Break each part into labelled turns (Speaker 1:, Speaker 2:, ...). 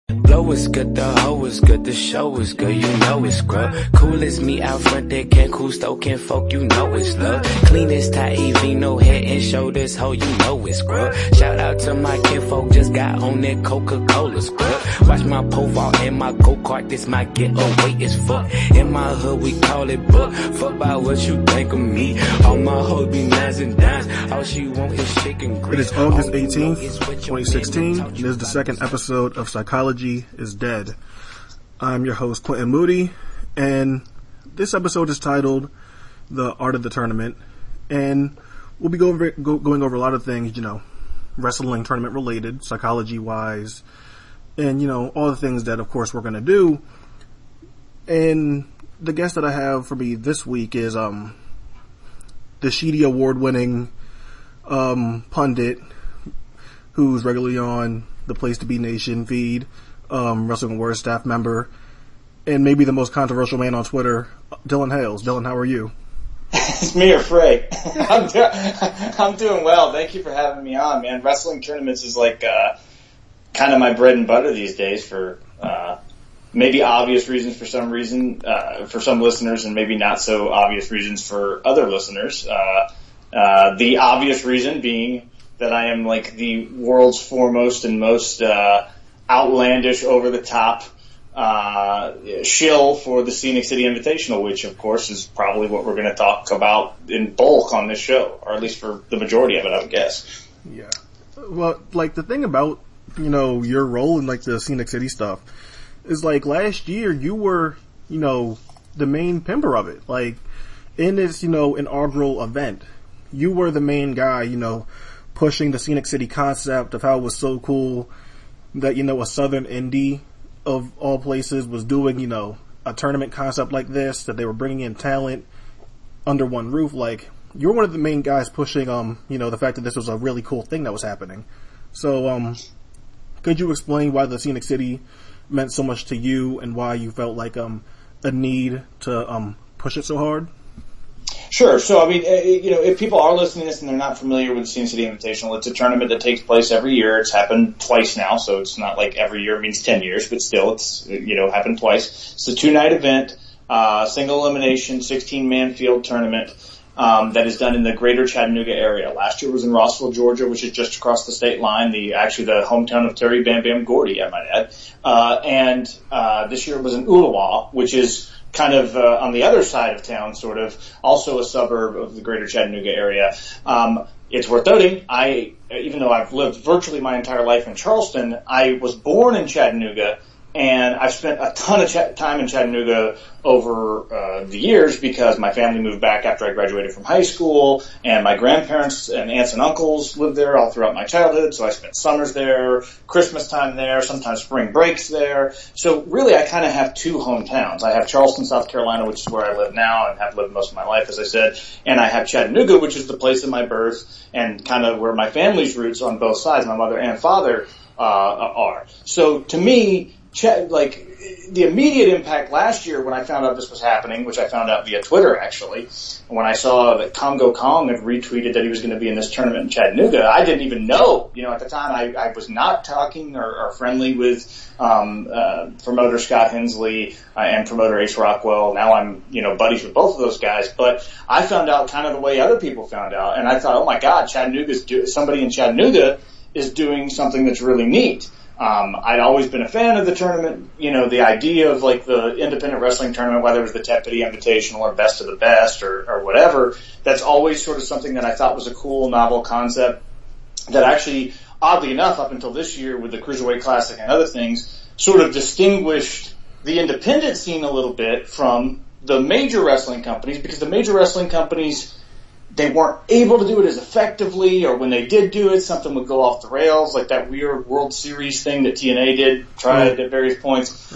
Speaker 1: Blow is good, the hoe is good, the show is good, you know it's scrub. Cool as me out front, that can't cool stoking folk, you know it's love. Clean as Taivino, no head and shoulders, hoe, you know it's scrub. Shout out to my kinfolk, just got on that Coca-Cola scrub. Watch my profile and my go-kart, this my getaway is fuck. In my hood, we call it book. Fuck about what you think of me. All my hoes be nines and dimes, all she want is chicken grease.
Speaker 2: It is August 18th, 2016, and this is the second episode of Psychology is Dead. I'm your host, Quentin Moody, and this episode is titled The Art of the Tournament, and we'll be going over a lot of things, wrestling tournament related, psychology wise, and, all the things that, of course, we're going to do. And the guest that I have for me this week is, the Sheedy award-winning, pundit who's regularly on the Place to Be Nation feed, Wrestling Word staff member, and maybe the most controversial man on Twitter, Dylan Hales. Dylan, how are you?
Speaker 3: It's me or Frey. I'm doing well. Thank you for having me on, man. Wrestling tournaments is like kind of my bread and butter these days for maybe obvious reasons for some listeners, and maybe not so obvious reasons for other listeners. The obvious reason being that I am like the world's foremost and most outlandish, over-the-top shill for the Scenic City Invitational, which, of course, is probably what we're going to talk about in bulk on this show, or at least for the majority of it, I would guess.
Speaker 2: Yeah. Well, like, the thing about, your role in, like, the Scenic City stuff is, like, last year you were, the main pimper of it. Like, in this, inaugural event, you were the main guy, pushing the Scenic City concept of how it was so cool that, a Southern indie of all places was doing, a tournament concept like this, that they were bringing in talent under one roof. Like, you're one of the main guys pushing, the fact that this was a really cool thing that was happening. So, could you explain why the Scenic City meant so much to you and why you felt like, a need to, push it so hard?
Speaker 3: Sure. So, I mean, if people are listening to this and they're not familiar with the Scenic City Invitational, it's a tournament that takes place every year. It's happened twice now, so it's not like every year means 10 years, but still it's, happened twice. It's a 2-night event, single elimination, 16-man field tournament, that is done in the greater Chattanooga area. Last year was in Rossville, Georgia, which is just across the state line, the hometown of Terry Bam Bam Gordy, I might add. And this year it was in Ooltewah, which is kind of on the other side of town, sort of, also a suburb of the greater Chattanooga area. It's worth noting, even though I've lived virtually my entire life in Charleston, I was born in Chattanooga, and I've spent a ton of time in Chattanooga over the years because my family moved back after I graduated from high school, and my grandparents and aunts and uncles lived there all throughout my childhood, so I spent summers there, Christmas time there, sometimes spring breaks there. So really I kind of have two hometowns. I have Charleston, South Carolina, which is where I live now and have lived most of my life, as I said, and I have Chattanooga, which is the place of my birth and kind of where my family's roots on both sides, my mother and father, are. So to me, the immediate impact last year when I found out this was happening, which I found out via Twitter actually, when I saw that Congo Kong had retweeted that he was going to be in this tournament in Chattanooga, I didn't even know. At the time I was not talking or friendly with promoter Scott Hensley and promoter Ace Rockwell. Now I'm buddies with both of those guys, but I found out kind of the way other people found out, and I thought, oh my God, somebody in Chattanooga is doing something that's really neat. I'd always been a fan of the tournament, the idea of like the independent wrestling tournament, whether it was the Ted Petty Invitational or Best of the Best or whatever, that's always sort of something that I thought was a cool, novel concept that actually, oddly enough, up until this year with the Cruiserweight Classic and other things, sort of distinguished the independent scene a little bit from the major wrestling companies, because the major wrestling companies, they weren't able to do it as effectively, or when they did do it, something would go off the rails, like that weird World Series thing that TNA tried at various points.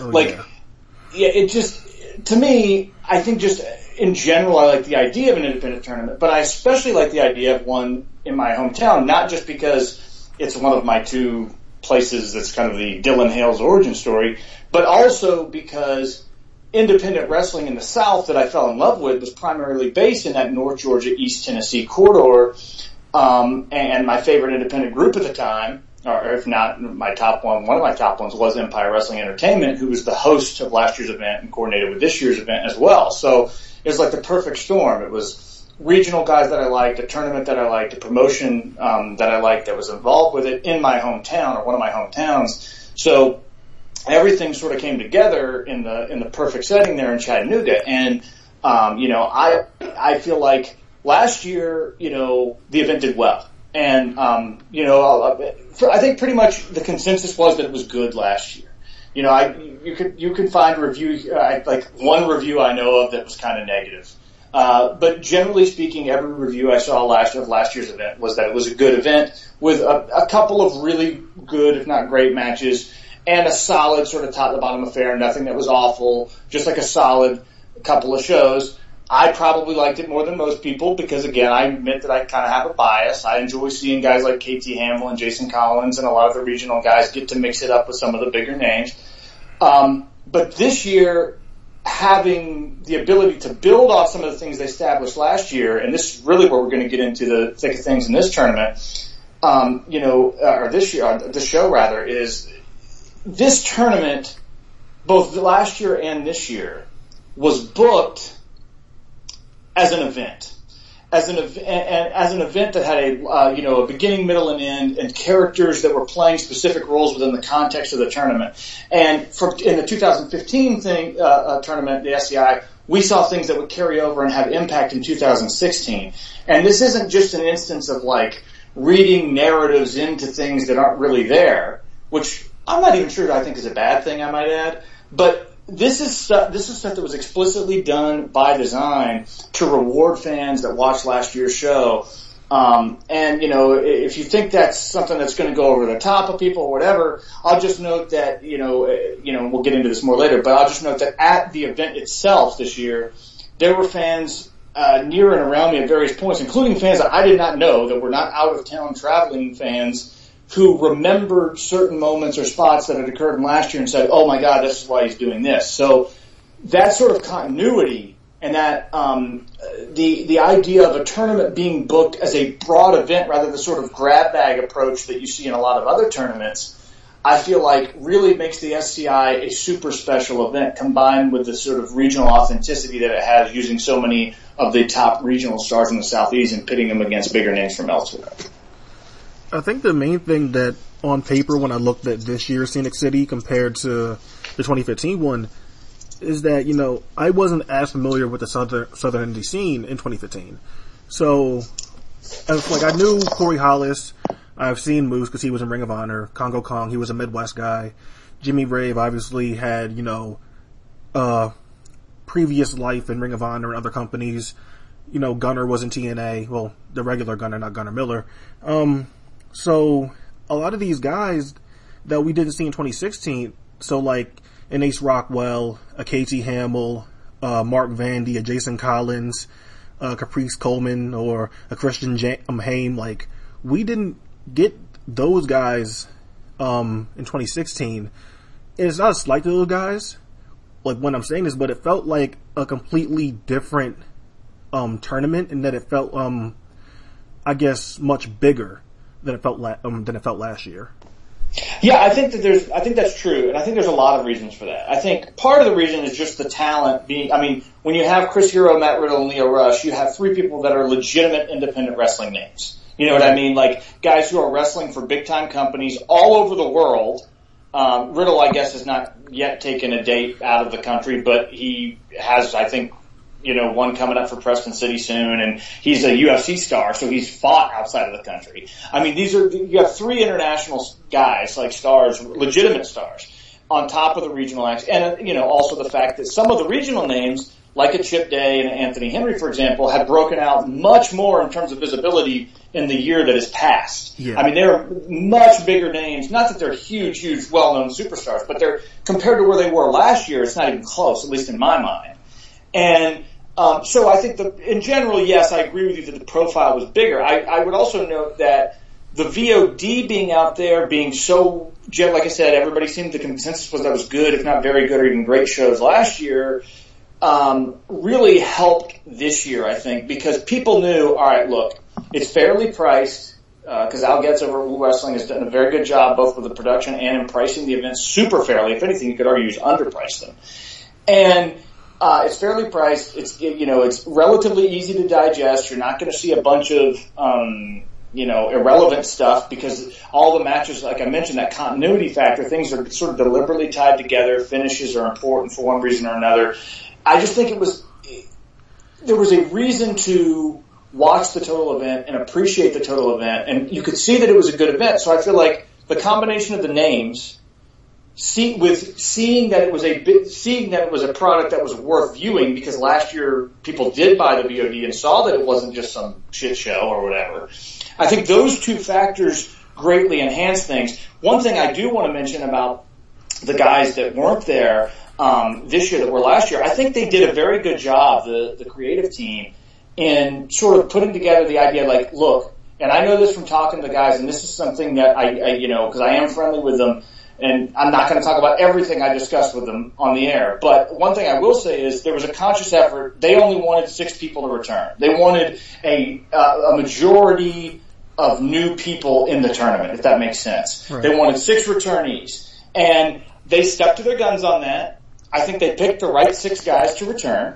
Speaker 3: It just, to me, I think just in general, I like the idea of an independent tournament, but I especially like the idea of one in my hometown, not just because it's one of my two places that's kind of the Dylan Hales origin story, but also because independent wrestling in the South that I fell in love with was primarily based in that North Georgia, East Tennessee corridor. And my favorite independent group at the time or if not my top one of my top ones was Empire Wrestling Entertainment, who was the host of last year's event and coordinated with this year's event as well. So it was like the perfect storm. It was regional guys that I liked, a tournament that I liked, a promotion that I liked that was involved with it in my hometown or one of my hometowns. So everything sort of came together in the perfect setting there in Chattanooga. And I feel like last year, the event did well. And, I think pretty much the consensus was that it was good last year. You could find like one review I know of that was kind of negative. But generally speaking, every review I saw last year's event was that it was a good event with a couple of really good, if not great matches and a solid sort of top to bottom affair. Nothing that was awful, just like a solid couple of shows. I probably liked it more than most people because, again, I admit that I kind of have a bias. I enjoy seeing guys like KT Hamill and Jason Collins and a lot of the regional guys get to mix it up with some of the bigger names. But this year, having the ability to build off some of the things they established last year, and this is really where we're going to get into the thick of things in this tournament, or this year, the show rather, is this tournament, both last year and this year, was booked as an event, as an event that had a beginning, middle, and end, and characters that were playing specific roles within the context of the tournament. And in the 2015 tournament, the SCI, we saw things that would carry over and have impact in 2016. And this isn't just an instance of like reading narratives into things that aren't really there, which I'm not even sure I think is a bad thing, I might add, but this is stuff that was explicitly done by design to reward fans that watched last year's show. If you think that's something that's going to go over the top of people or whatever, I'll just note that, we'll get into this more later, but I'll just note that at the event itself this year, there were fans near and around me at various points, including fans that I did not know that were not out of town traveling fans who remembered certain moments or spots that had occurred in last year and said, oh my God, this is why he's doing this. So that sort of continuity and that the idea of a tournament being booked as a broad event rather than the sort of grab bag approach that you see in a lot of other tournaments, I feel like really makes the SCI a super special event combined with the sort of regional authenticity that it has using so many of the top regional stars in the Southeast and pitting them against bigger names from elsewhere.
Speaker 2: I think the main thing that on paper when I looked at this year's Scenic City compared to the 2015 one is that, I wasn't as familiar with the Southern Indie scene in 2015. So, I knew Corey Hollis. I've seen Moose because he was in Ring of Honor. Congo Kong, he was a Midwest guy. Jimmy Rave obviously had, previous life in Ring of Honor and other companies. Gunner was in TNA. Well, the regular Gunner, not Gunner Miller. So a lot of these guys that we didn't see in 2016, so like an Ace Rockwell, a KT Hamill, Mark Vandy, a Jason Collins, Caprice Coleman, or a Christian Haim, like we didn't get those guys in 2016. And it's not a slight to those guys, like when I'm saying this, but it felt like a completely different tournament, and that it felt I guess much bigger than it felt last year.
Speaker 3: Yeah, I think that's true, and I think there's a lot of reasons for that. I think part of the reason is just the talent when you have Chris Hero, Matt Riddle, and Leo Rush, you have three people that are legitimate independent wrestling names. You know what I mean? Like guys who are wrestling for big time companies all over the world. Riddle, I guess, has not yet taken a date out of the country, but he has, I think, one coming up for Preston City soon, and he's a UFC star, so he's fought outside of the country. I mean, you have three international guys, like stars, legitimate stars, on top of the regional acts, and, also the fact that some of the regional names, like a Chip Day and Anthony Henry, for example, have broken out much more in terms of visibility in the year that has passed.
Speaker 2: Yeah.
Speaker 3: I mean, they're much bigger names, not that they're huge, well-known superstars, but they're, compared to where they were last year, it's not even close, at least in my mind. And so I think in general, yes, I agree with you that the profile was bigger. I would also note that the VOD being out there, being so, like I said, everybody seemed the consensus was that was good, if not very good, or even great shows last year, really helped this year, I think, because people knew, all right, look, it's fairly priced. because Al Getz over at Woo Wrestling has done a very good job both with the production and in pricing the events super fairly. If anything, you could argue he's underpriced them. And it's fairly priced. It's relatively easy to digest. You're not going to see a bunch of irrelevant stuff because all the matches, like I mentioned, that continuity factor, things are sort of deliberately tied together. Finishes are important for one reason or another. I just think there was a reason to watch the total event and appreciate the total event, and you could see that it was a good event. So I feel like the combination of the names, seeing that it was a product that was worth viewing, because last year people did buy the VOD and saw that it wasn't just some shit show or whatever. I think those two factors greatly enhance things. One thing I do want to mention about the guys that weren't there this year that were last year, I think they did a very good job, the creative team, in sort of putting together the idea, like, look, and I know this from talking to the guys, and this is something that I because I am friendly with them, and I'm not going to talk about everything I discussed with them on the air. But one thing I will say is there was a conscious effort. They only wanted 6 people to return. They wanted a majority of new people in the tournament, if that makes sense. Right. They wanted 6 returnees. And they stuck to their guns on that. I think they picked the right 6 guys to return.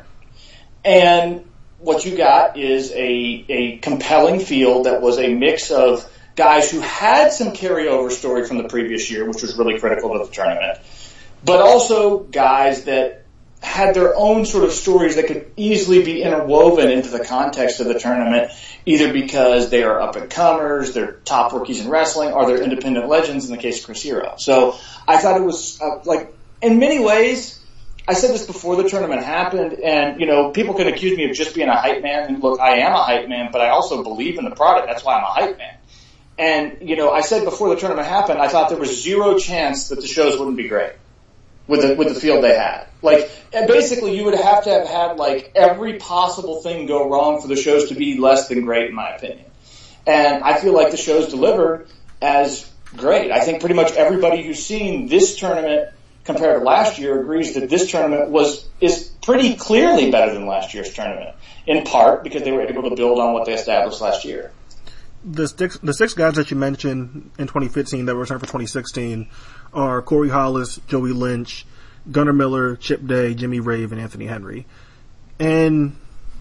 Speaker 3: And what you got is a compelling field that was a mix of guys who had some carryover story from the previous year, which was really critical to the tournament, but also guys that had their own sort of stories that could easily be interwoven into the context of the tournament, either because they are up-and-comers, they're top rookies in wrestling, or they're independent legends in the case of Chris Hero. So I thought it was, in many ways, I said this before the tournament happened, and, people can accuse me of just being a hype man, and look, I am a hype man, but I also believe in the product. That's why I'm a hype man. And, I said before the tournament happened, I thought there was 0 chance that the shows wouldn't be great with the field they had. And basically you would have to have had, every possible thing go wrong for the shows to be less than great, in my opinion. And I feel like the shows delivered as great. I think pretty much everybody who's seen this tournament compared to last year agrees that this tournament is pretty clearly better than last year's tournament, in part because they were able to build on what they established last year.
Speaker 2: The 6 guys that you mentioned in 2015 that returned for 2016 are Corey Hollis, Joey Lynch, Gunnar Miller, Chip Day, Jimmy Rave, and Anthony Henry. And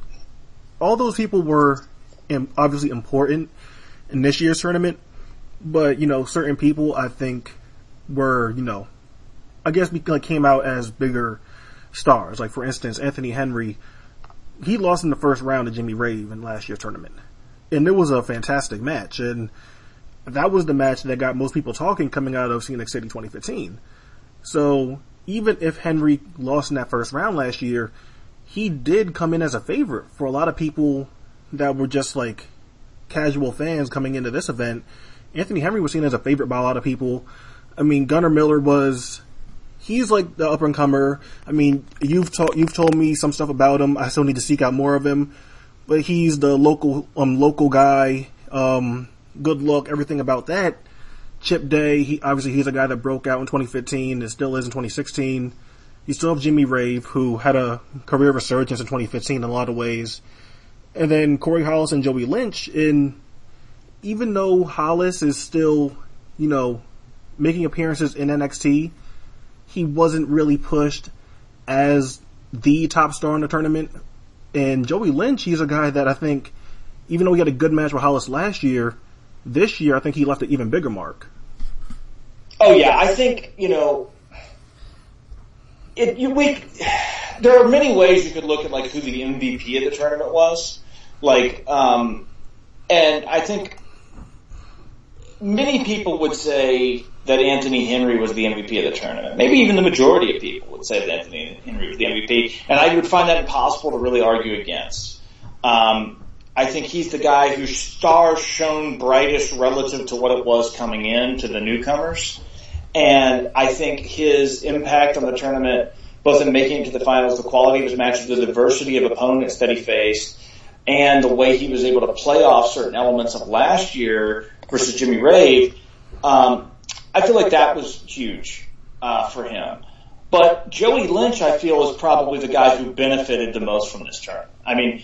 Speaker 2: all those people were obviously important in this year's tournament, but, certain people I think were, I guess came out as bigger stars. Like, for instance, Anthony Henry, he lost in the first round to Jimmy Rave in last year's tournament. And it was a fantastic match, and that was the match that got most people talking coming out of Phoenix City 2015. So, even if Henry lost in that first round last year, he did come in as a favorite for a lot of people that were just casual fans coming into this event. Anthony Henry was seen as a favorite by a lot of people. I mean, Gunnar Miller he's the up and comer. I mean, you've told me some stuff about him. I still need to seek out more of him. But he's the local guy. Good luck, everything about that. Chip Day, he's a guy that broke out in 2015 and still is in 2016. You still have Jimmy Rave, who had a career resurgence in 2015 in a lot of ways. And then Corey Hollis and Joey Lynch. And even though Hollis is still, making appearances in NXT, he wasn't really pushed as the top star in the tournament. And Joey Lynch, he's a guy that I think, even though he had a good match with Hollis last year, this year I think he left an even bigger mark.
Speaker 3: Oh yeah, I think, there are many ways you could look at who the MVP of the tournament was. And I think many people would say that Anthony Henry was the MVP of the tournament. Maybe even the majority of people would say that Anthony Henry was the MVP, and I would find that impossible to really argue against. I think he's the guy whose star shone brightest relative to what it was coming in to the newcomers, and I think his impact on the tournament, both in making it to the finals, the quality of his matches, the diversity of opponents that he faced, and the way he was able to play off certain elements of last year versus Jimmy Rave, I feel like that was huge for him. But Joey Lynch, I feel, is probably the guy who benefited the most from this tournament. I mean,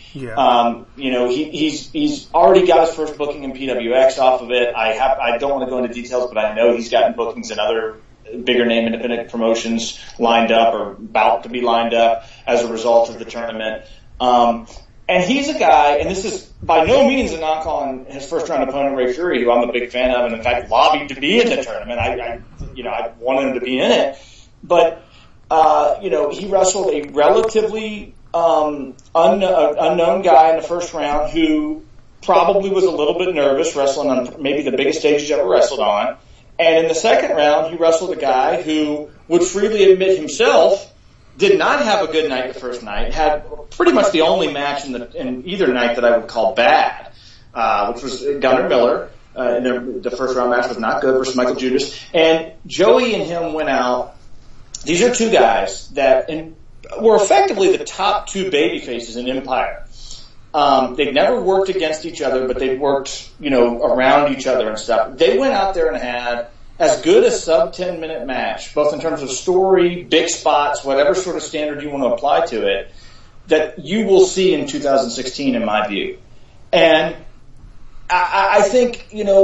Speaker 3: he's already got his first booking in PWX off of it. I don't want to go into details, but I know he's gotten bookings in other bigger name independent promotions lined up or about to be lined up as a result of the tournament. And he's a guy, and this is by no means a knock on his first round opponent, Ray Fury, who I'm a big fan of, and in fact lobbied to be in the tournament. I wanted him to be in it, but he wrestled a relatively unknown guy in the first round who probably was a little bit nervous wrestling on maybe the biggest stage he's ever wrestled on. And in the second round, he wrestled a guy who would freely admit himself did not have a good night the first night, had pretty much the only match in either night that I would call bad, which was Gunnar Miller. The first round match was not good versus Michael Judas. And Joey and him went out. These are two guys that were effectively the top two baby faces in Empire. They'd never worked against each other, but they'd worked, around each other and stuff. They went out there and had as good a sub 10-minute match, both in terms of story, big spots, whatever sort of standard you want to apply to it, that you will see in 2016 in my view. And I think,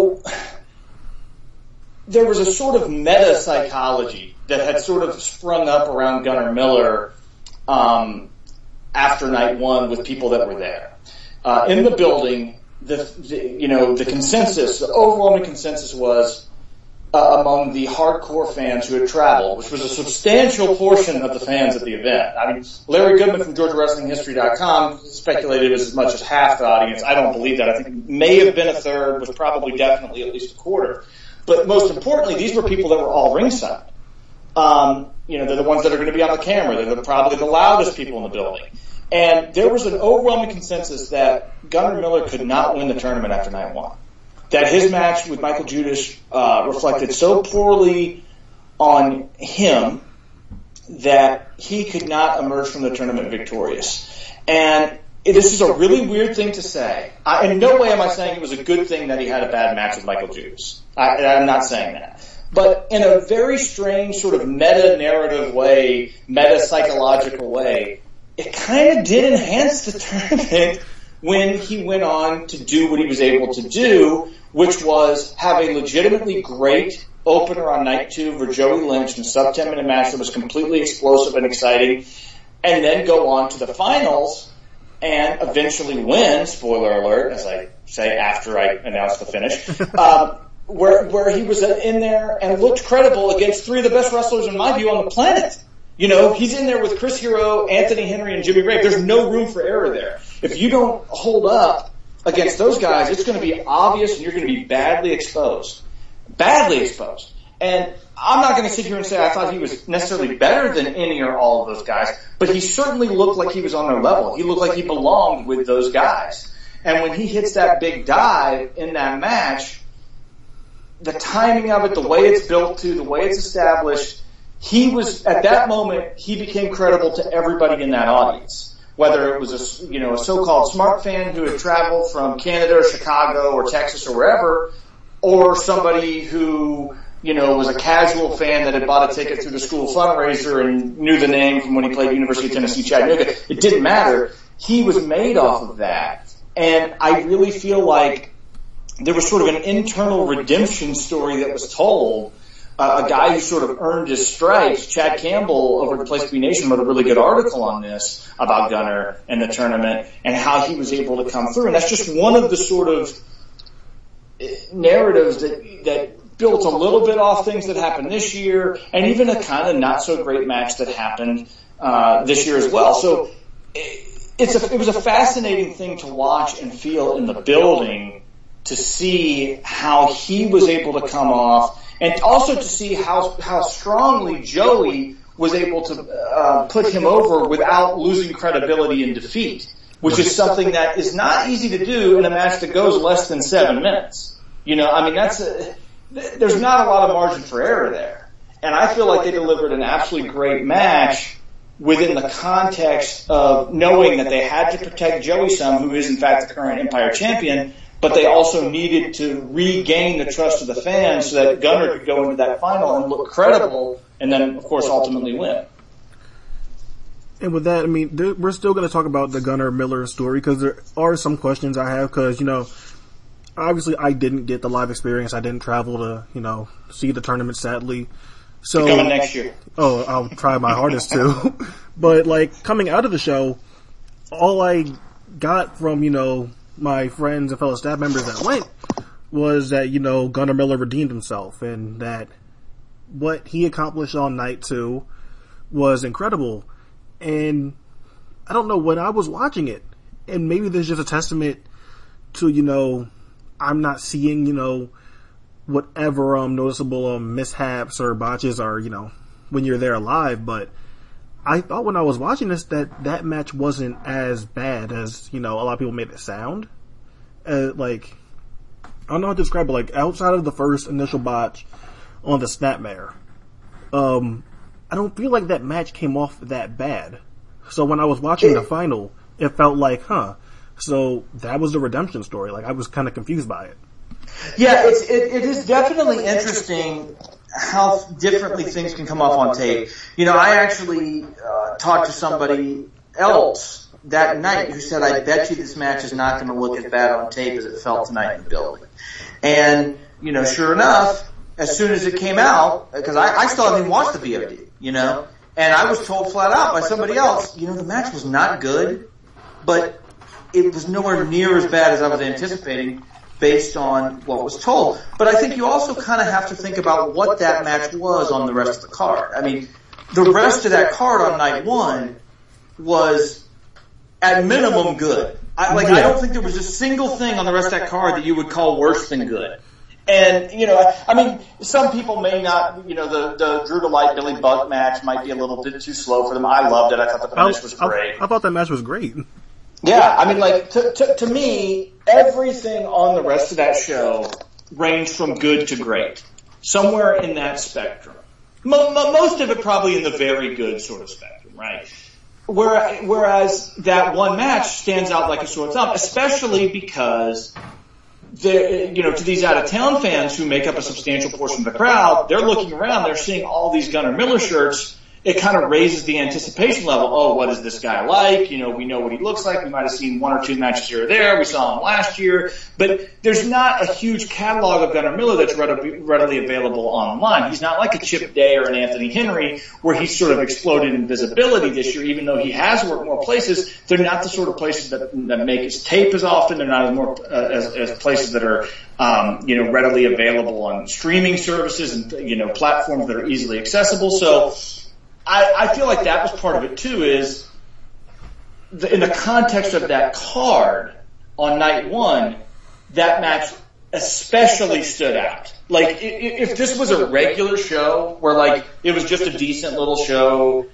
Speaker 3: there was a sort of meta psychology that had sort of sprung up around Gunnar Miller, after night one with people that were there. In the building, the consensus, the overwhelming consensus was among the hardcore fans who had traveled, which was a substantial portion of the fans at the event. I mean, Larry Goodman from GeorgiaWrestlingHistory.com speculated it was as much as half the audience. I don't believe that. I think it may have been a third, was probably definitely at least a quarter. But most importantly, these were people that were all ringside. They're the ones that are going to be on the camera. They're probably the loudest people in the building. And there was an overwhelming consensus that Gunnar Miller could not win the tournament after night one. That his match with Michael Judas reflected so poorly on him that he could not emerge from the tournament victorious. And this is a really weird thing to say. In no way am I saying it was a good thing that he had a bad match with Michael Judas. I'm not saying that. But in a very strange sort of meta-narrative way, meta-psychological way, it kind of did enhance the tournament when he went on to do what he was able to do, which was have a legitimately great opener on night two for Joey Lynch in a sub 10-minute match that was completely explosive and exciting, and then go on to the finals and eventually win, spoiler alert, as I say after I announce the finish, where he was in there and looked credible against three of the best wrestlers, in my view, on the planet. He's in there with Chris Hero, Anthony Henry, and Jimmy Rave. There's no room for error there. If you don't hold up against those guys, it's going to be obvious and you're going to be badly exposed. Badly exposed. And I'm not going to sit here and say I thought he was necessarily better than any or all of those guys, but he certainly looked like he was on their level. He looked like he belonged with those guys. And when he hits that big dive in that match, the timing of it, the way it's built to, the way it's established, he was, at that moment, he became credible to everybody in that audience. Whether it was a so-called smart fan who had traveled from Canada or Chicago or Texas or wherever, or somebody who, was a casual fan that had bought a ticket through the school fundraiser and knew the name from when he played University of Tennessee Chattanooga. It didn't matter. He was made off of that. And I really feel like there was sort of an internal redemption story that was told. A guy who sort of earned his stripes, Chad Campbell over at Place to Be Nation, wrote a really good article on this about Gunnar and the tournament and how he was able to come through. And that's just one of the sort of narratives that built a little bit off things that happened this year, and even a kind of not so great match that happened this year as well. So it was a fascinating thing to watch and feel in the building, to see how he was able to come off. And also to see how strongly Joey was able to put him over without losing credibility in defeat, which is something that is not easy to do in a match that goes less than 7 minutes. There's not a lot of margin for error there. And I feel like they delivered an absolutely great match within the context of knowing that they had to protect Joey some, who is in fact the current Empire champion, but they also needed to regain the trust of the fans so that Gunnar could go into that final and look credible and then, of course, ultimately win.
Speaker 2: And with that, I mean, we're still going to talk about the Gunnar Miller story because there are some questions I have because, obviously I didn't get the live experience. I didn't travel to, see the tournament, sadly. So,
Speaker 3: coming next year.
Speaker 2: Oh, I'll try my hardest to. But, coming out of the show, all I got from, my friends and fellow staff members that went was that, Gunnar Miller redeemed himself and that what he accomplished on night 2 was incredible. And I don't know, when I was watching it, and maybe there's just a testament to, I'm not seeing, whatever noticeable mishaps or botches are, when you're there live, but I thought when I was watching this that match wasn't as bad as, a lot of people made it sound. I don't know how to describe it, outside of the first initial botch on the Snapmare, I don't feel like that match came off that bad. So when I was watching the final, it felt like, so that was the redemption story. I was kind of confused by it.
Speaker 3: Yeah, it is definitely interesting how differently things can come off on tape. I actually talked to somebody else that night who said, I bet you this match is not going to look as bad on tape as it felt tonight in the building. And, sure enough, as soon as it came out, because I still haven't even watched the VOD, and I was told flat out by somebody else, the match was not good, but it was nowhere near as bad as I was anticipating based on what was told. But I think you also kind of have to think about what that match was on the rest of the card. I mean, the rest of that card on night 1 was at minimum good. I don't think there was a single thing on the rest of that card that you would call worse than good. And, some people may not, the Drew Delight Billy Buck match might be a little bit too slow for them. I loved it. I thought the finish was great.
Speaker 2: I thought that match was great.
Speaker 3: Yeah, to me, everything on the rest of that show ranged from good to great. Somewhere in that spectrum. Most of it probably in the very good sort of spectrum, right? Whereas that one match stands out like a sore thumb, especially because to these out-of-town fans who make up a substantial portion of the crowd, they're looking around, they're seeing all these Gunnar Miller shirts. It kind of raises the anticipation level. Oh, what is this guy like? We know what he looks like. We might have seen 1 or 2 matches here or there. We saw him last year. But there's not a huge catalog of Gunnar Miller that's readily available online. He's not like a Chip Day or an Anthony Henry where he's sort of exploded in visibility this year, even though he has worked more places. They're not the sort of places that make his tape as often. They're not as places that are, readily available on streaming services and, platforms that are easily accessible. So, I feel like that was part of it too, is in the context of that card on night 1, that match especially stood out. If this was a regular show where it was just a decent little show,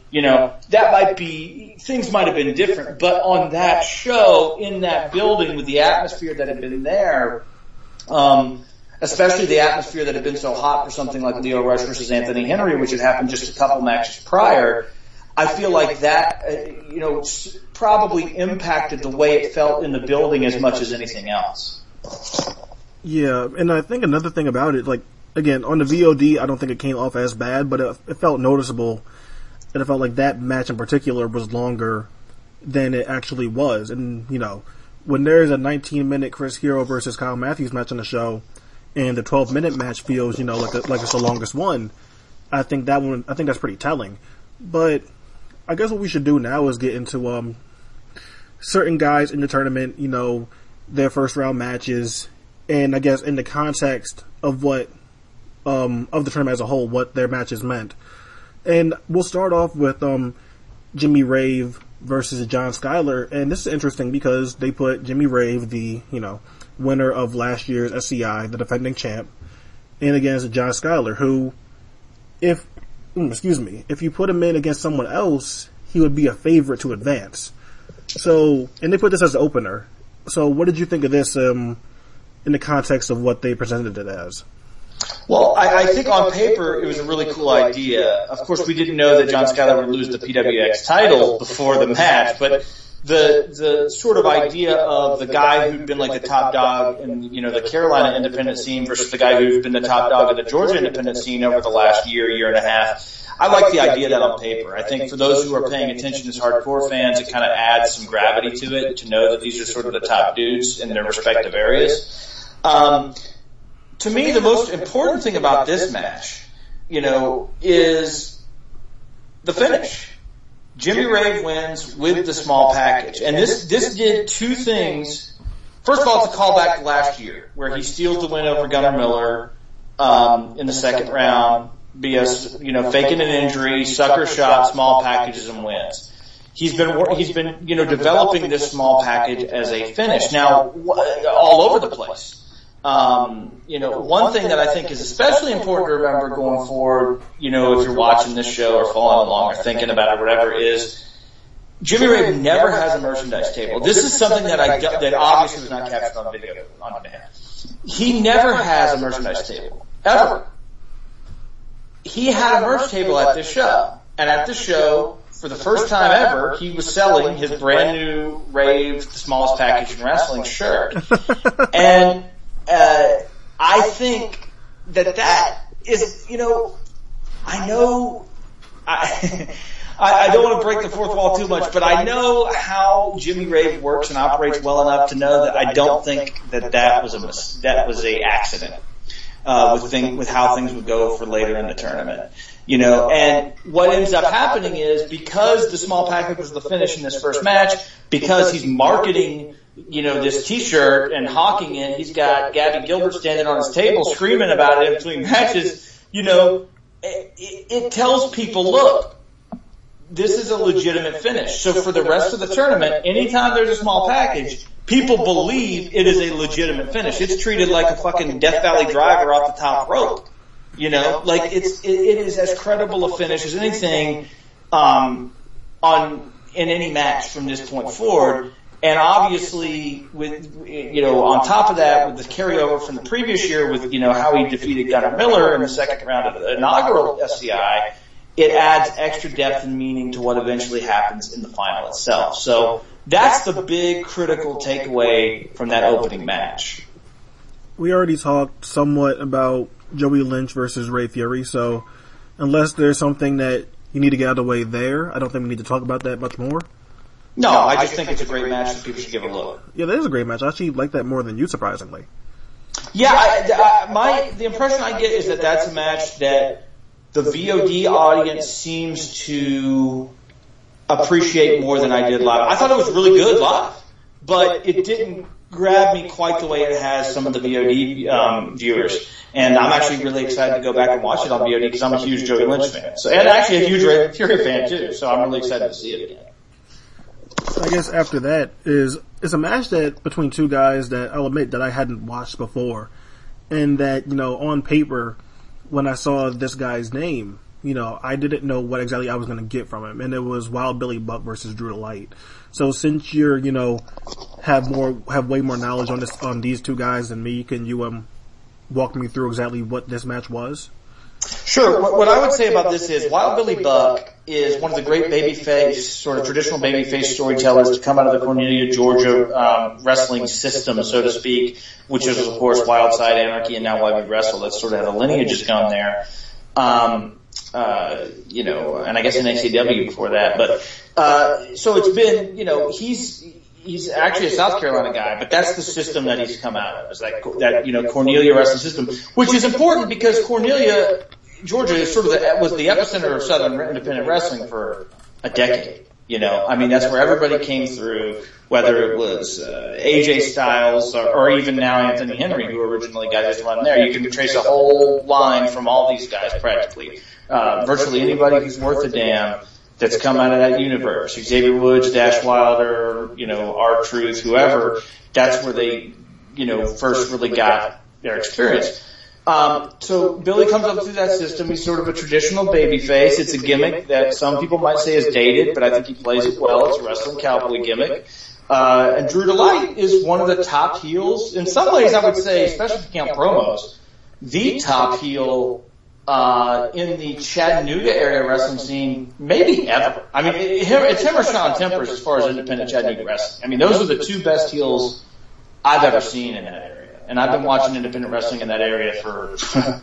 Speaker 3: things might have been different. But on that show, in that building with the atmosphere that had been there, especially the atmosphere that had been so hot for something like Lio Rush versus Anthony Henry, which had happened just a couple matches prior, I feel like that, probably impacted the way it felt in the building as much as anything else.
Speaker 2: Yeah, and I think another thing about it, again, on the VOD, I don't think it came off as bad, but it felt noticeable, and it felt like that match in particular was longer than it actually was. And, when there's a 19-minute Chris Hero versus Kyle Matthews match on the show, and the 12-minute match feels, like it's the longest one, I think that's pretty telling. But I guess what we should do now is get into certain guys in the tournament, their first round matches, and I guess in the context of what of the tournament as a whole, what their matches meant. And we'll start off with Jimmy Rave versus John Skyler, and this is interesting because they put Jimmy Rave, the winner of last year's SCI, the defending champ, in against John Skyler, who, if you put him in against someone else, he would be a favorite to advance. So, and they put this as the opener. So what did you think of this in the context of what they presented it as?
Speaker 3: Well, I think on paper it was a really cool idea. Of course, we didn't know that John Skyler would lose the PWX title before the match, but the sort of idea of the guy who'd been like the top dog in, the Carolina independent scene versus the guy who's been the top dog in the Georgia independent scene over the last year and a half, I like the idea of that on paper. I think for those who are paying attention as hardcore fans, it kind of adds some gravity to it to know that these are sort of the top dudes in their respective areas. To me, the most important thing about this match, is the finish. Jimmy Rave wins with the small package. And this did two things. First of all, it's a callback to last year, where he steals the win over Gunnar Miller in the second round, faking an injury, sucker shot, small packages, and wins. He's been developing this small package as a finish. Now, all over the place. One thing that I think is especially important to remember going forward, if you're watching this show or following along or thinking about it or whatever, is Jimmy Rave never has a merchandise table. This is something that obviously was not captured on video on demand. He never has a merchandise table. Ever. He had a merch table at this show. And at this show, for the first time ever, he was selling his brand new Rave, the smallest package in wrestling shirt. And I think that is, I know, I don't want to break the fourth wall too much, but I know how Jimmy Rave works and operates well enough to know that I don't think that was a accident, with how things would go for later in the tournament. And what ends up happening is because the small package was the finish in this first match, because he's marketing this t-shirt and hawking it, he's got Gabby Gilbert standing on his table screaming about it in between matches, it tells people, look, this is a legitimate finish. So for the rest of the tournament, anytime there's a small package, people believe it is a legitimate finish. It's treated like a fucking Death Valley driver off the top rope. It is as credible a finish as anything, in any match from this point forward. And obviously, with on top of that, with the carryover from the previous year, with how he defeated Gunnar Miller in the second round of the inaugural SCI, it adds extra depth and meaning to what eventually happens in the final itself. So that's the big critical takeaway from that opening match.
Speaker 2: We already talked somewhat about Joey Lynch versus Ray Fury, so unless there's something that you need to get out of the way there, I don't think we need to talk about that much more.
Speaker 3: No, I just think it's a great match that people should give a look.
Speaker 2: Yeah, that is a great match. I actually like that more than you, surprisingly.
Speaker 3: Yeah, the impression I get is that that's a match that the VOD audience seems to appreciate more than I did live. I thought it was really good live, but it didn't grab me quite the way it has some of the VOD viewers. And I'm actually really excited to go back and watch it on VOD because I'm a huge Joey Lynch fan. And actually a huge Ray Fury fan too, so I'm really excited to see it again.
Speaker 2: I guess after that is a match that between two guys that I'll admit that I hadn't watched before, and that on paper when I saw this guy's name, I didn't know what exactly I was going to get from him, and it was Wild Billy Buck versus Drew Delight. So since you're have way more knowledge on these two guys than me, can you walk me through exactly what this match was?
Speaker 3: Sure. What I would say about this is Wild Billy Buck is one of the great babyface, sort of traditional babyface storytellers to come out of the Cornelia, Georgia wrestling system, so to speak, which is, of course, Wild Side Anarchy and now Why We Wrestle. That's sort of how the lineage has gone there. And I guess in ACW before that. But so it's been, he's actually a South Carolina guy, but that's the system that he's come out of. It's that Cornelia wrestling system, which is important because Cornelia, Georgia, is sort of was the epicenter of Southern independent wrestling for a decade. That's where everybody came through, whether it was AJ Styles or even now Anthony Henry, who originally got his run there. You can trace a whole line from all these guys practically. Virtually anybody who's worth a damn that's come out of that universe. Xavier Woods, Dash Wilder, R-Truth, whoever, that's where they, first really got their experience. So Billy comes up through that system. He's sort of a traditional babyface. It's a gimmick that some people might say is dated, but I think he plays it well. It's a wrestling cowboy gimmick. And Drew Delight is one of the top heels. In some ways, I would say, especially if you count promos, the top heel in the Chattanooga area wrestling scene, maybe ever. It's him or Sean Tempers as far as independent Chattanooga wrestling. Those are the two best heels I've ever seen in that area. And I've been watching independent wrestling in that area for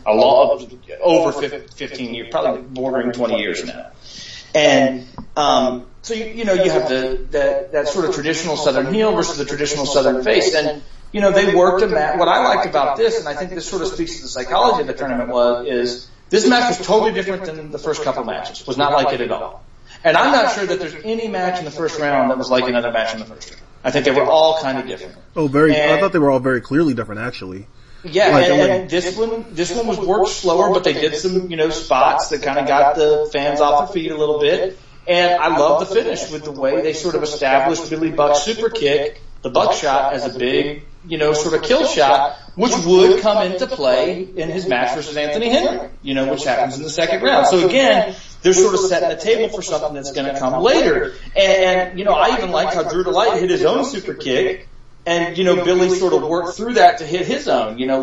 Speaker 3: over 15 years, probably bordering 20 years now. And, so you have that sort of traditional Southern heel versus the traditional Southern face. And, they worked a match. What I liked about this, and I think this sort of speaks to the psychology of the tournament is this match was totally different than the first couple matches. Was not like it at all. And I'm not sure that there's any match in the first round that was like another match in the first round. I think they were all kind of different.
Speaker 2: I thought they were all very clearly different, actually.
Speaker 3: Yeah, and this one was worked slower, but they did some, spots that kind of got the fans off their feet a little bit. And I love the finish with the way they sort of established Billy Buck's super kick, the buckshot, as a big, sort of kill shot, which would come into play in his match versus Anthony Henry, which happens in the second round. So again, they're sort of setting the table for something that's going to come later. And I even liked how Drew Delight hit his own super kick. And, Billy sort of worked through that to hit his own, no,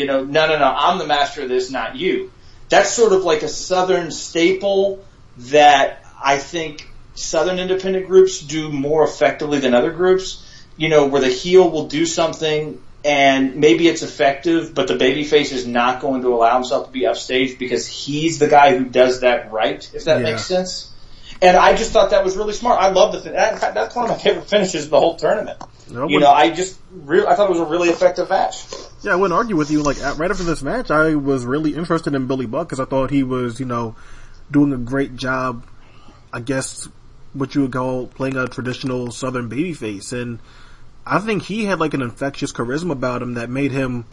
Speaker 3: I'm the master of this, not you. That's sort of like a Southern staple that I think Southern independent groups do more effectively than other groups, where the heel will do something and maybe it's effective, but the babyface is not going to allow himself to be upstaged because he's the guy who does that right, if that makes sense. And I just thought that was really smart. I love that's one of my favorite finishes of the whole tournament. I thought it was a really effective match.
Speaker 2: Yeah, I wouldn't argue with you. Like, right after this match, I was really interested in Billy Buck because I thought he was, doing a great job, I guess, what you would call playing a traditional Southern babyface. And I think he had like an infectious charisma about him that made him,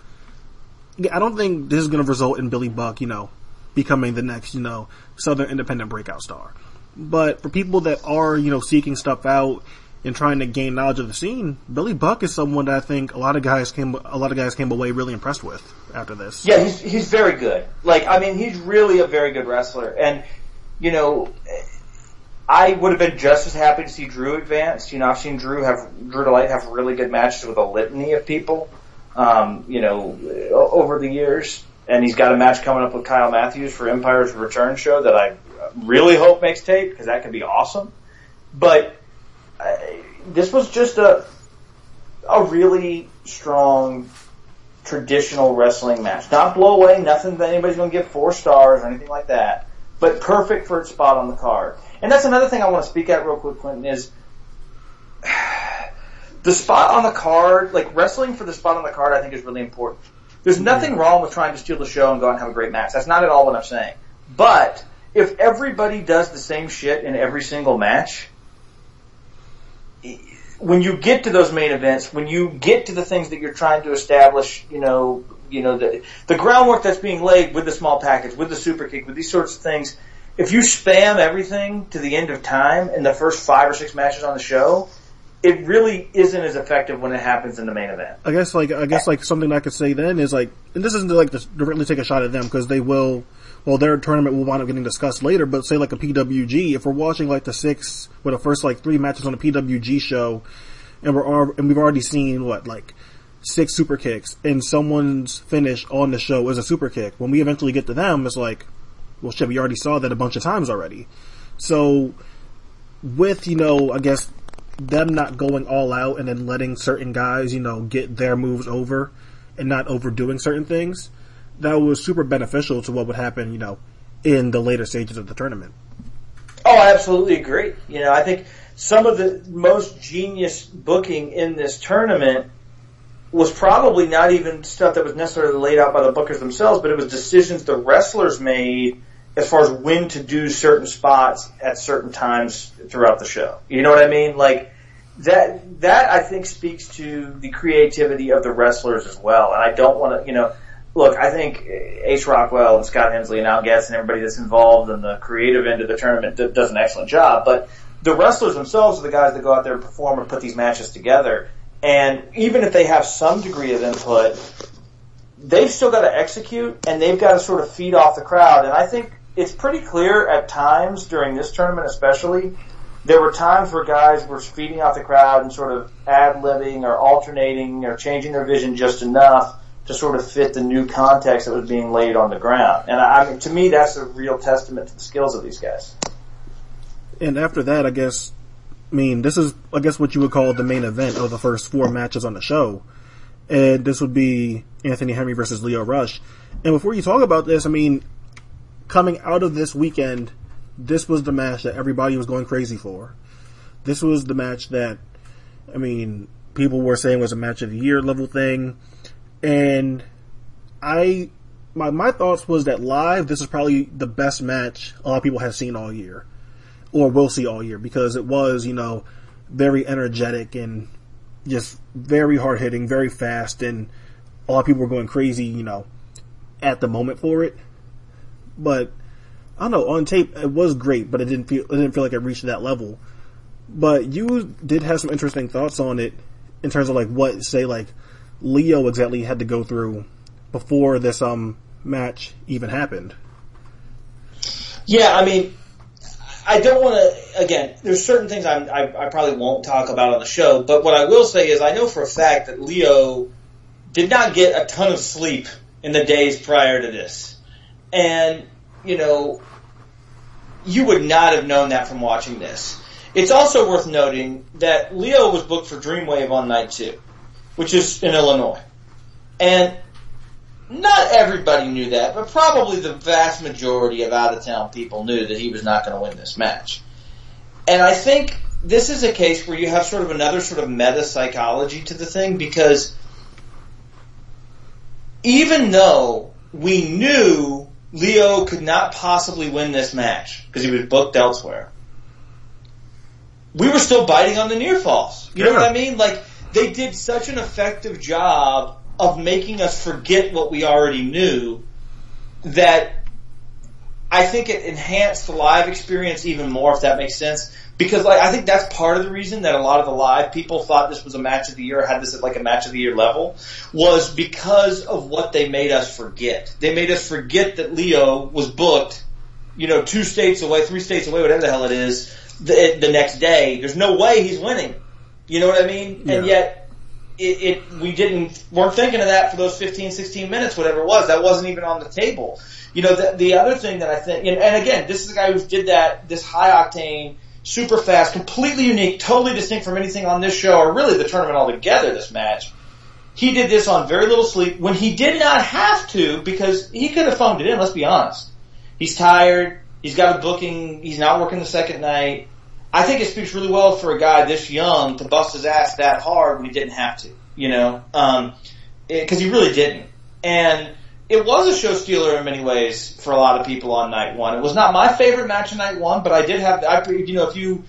Speaker 2: I don't think this is going to result in Billy Buck, becoming the next, Southern independent breakout star. But for people that are, seeking stuff out and trying to gain knowledge of the scene, Billy Buck is someone that I think a lot of guys came away really impressed with after this.
Speaker 3: Yeah, he's very good. He's really a very good wrestler. And, I would have been just as happy to see Drew advance. I've seen Drew Delight have really good matches with a litany of people, over the years. And he's got a match coming up with Kyle Matthews for Empire's Return show that I really hope makes tape because that could be awesome. But this was just a really strong traditional wrestling match. Not blow away, nothing that anybody's going to give 4 stars or anything like that, but perfect for its spot on the card. And that's another thing I want to speak at real quick, Quentin, is the spot on the card, like wrestling for the spot on the card I think is really important. There's nothing wrong with trying to steal the show and go out and have a great match. That's not at all what I'm saying. But if everybody does the same shit in every single match, when you get to those main events, when you get to the things that you're trying to establish, the groundwork that's being laid with the small package, with the super kick, with these sorts of things, if you spam everything to the end of time in the first 5 or 6 matches on the show, it really isn't as effective when it happens in the main event.
Speaker 2: I guess something I could say then is and this isn't to directly take a shot at them because they will, their tournament will wind up getting discussed later, but say like a PWG, if we're watching like the first 3 matches on a PWG show, and we've already seen 6 super kicks, and someone's finish on the show is a super kick. When we eventually get to them, it's like, well shit, we already saw that a bunch of times already. So, with, I guess, them not going all out and then letting certain guys, get their moves over and not overdoing certain things, that was super beneficial to what would happen, in the later stages of the tournament.
Speaker 3: Oh, I absolutely agree. I think some of the most genius booking in this tournament was probably not even stuff that was necessarily laid out by the bookers themselves, but it was decisions the wrestlers made as far as when to do certain spots at certain times throughout the show. You know what I mean? That I think speaks to the creativity of the wrestlers as well. And I don't want to, look, I think Ace Rockwell and Scott Hensley and Al Getz and everybody that's involved in the creative end of the tournament does an excellent job. But the wrestlers themselves are the guys that go out there and perform and put these matches together. And even if they have some degree of input, they've still got to execute and they've got to sort of feed off the crowd. And I think it's pretty clear at times during this tournament especially, there were times where guys were feeding off the crowd and sort of ad-libbing or alternating or changing their vision just enough to sort of fit the new context that was being laid on the ground. And to me, that's a real testament to the skills of these guys.
Speaker 2: And after that, this is, what you would call the main event of the first 4 matches on the show. And this would be Anthony Henry versus Lio Rush. And before you talk about this, I mean, coming out of this weekend, this was the match that everybody was going crazy for. This was the match that, I mean, people were saying was a match of the year level thing. And my thoughts was that live, this is probably the best match a lot of people have seen all year. Or will see all year. Because it was, you know, very energetic and just very hard hitting, very fast, and a lot of people were going crazy, you know, at the moment for it. But I don't know, on tape it was great, but it didn't feel like it reached that level. But you did have some interesting thoughts on it in terms of like what, say, like Lio exactly had to go through before this match even happened.
Speaker 3: Yeah, I mean, I don't want to, again, there's certain things I probably won't talk about on the show, but what I will say is I know for a fact that Lio did not get a ton of sleep in the days prior to this. And, you know, you would not have known that from watching this. It's also worth noting that Lio was booked for Dreamwave on night 2, which is in Illinois. And not everybody knew that, but probably the vast majority of out-of-town people knew that he was not going to win this match. And I think this is a case where you have sort of another sort of meta psychology to the thing, because even though we knew Lio could not possibly win this match because he was booked elsewhere, we were still biting on the near falls. You know what I mean? Like, they did such an effective job of making us forget what we already knew that I think it enhanced the live experience even more, if that makes sense. Because like, I think that's part of the reason that a lot of the live people thought this was a match of the year, had this at like a match of the year level, was because of what they made us forget. They made us forget that Lio was booked, you know, 2 states away, 3 states away, whatever the hell it is, the next day. There's no way he's winning. You know what I mean? Yeah. And yet, we weren't thinking of that for those 15, 16 minutes, whatever it was. That wasn't even on the table. You know, the other thing that I think, and again, this is a guy who did this high octane, super fast, completely unique, totally distinct from anything on this show, or really the tournament altogether, this match. He did this on very little sleep when he did not have to, because he could have phoned it in, let's be honest. He's tired, he's got a booking, he's not working the second night. I think it speaks really well for a guy this young to bust his ass that hard when he didn't have to, you know, because he really didn't. And it was a show stealer in many ways for a lot of people on night 1. It was not my favorite match of night 1, but I did have, you know, if you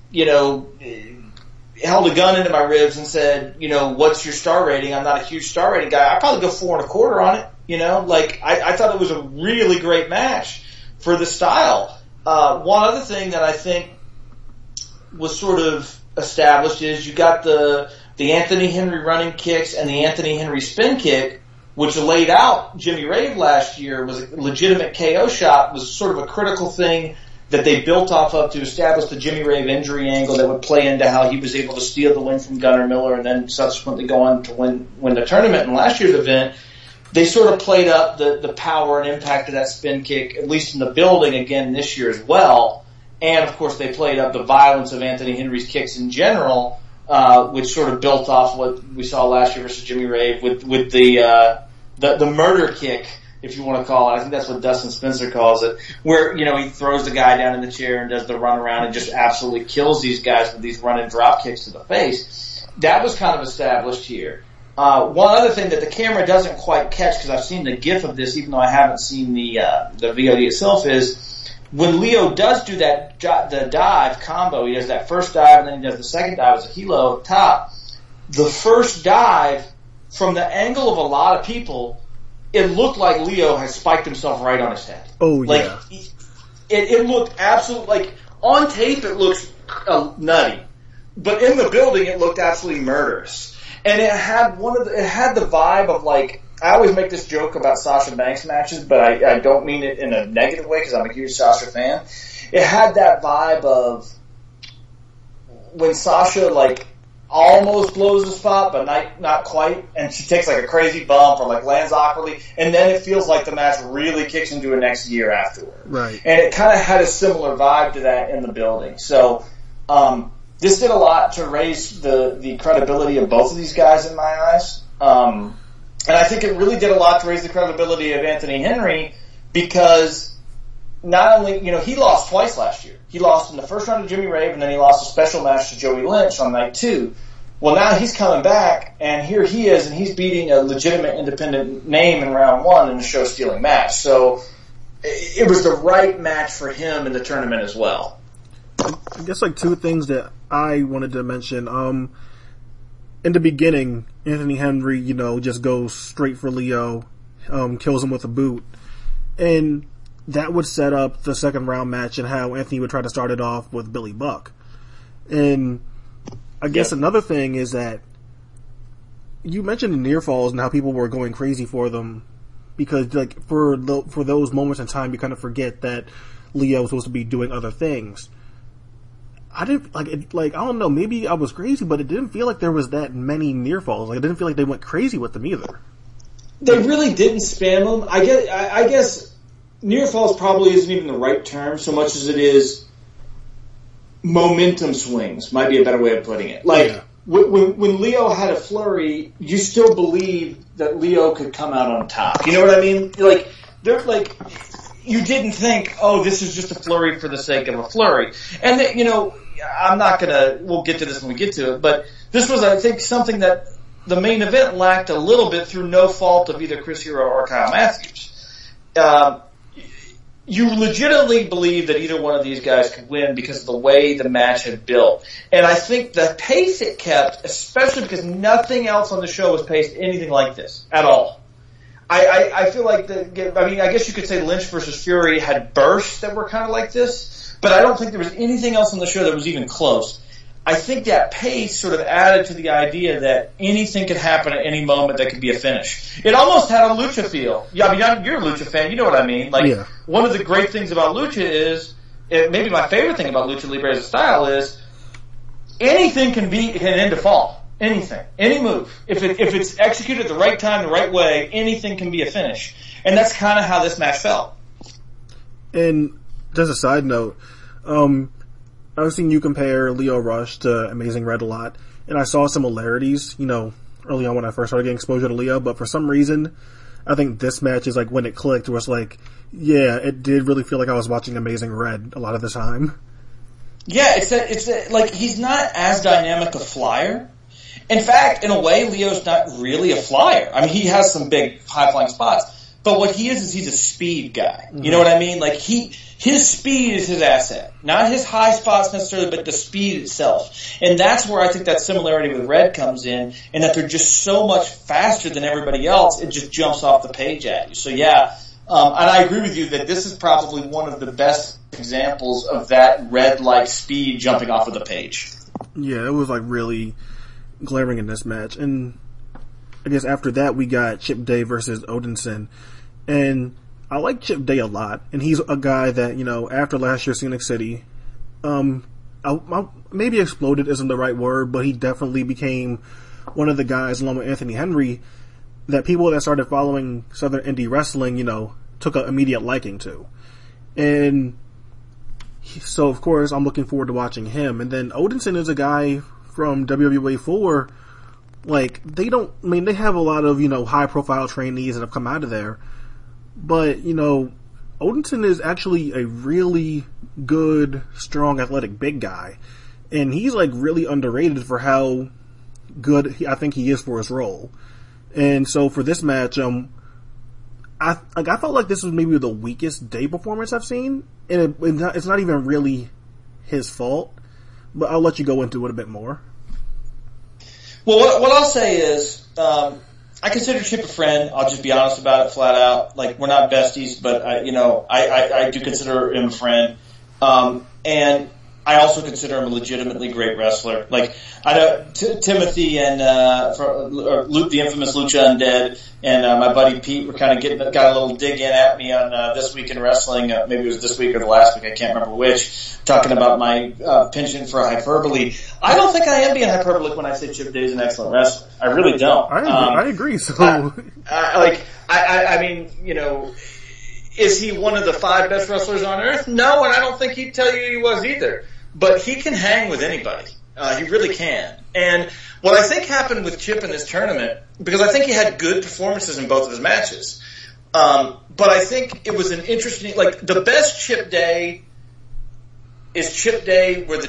Speaker 3: held a gun into my ribs and said, you know, what's your star rating? I'm not a huge star rating guy. I'd probably go 4.25 on it, you know, like I thought it was a really great match for the style. One other thing that I think was sort of established is you got the Anthony Henry running kicks and the Anthony Henry spin kick, which laid out Jimmy Rave last year, was a legitimate KO shot, was sort of a critical thing that they built off of to establish the Jimmy Rave injury angle that would play into how he was able to steal the win from Gunnar Miller and then subsequently go on to win the tournament. In last year's event, they sort of played up the power and impact of that spin kick, at least in the building, again this year as well. And, of course, they played up the violence of Anthony Henry's kicks in general, which sort of built off what we saw last year versus Jimmy Rave with the murder kick, if you want to call it. I think that's what Dustin Spencer calls it, where, you know, he throws the guy down in the chair and does the run around and just absolutely kills these guys with these run and drop kicks to the face. That was kind of established here. One other thing that the camera doesn't quite catch, because I've seen the GIF of this, even though I haven't seen the VOD itself, is when Lio does do the dive combo, he does that first dive and then he does the second dive as a helo up top. The first dive, from the angle of a lot of people, it looked like Lio had spiked himself right on his head.
Speaker 2: Oh,
Speaker 3: like,
Speaker 2: yeah.
Speaker 3: It looked absolutely, like, on tape it looks nutty. But in the building it looked absolutely murderous. And it had the vibe of, like, I always make this joke about Sasha Banks matches, but I don't mean it in a negative way because I'm a huge Sasha fan. It had that vibe of when Sasha, like, almost blows a spot, but not quite, and she takes, like, a crazy bump or, like, lands awkwardly, and then it feels like the match really kicks into a next year afterward.
Speaker 2: Right.
Speaker 3: And it kind of had a similar vibe to that in the building. So, this did a lot to raise the credibility of both of these guys in my eyes. And I think it really did a lot to raise the credibility of Anthony Henry because not only, he lost twice last year. He lost in the first round to Jimmy Rave, and then he lost a special match to Joey Lynch on night 2. Well, now he's coming back, and here he is, and he's beating a legitimate independent name in round 1 in a show-stealing match. So it was the right match for him in the tournament as well.
Speaker 2: I guess two things that I wanted to mention. In the beginning, Anthony Henry, just goes straight for Leo, kills him with a boot. And that would set up the second round match and how Anthony would try to start it off with Billy Buck. And I guess another thing is that you mentioned the near falls and how people were going crazy for them because for those moments in time you kind of forget that Leo was supposed to be doing other things. I didn't I don't know, maybe I was crazy, but it didn't feel like there was that many near falls. It didn't feel like they went crazy with them either.
Speaker 3: They really didn't spam them. I guess near falls probably isn't even the right term so much as it is momentum swings, might be a better way of putting it. When Leo had a flurry, you still believe that Leo could come out on top. You know what I mean? You didn't think, this is just a flurry for the sake of a flurry. And we'll get to this when we get to it, but this was, I think, something that the main event lacked a little bit through no fault of either Chris Hero or Kyle Matthews. You legitimately believe that either one of these guys could win because of the way the match had built. And I think the pace it kept, especially because nothing else on the show was paced anything like this at all. I feel like I guess you could say Lynch versus Fury had bursts that were kind of like this, but I don't think there was anything else on the show that was even close. I think that pace sort of added to the idea that anything could happen at any moment that could be a finish. It almost had a Lucha feel. Yeah, you're a Lucha fan, you know what I mean. One of the great things about Lucha is, maybe my favorite thing about Lucha Libre as a style is, anything can end a fall. Anything. Any move. If it's executed at the right time, the right way, anything can be a finish. And that's kind of how this match felt.
Speaker 2: And just a side note, I've seen you compare Leo Rush to Amazing Red a lot, and I saw similarities, early on when I first started getting exposure to Leo, but for some reason, I think this match is when it clicked, where it's it did really feel like I was watching Amazing Red a lot of the time.
Speaker 3: Yeah, it's he's not as dynamic a flyer. In fact, in a way, Leo's not really a flyer. I mean, he has some big high-flying spots, but what he is he's a speed guy. You know what I mean? His speed is his asset. Not his high spots necessarily, but the speed itself. And that's where I think that similarity with Red comes in that they're just so much faster than everybody else, it just jumps off the page at you. So yeah, and I agree with you that this is probably one of the best examples of that Red-like speed jumping off of the page.
Speaker 2: Yeah, it was really glaring in this match. And I guess after that we got Chip Day versus Odinson. And I like Chip Day a lot, and he's a guy that, after last year's Scenic City, maybe exploded isn't the right word, but he definitely became one of the guys, along with Anthony Henry, that people that started following Southern Indie Wrestling, took an immediate liking to. And so, of course, I'm looking forward to watching him. And then Odinson is a guy from WWA 4, they have a lot of, high-profile trainees that have come out of there. But, Odinson is actually a really good, strong, athletic big guy. And he's, really underrated for how good I think he is for his role. And so for this match, I felt like this was maybe the weakest Day performance I've seen. And it's not even really his fault. But I'll let you go into it a bit more.
Speaker 3: Well, what I'll say is, I consider Chip a friend. I'll just be honest about it flat out. We're not besties, but I do consider him a friend. And I also consider him a legitimately great wrestler. I know Timothy and Luke, the infamous Lucha Undead, and my buddy Pete were kind of got a little dig in at me on This Week in Wrestling. Maybe it was this week or the last week, I can't remember which, talking about my penchant for hyperbole. I don't think I am being hyperbolic when I say Chip Day is an excellent wrestler. I really don't.
Speaker 2: I agree. So,
Speaker 3: I mean, is he one of the 5 best wrestlers on earth? No, and I don't think he'd tell you he was either. But he can hang with anybody. He really can. And what I think happened with Chip in this tournament, because I think he had good performances in both of his matches, but I think it was an interesting, like, the best Chip Day is Chip Day where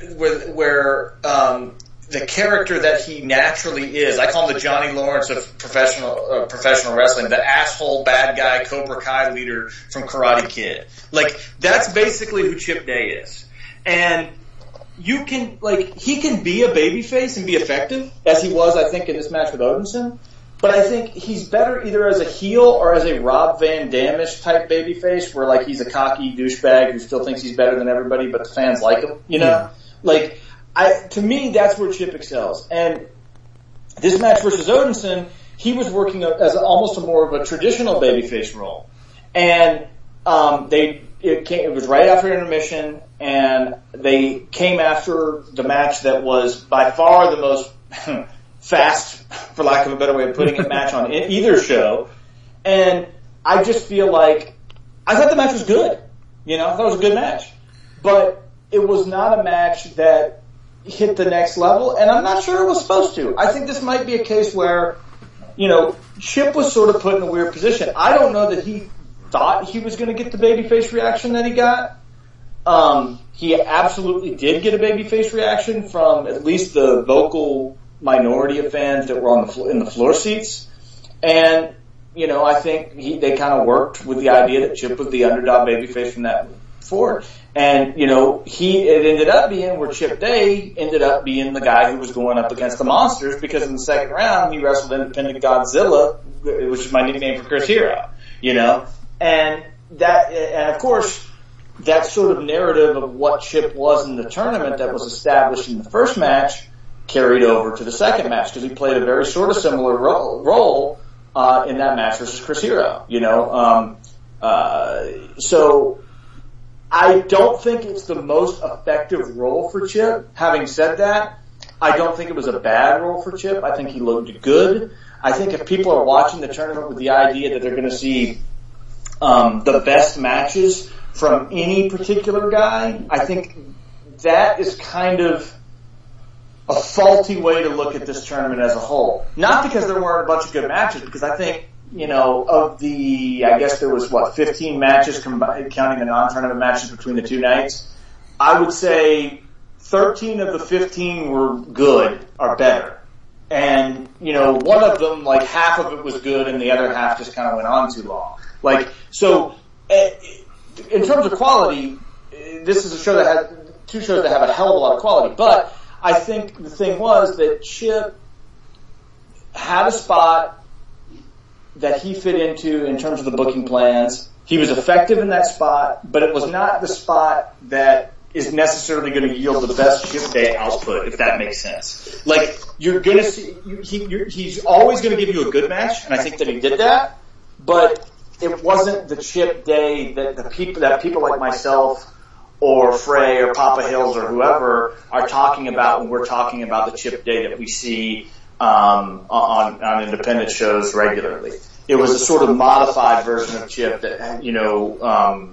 Speaker 3: the character that he naturally is, I call him the Johnny Lawrence of professional wrestling, the asshole bad guy Cobra Kai leader from Karate Kid. Like, that's basically who Chip Day is. And you can, like, he can be a babyface and be effective, as he was, I think, in this match with Odinson. But I think he's better either as a heel or as a Rob Van Dam-ish type babyface, where, like, he's a cocky douchebag who still thinks he's better than everybody, but the fans like him, you know? Yeah. Like, to me, that's where Chip excels. And this match versus Odinson, he was working as almost a more of a traditional babyface role. And it was right after intermission, and they came after the match that was by far the most fast, for lack of a better way of putting it, match on either show. And I just feel like, I thought the match was good. You know, I thought it was a good match. But it was not a match that hit the next level, and I'm not sure it was supposed to. I think this might be a case where, you know, Chip was sort of put in a weird position. I don't know that he thought he was going to get the babyface reaction that he got. He absolutely did get a babyface reaction from at least the vocal minority of fans that were in the floor seats. And, you know, I think they kind of worked with the idea that Chip was the underdog babyface from that forward. And, you know, it ended up being where Chip Day ended up being the guy who was going up against the Monsters, because in the second round he wrestled Independent Godzilla, which is my nickname for Chris Hero, you know. And of course, that sort of narrative of what Chip was in the tournament that was established in the first match carried over to the second match, because he played a very sort of similar role in that match versus Chris Hero, you know. So I don't think it's the most effective role for Chip. Having said that, I don't think it was a bad role for Chip. I think he looked good. I think if people are watching the tournament with the idea that they're going to see the best matches from any particular guy, I think that is kind of a faulty way to look at this tournament as a whole. Not because there weren't a bunch of good matches, because I think, you know, of I guess there was, 15 matches combined, counting the non-tournament matches between the two nights. I would say 13 of the 15 were good or better. And, you know, one of them, like, half of it was good and the other half just kind of went on too long. Like, so, in terms of quality, this is a show that had two shows that have a hell of a lot of quality. But I think the thing was that Chip had a spot that he fit into in terms of the booking plans. He was effective in that spot, but it was not the spot that is necessarily going to yield the best Chip Day output, if that makes sense. Like, you're going to see, he's always going to give you a good match, and I think that he did that, but it wasn't the Chip Day that people like myself or Frey or Papa Hills or whoever are talking about when we're talking about the Chip Day that we see on independent shows regularly. It was a sort of modified version of Chip that, you know,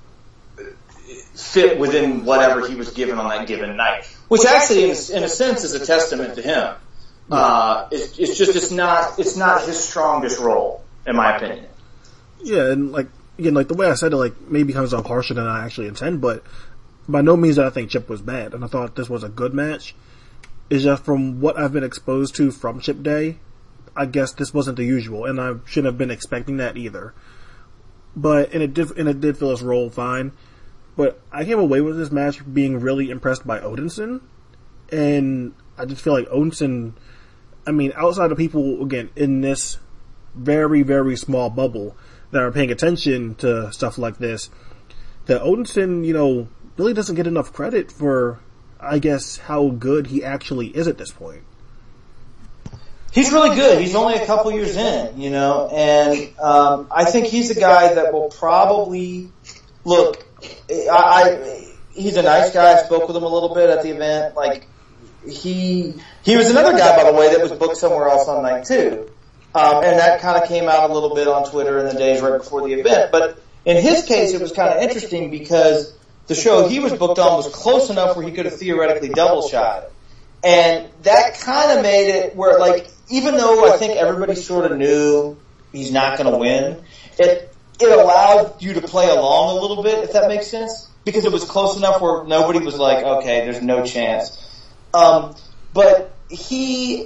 Speaker 3: fit within whatever he was given on that given night, which actually, in a sense, is a testament to him. It's not his strongest role, in my opinion.
Speaker 2: Yeah, and like the way I said it, like, maybe comes off harsher than I actually intend, but by no means did I think Chip was bad, and I thought this was a good match. It's just from what I've been exposed to from Chip Day, I guess this wasn't the usual, and I shouldn't have been expecting that either. But, and it did fill his role fine. But I came away with this match being really impressed by Odinson, and I just feel like Odinson, I mean, outside of people, again, in this very, very small bubble that are paying attention to stuff like this, that Odinson, you know, really doesn't get enough credit for, I guess, how good he actually is at this point.
Speaker 3: He's really good. He's only a couple years in, you know, and I think he's a guy that will probably look. He's a nice guy. I spoke with him a little bit at the event. Like, he was another guy, by the way, that was booked somewhere else on night two, and that kind of came out a little bit on Twitter in the days right before the event. But in his case, it was kind of interesting because the show he was booked on was close enough where he could have theoretically double shot it. And that kind of made it where, like, even though I think everybody sort of knew he's not going to win, it allowed you to play along a little bit, if that makes sense, because it was close enough where nobody was like, okay, there's no chance. But he's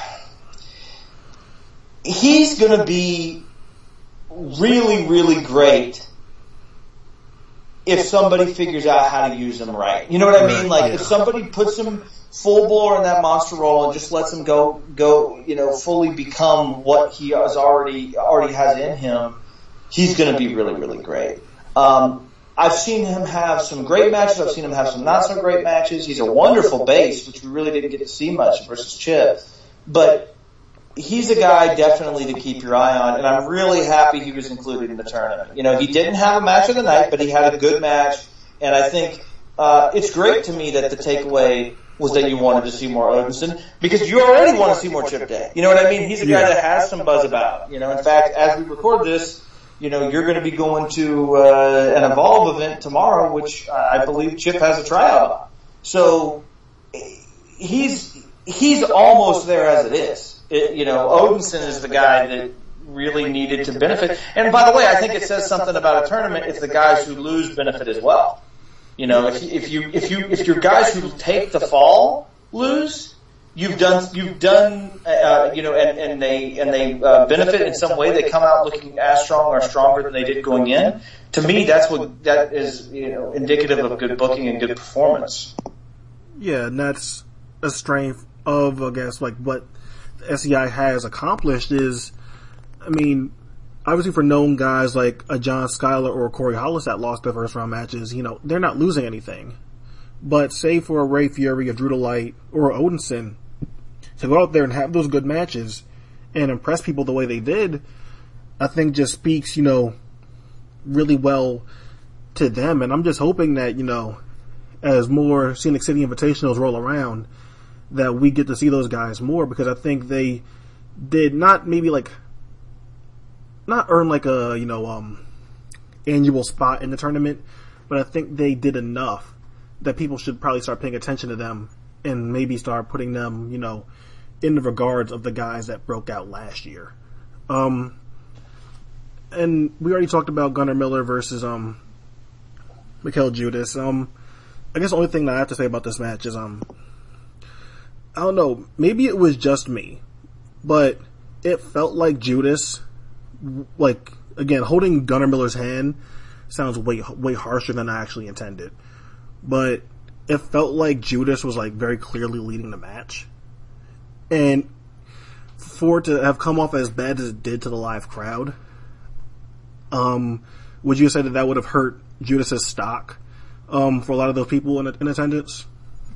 Speaker 3: going to be really, really great if somebody figures out how to use him right. You know what I mean? Like, if somebody puts him full bore in that monster role and just lets him go, fully become what he has already has in him, he's going to be really, really great. I've seen him have some great matches. I've seen him have some not so great matches. He's a wonderful base, which we really didn't get to see much versus Chip. But he's a guy definitely to keep your eye on, and I'm really happy he was included in the tournament. He didn't have a match of the night, but he had a good match, and I think it's great to me that the takeaway was that you wanted to see more Odinson, because you already want to see more Chip Day. You know what I mean? He's a guy that has some buzz about him. In fact, as we record this, you're going to be going to an Evolve event tomorrow, which I believe Chip has a tryout on. So he's almost there as it is. Odinson is the guy that really needed to benefit. And by the way, I think it says something about a tournament if the guys who lose benefit as well. If your guys who take the fall lose, you've done, and they benefit in some way. They come out looking as strong or stronger than they did going in. To me, that is indicative of good booking and good performance.
Speaker 2: Yeah, and that's a strength of, I guess, like what the SCI has accomplished is, obviously for known guys like a John Schuyler or a Corey Hollis that lost their first round matches, they're not losing anything. But say for a Ray Fury, a Drew DeLight, or a Odinson, to go out there and have those good matches and impress people the way they did, I think just speaks, really well to them. And I'm just hoping that, as more Scenic City Invitationals roll around, that we get to see those guys more, because I think they did not earn like a, annual spot in the tournament, but I think they did enough that people should probably start paying attention to them and maybe start putting them, in the regards of the guys that broke out last year. And we already talked about Gunnar Miller versus, Mikael Judas. I guess the only thing that I have to say about this match is, I don't know, maybe it was just me, but it felt like Judas, again, holding Gunnar Miller's hand sounds way harsher than I actually intended. But it felt like Judas was very clearly leading the match. And for it to have come off as bad as it did to the live crowd, would you say that would have hurt Judas's stock, for a lot of those people in attendance?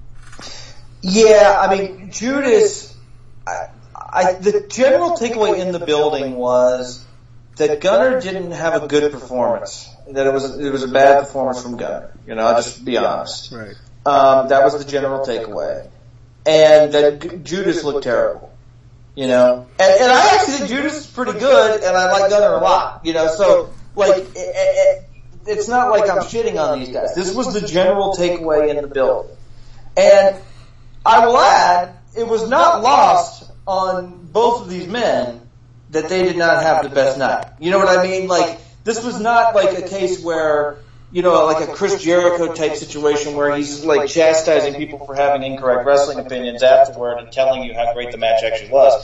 Speaker 3: Yeah, Judas, the general takeaway in the building was that Gunnar didn't have a good performance. That it was a bad performance from Gunnar. I'll just be honest.
Speaker 2: Right.
Speaker 3: That was the general takeaway. And that Judas looked terrible. And I actually think Judas is pretty good, and I like Gunnar a lot. So, it's not like I'm shitting on these guys. This was the general takeaway in the building. And I will add, it was not lost on both of these men that they did not have the best night. You know what I mean? This was not a case where, like a Chris Jericho type situation where he's chastising people for having incorrect wrestling opinions afterward and telling you how great the match actually was.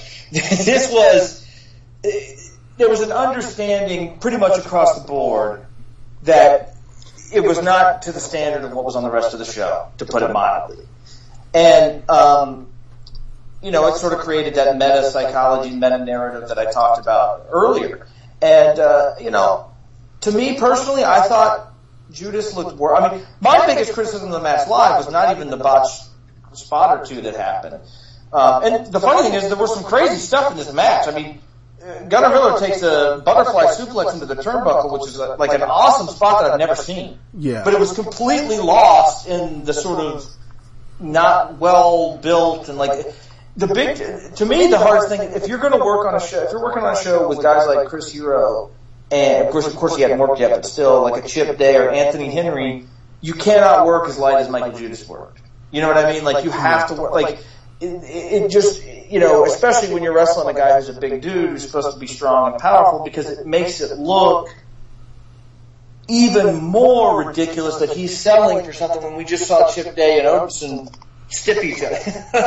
Speaker 3: There was an understanding pretty much across the board that it was not to the standard of what was on the rest of the show, to put it mildly. And, it sort of created that meta psychology, meta narrative that I talked about earlier. And, to me personally, I thought Judas looked worse. My biggest criticism of the match live was not even the botched spot or two that happened. And the funny thing is, there was some crazy stuff in this match. Gunnar Miller takes a butterfly suplex into the turnbuckle, which is an awesome spot that I've never seen.
Speaker 2: Yeah.
Speaker 3: But it was completely lost in the sort of not well built and to me, the hardest thing, if you're going to work on a show, if you're working on a show with guys like Chris Hero, and of course he hadn't worked yet, but still, like a Chip Day or Anthony Henry, you cannot work as light as Michael Judas worked. You know what I mean? You have to work, it just, you know, especially when you're wrestling a guy who's a big dude who's supposed to be strong and powerful, because it makes it look even more ridiculous that he's selling for something when we just saw Chip Day and Otis stip each other.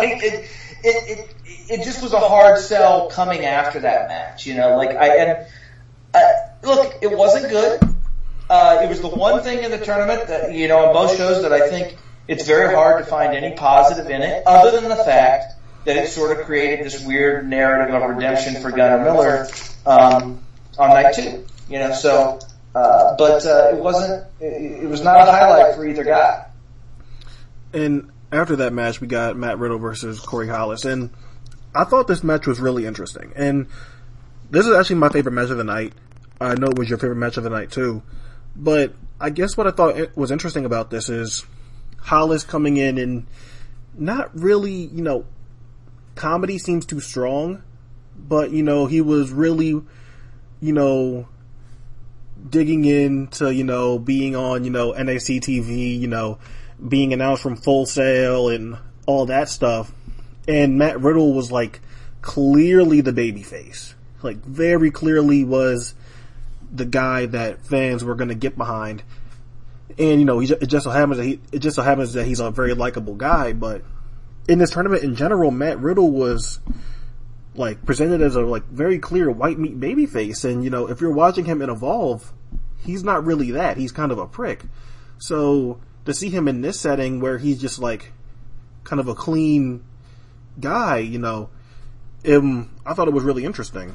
Speaker 3: It just was a hard sell coming after that match, you know. Like look, it wasn't good. It was the one thing in the tournament that, you know, on both shows that I think it's very hard to find any positive in it, other than the fact that it sort of created this weird narrative of redemption for Gunnar Miller on night 2. You know, so but it wasn't. It was not a highlight for either guy.
Speaker 2: And after that match, we got Matt Riddle versus Corey Hollis, and I thought this match was really interesting. And this is actually my favorite match of the night. I know it was your favorite match of the night too, but I guess what I thought was interesting about this is Hollis coming in and not really, you know, comedy seems too strong, but, you know, he was really, you know, digging into, you know, being on, you know, NXT TV, you know, being announced from Full Sail and all that stuff. And Matt Riddle was, like, clearly the babyface. Like, very clearly was the guy that fans were going to get behind. And, you know, it just so happens that he's a very likable guy, but in this tournament in general, Matt Riddle was, like, presented as a, like, very clear white meat babyface. And, you know, if you're watching him in Evolve, he's not really that. He's kind of a prick. So to see him in this setting where he's just, like, kind of a clean guy, you know, I thought it was really interesting.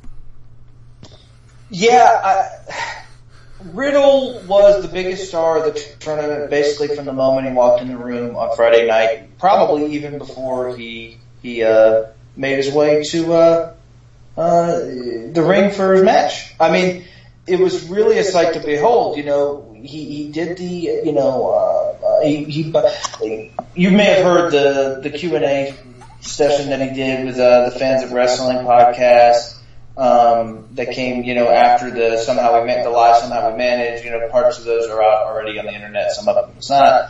Speaker 3: Yeah, Riddle was the biggest star of the tournament basically from the moment he walked in the room on Friday night, probably even before he made his way to the ring for his match. I mean, it was really a sight to behold. You know, he did the, you know, you may have heard the Q&A session that he did with the Fans of Wrestling podcast. That came, you know, after the live Somehow We Managed, you know, parts of those are out already on the internet, some of them it's not.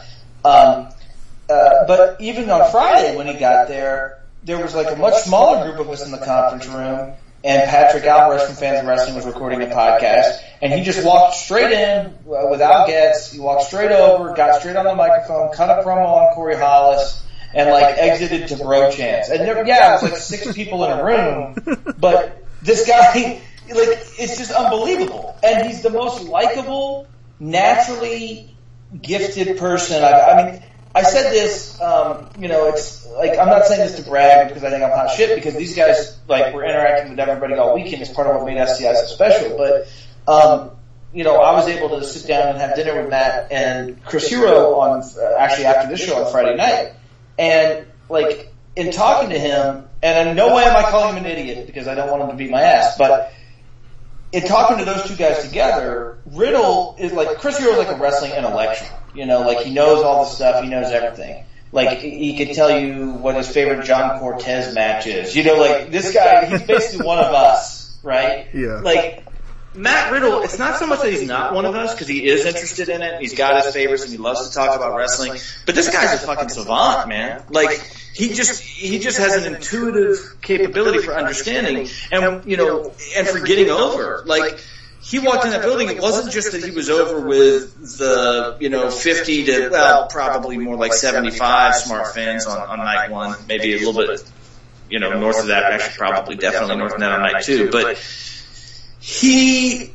Speaker 3: But even on Friday when he got there was like a much smaller group of us in the conference room, and Patrick Alvarez from Fans of Wrestling was recording a podcast, and he just walked straight in without gets. He walked straight over, got straight on the microphone, cut a promo on Corey Hollis, and like exited to bro chants. And there, yeah, it was like 6 people in a room, but this guy, like, it's just unbelievable. And he's the most likable, naturally gifted person. I mean, I said this, you know, it's like, I'm not saying this to brag because I think I'm hot shit, because these guys, like, were interacting with everybody all weekend as part of what made STI so special. But, you know, I was able to sit down and have dinner with Matt and Chris Hero on, actually after this show on Friday night. And, like, in talking to him, and in no way am I calling him an idiot because I don't want him to beat my ass, but in talking to those two guys together, Riddle is like, Chris Hero is like a wrestling intellectual. You know, like, he knows all the stuff, he knows everything. Like, he could tell you what his favorite John Cortez match is. You know, like, this guy, he's basically one of us, right?
Speaker 2: Yeah.
Speaker 3: Like, Matt Riddle, it's not so much that he's not one of us, because he is interested in it, he's got his favorites, and he loves to talk about wrestling, but this guy's a fucking savant, man. Like, he just has an intuitive capability for understanding, and, you know, and for getting over. Like, he walked in that building, it wasn't just that he was over with the, you know, 50 to, well, probably more like 75 smart fans on night 1, maybe a little bit, you know, north of that, actually probably definitely north of that on night 2, but he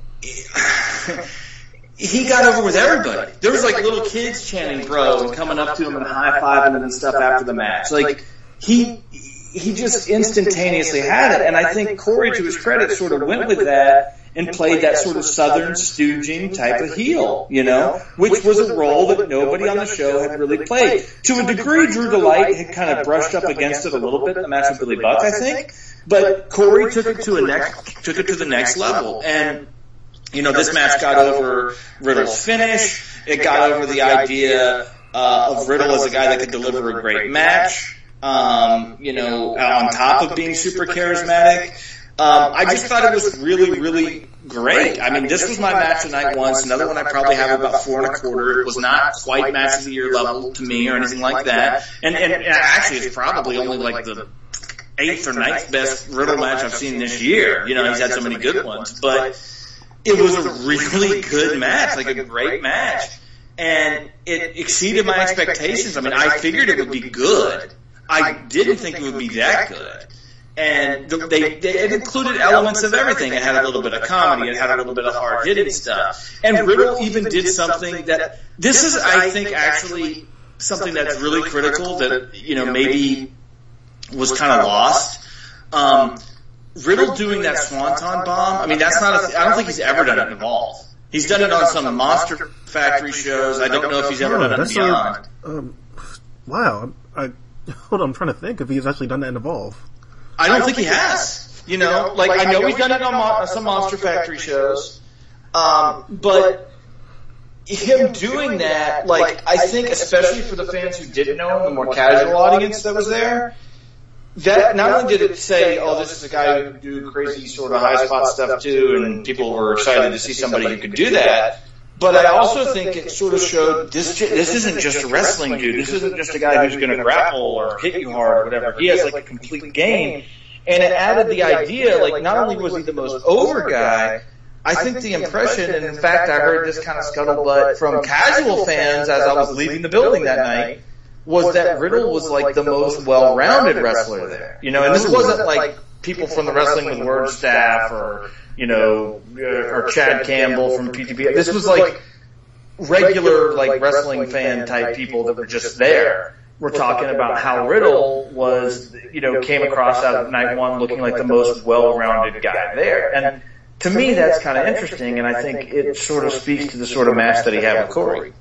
Speaker 3: got over with everybody. There was like little kids chanting bro and coming up to him and high-fiving him and stuff after the match. Like, he just instantaneously had it. And I think Corey, to his credit, sort of went with that and played that sort of southern stooging type of heel, you know, which was a role that nobody on the show had really played. To a degree, Drew Delight had kind of brushed up against it a little bit in the match with Billy Buck, I think. But Corey took it to the next level. And, you know, this match got over Riddle's finish. It got over the idea of Riddle as a guy that could deliver a great match, you know, on top of being super charismatic. I just thought it was really, really great. I mean, this was my match of night one. It's another one I probably have about 4 1/4. It was not quite match of the year level to me or anything like that. And actually, it's probably only like the 8th or 9th best Riddle match I've seen this year. You know, he's had so many good ones, but it was a really good match, like a great match. And it exceeded my expectations. I mean, I figured it would be good. I didn't think it would be that good. And it included elements of everything. It had a little bit of comedy. It had a little bit of hard-hitting stuff. And Riddle even did something that, this is, I think, actually something that's really critical that, you know, maybe was kind of lost. Riddle doing that Swanton bomb, I mean, that's not I don't think he's ever done it in Evolve. He's done it on some Monster Factory shows. I don't know if he's ever done it Beyond.
Speaker 2: Wow. Hold on, I'm trying to think if he's actually done that in Evolve.
Speaker 3: I don't think he has. You know, like I know he's done it on some Monster Factory shows, but him doing that, like I think, especially for the fans who didn't know him, the more casual audience that was there, that not only did it say, "Oh, this is a guy who can do crazy sort of high spot stuff too," and people were excited to see somebody who could do that. But I also think it sort of showed this isn't just a wrestling dude. This isn't just a guy who's going to grapple or hit you hard or whatever. He has like a complete game. And it added the idea, like not only was he the most over guy, I think the impression, and in fact I heard this kind of scuttlebutt from casual fans as I was leaving the building that night, was that Riddle was like the most well-rounded wrestler there. You know, and this wasn't like people from the Wrestling with Words staff or, you know, or Chad Campbell from PTP. This was like regular, like wrestling fan type people that were just there. We're talking about how Riddle was, you know, came across out of night one looking like the most well-rounded guy there. And to me, that's kind of interesting, and I think it sort of speaks to the sort of match that he had with Corey.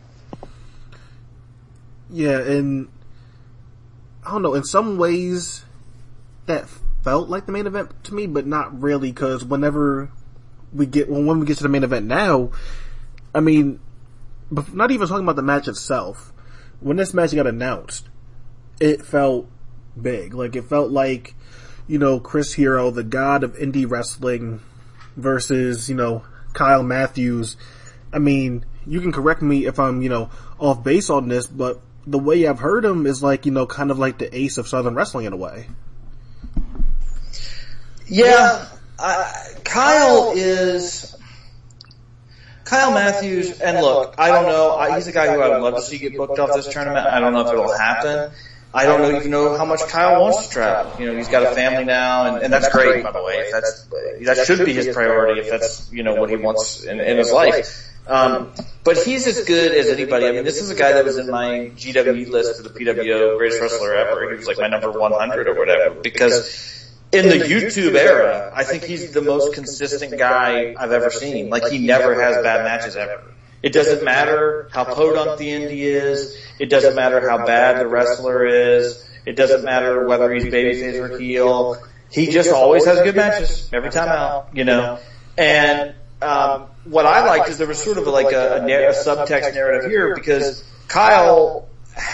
Speaker 2: Yeah, and I don't know, in some ways that felt like the main event to me, but not really, because when we get to the main event now, I mean, not even talking about the match itself, when this match got announced, it felt big. Like, it felt like, you know, Chris Hero, the god of indie wrestling, versus, you know, Kyle Matthews. I mean, you can correct me if I'm, you know, off base on this, but the way I've heard him is like, you know, kind of like the ace of Southern wrestling in a way.
Speaker 3: Yeah, Kyle Matthews, and look, I don't know, he's a guy who I would love to see get booked off this tournament. I don't know if it'll happen. I don't even know how much Kyle wants to travel. You know, he's got a family now, and that's great, by the way. That should be his priority if that's, you know, what he wants in his life. But he's as good as anybody. I mean, this is a guy that was in my GWE list for the PWO Greatest Wrestler Ever. He was like my number 100 or whatever, because in the YouTube era, I think he's the most consistent guy I've ever seen. Like, he never has bad matches ever. It doesn't matter how podunk the indie is. It doesn't matter how bad the wrestler is. It doesn't matter whether he's babyface or heel. He just always has good matches every time out, you know. And what I liked is there was sort of like a subtext narrative here, because Kyle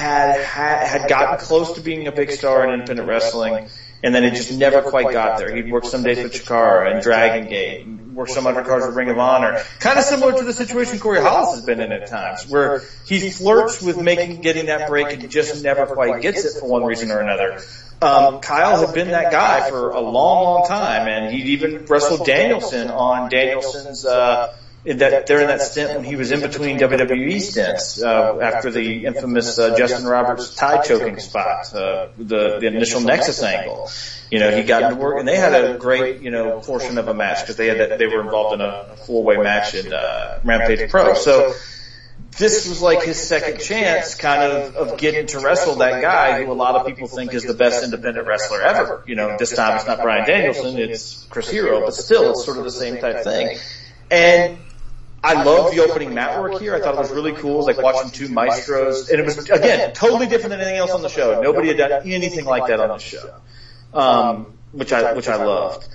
Speaker 3: had gotten close to being a big star in independent wrestling, and then it just never quite got there. He'd worked some days with Chikara and Dragon Gate, and worked some undercards with Ring of Honor. Kind of similar to the situation Corey Hollis has been in at times, where he flirts with getting that break and just never quite gets it for one reason or another. Kyle had been that guy for a long, long time, and he'd even wrestled Danielson on Danielson's, during that stint when he was in between WWE stints, after the infamous Justin Roberts tie choking spot, the initial Nexus angle. You know, he got into work, and they had a great, you know, portion of a match, because they were involved in a four-way match in Rampage Pro. So this was like his second chance kind of getting to wrestle that guy who a lot of people think is the best independent wrestler ever. You know, this time it's not Bryan Danielson, it's Chris Hero, but still it's sort of the same type thing. And I loved the opening mat work here. I thought it was really cool. It was like watching two maestros. And it was, again, totally different than anything else on the show. Nobody had done anything like that on the show, which I loved.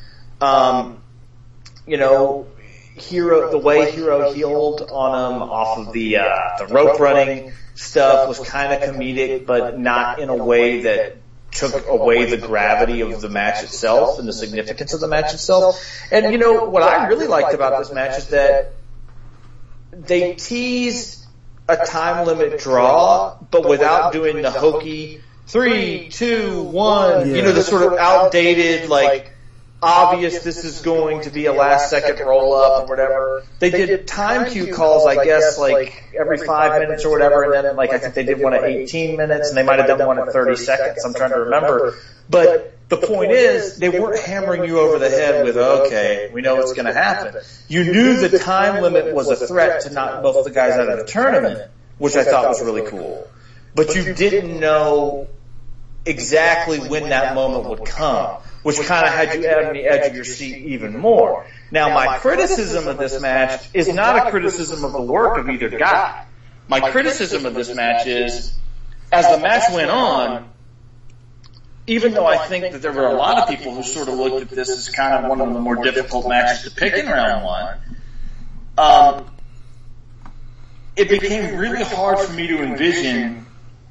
Speaker 3: You know, the way Hero healed on him off of the rope running stuff was kind of comedic, but not in a way that took away the gravity of the match itself and the significance of the match itself. And you know, what I really liked about this match is that they teased a time limit draw, but without doing the hokey 3, 2, 1, you know, the sort of outdated, like, obvious this is going to be a last second roll up or whatever. They did time cue calls, I guess, like every 5 minutes or whatever, and then like I think they did one at 18 minutes and they might have done one at 30 seconds. I'm trying to remember. But the point is, they weren't hammering you over the head with, okay, we know what's going to happen. You knew the time limit was a threat to knock both the guys out of the tournament, which I thought was really cool. But you didn't know exactly when that moment would come, which kind of had you on the edge of your seat even more. Now, my criticism of this match is not a criticism of the work of either guy. My criticism of this match is, as the match went on, even though I think that there were a lot of people who sort of looked at this as kind of one of the more difficult matches to pick in round one, it became really hard for me to envision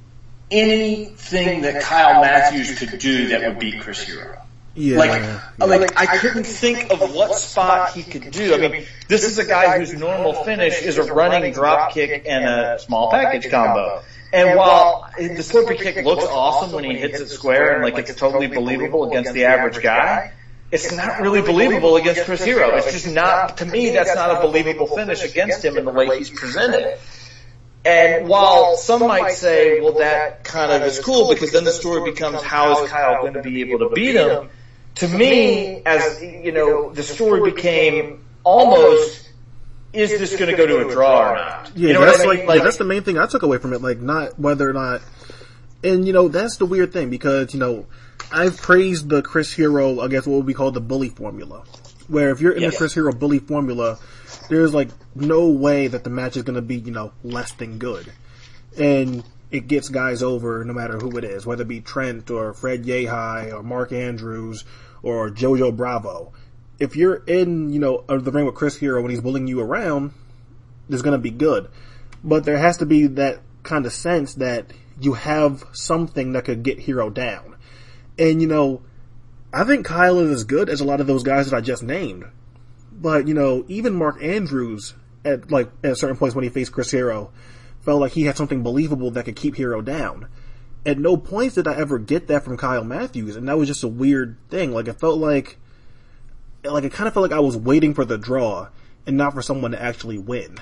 Speaker 3: anything that Kyle Matthews could do that would beat Chris Hero.
Speaker 2: Yeah,
Speaker 3: like I couldn't think of what spot he could do. I mean, this is a guy whose normal finish is a running drop kick and a small package combo. And while the slurpee kick looks awesome when he hits it square and like it's totally believable against the average guy, it's not really believable against Chris Hero. It's just not, to me, that's not a believable finish against him in the way he's presented. And while some might say, well, that kind of is cool because then the story becomes, how is Kyle going to be able to beat him? To me, as you know, the story became almost, is this going to go to a draw or not?
Speaker 2: Yeah,
Speaker 3: you know
Speaker 2: that's
Speaker 3: what I mean?
Speaker 2: like that's the main thing I took away from it. Like, not whether or not, and you know, that's the weird thing because you know, I've praised the Chris Hero, I guess what would be called the bully formula, where if you're in the Chris Hero bully formula, there's like no way that the match is going to be, you know, less than good. And it gets guys over no matter who it is, whether it be Trent or Fred Yehi or Mark Andrews or Jojo Bravo. If you're in, you know, the ring with Chris Hero when he's bullying you around, it's going to be good. But there has to be that kind of sense that you have something that could get Hero down. And, you know, I think Kyle is as good as a lot of those guys that I just named. But, you know, even Mark Andrews, at certain points when he faced Chris Hero, felt like he had something believable that could keep Hero down. At no point did I ever get that from Kyle Matthews, and that was just a weird thing. Like, it felt like it kind of felt like I was waiting for the draw, and not for someone to actually win.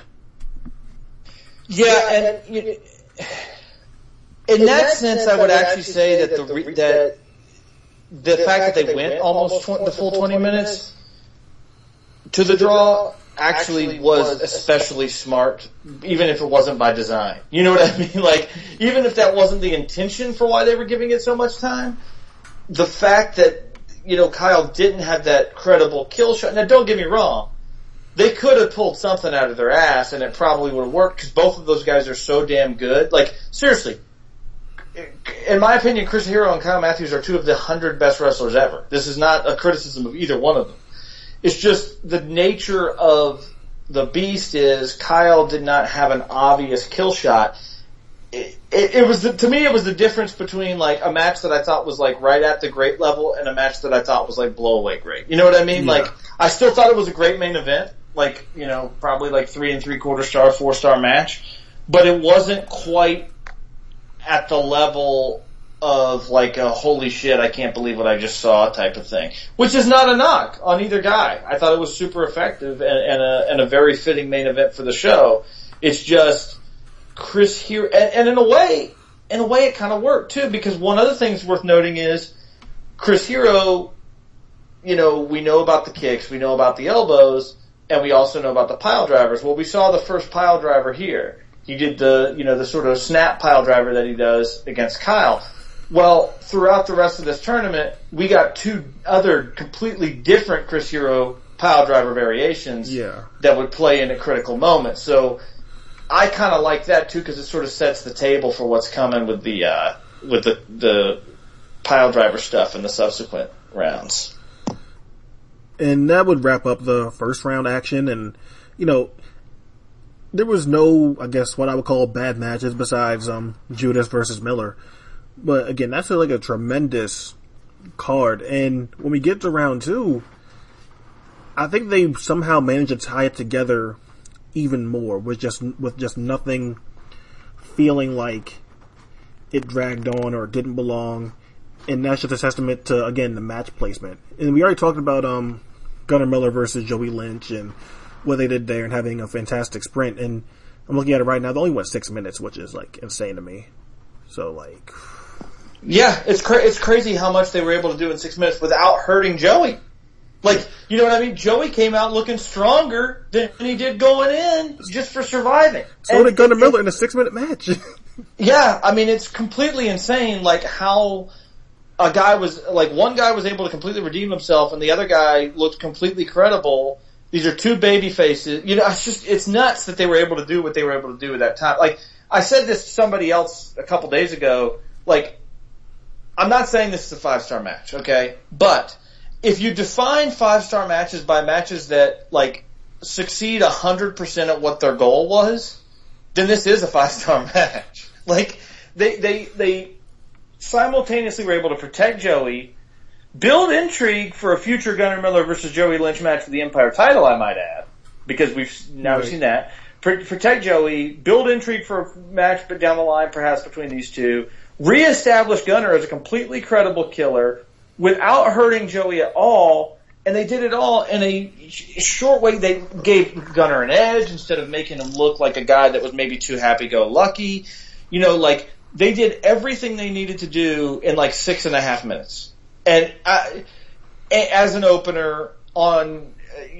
Speaker 3: Yeah, and in that sense, I would actually say that the fact that they went almost the full 20 minutes to the draw actually was especially smart, even if it wasn't by design. You know what I mean? Like, even if that wasn't the intention for why they were giving it so much time, the fact that, you know, Kyle didn't have that credible kill shot. Now, don't get me wrong. They could have pulled something out of their ass and it probably would have worked because both of those guys are so damn good. Like, seriously. In my opinion, Chris Hero and Kyle Matthews are two of the 100 best wrestlers ever. This is not a criticism of either one of them. It's just the nature of the beast is Kyle did not have an obvious kill shot. It was to me it was the difference between like a match that I thought was like right at the great level and a match that I thought was like blow away great. You know what I mean? Yeah. Like I still thought it was a great main event. Like, you know, probably like 3 3/4 star, 4-star match, but it wasn't quite at the level of like a holy shit, I can't believe what I just saw type of thing. Which is not a knock on either guy. I thought it was super effective and a very fitting main event for the show. It's just Chris Hero, and in a way it kind of worked too, because one other thing's worth noting is Chris Hero, you know, we know about the kicks, we know about the elbows, and we also know about the pile drivers. Well, we saw the first pile driver here. He did the sort of snap pile driver that he does against Kyle. Well, throughout the rest of this tournament, we got 2 other completely different Chris Hero pile driver variations that would play in a critical moment. So I kind of like that too, because it sort of sets the table for what's coming with the pile driver stuff in the subsequent rounds.
Speaker 2: And that would wrap up the first round action, and you know, there was no, I guess, what I would call bad matches besides Judas versus Miller. But again, that's like a tremendous card. And when we get to round 2, I think they somehow managed to tie it together even more with just nothing feeling like it dragged on or didn't belong. And that's just a testament to, again, the match placement. And we already talked about Gunnar Miller versus Joey Lynch and what they did there and having a fantastic sprint. And I'm looking at it right now, they only went 6 minutes, which is like insane to me. So like,
Speaker 3: yeah, it's crazy how much they were able to do in 6 minutes without hurting Joey. Like, you know what I mean? Joey came out looking stronger than he did going in just for surviving.
Speaker 2: So did Gunnar Miller in a 6-minute match.
Speaker 3: Yeah, I mean, it's completely insane, like, how one guy was able to completely redeem himself and the other guy looked completely credible. These are two baby faces. You know, it's nuts that they were able to do what they were able to do at that time. Like, I said this to somebody else a couple days ago, like, I'm not saying this is a 5-star match, okay? But if you define 5-star matches by matches that, like, succeed 100% at what their goal was, then this is a 5-star match. Like, they simultaneously were able to protect Joey, build intrigue for a future Gunnar Miller versus Joey Lynch match for the Empire title, I might add, because we've seen that. Protect Joey, build intrigue for a match but down the line perhaps between these two, reestablish Gunnar as a completely credible killer without hurting Joey at all, and they did it all in a short way. They gave Gunnar an edge instead of making him look like a guy that was maybe too happy-go-lucky. You know, like, they did everything they needed to do in like 6.5 minutes. And as an opener in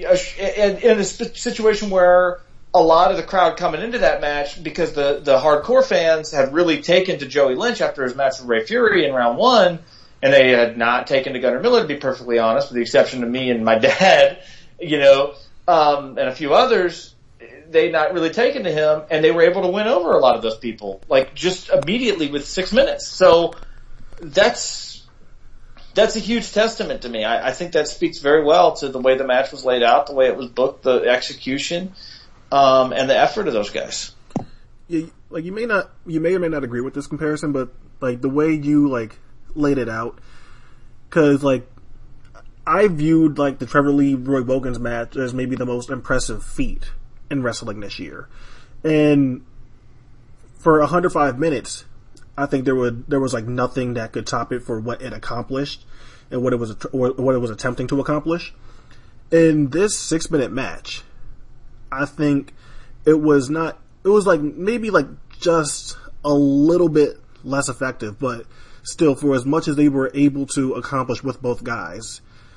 Speaker 3: a situation where a lot of the crowd coming into that match, because the hardcore fans had really taken to Joey Lynch after his match with Ray Fury in round 1, and they had not taken to Gunnar Miller, to be perfectly honest, with the exception of me and my dad, you know, and a few others. They not really taken to him, and they were able to win over a lot of those people, like, just immediately with 6 minutes. So that's a huge testament to me. I think that speaks very well to the way the match was laid out, the way it was booked, the execution, and the effort of those guys.
Speaker 2: Yeah, like, you may or may not agree with this comparison, but like the way you like laid it out, because like I viewed like the Trevor Lee Roy Bogans match as maybe the most impressive feat in wrestling this year, and for 105 minutes, I think there was like nothing that could top it for what it accomplished and what it was attempting to accomplish. In this 6-minute match, I think it was like maybe like just a little bit less effective, but still, for as much as they were able to accomplish with both guys,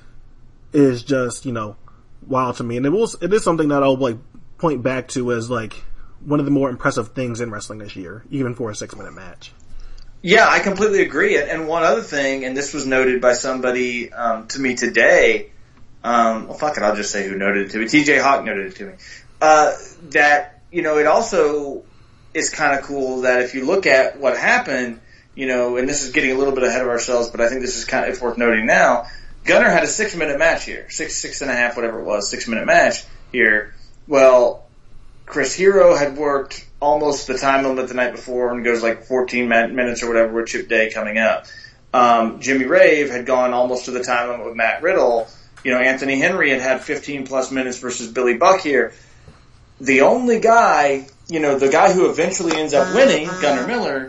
Speaker 2: is just, you know, wild to me. And it is something that I'll like point back to as like one of the more impressive things in wrestling this year, even for a 6-minute match.
Speaker 3: Yeah, I completely agree. And one other thing, and this was noted by somebody to me today, well, fuck it, I'll just say who noted it to me. TJ Hawk noted it to me. That, you know, it also is kind of cool that if you look at what happened, you know, and this is getting a little bit ahead of ourselves, but I think this is kind of, it's worth noting now. Gunnar had a 6-minute match here. 6.5, whatever it was, 6-minute match here. Well, Chris Hero had worked almost the time limit the night before and goes like 14 minutes or whatever with Chip Day coming up. Jimmy Rave had gone almost to the time limit with Matt Riddle. You know, Anthony Henry had 15 plus minutes versus Billy Buck here. The only guy, you know, the guy who eventually ends up winning, Gunnar Miller,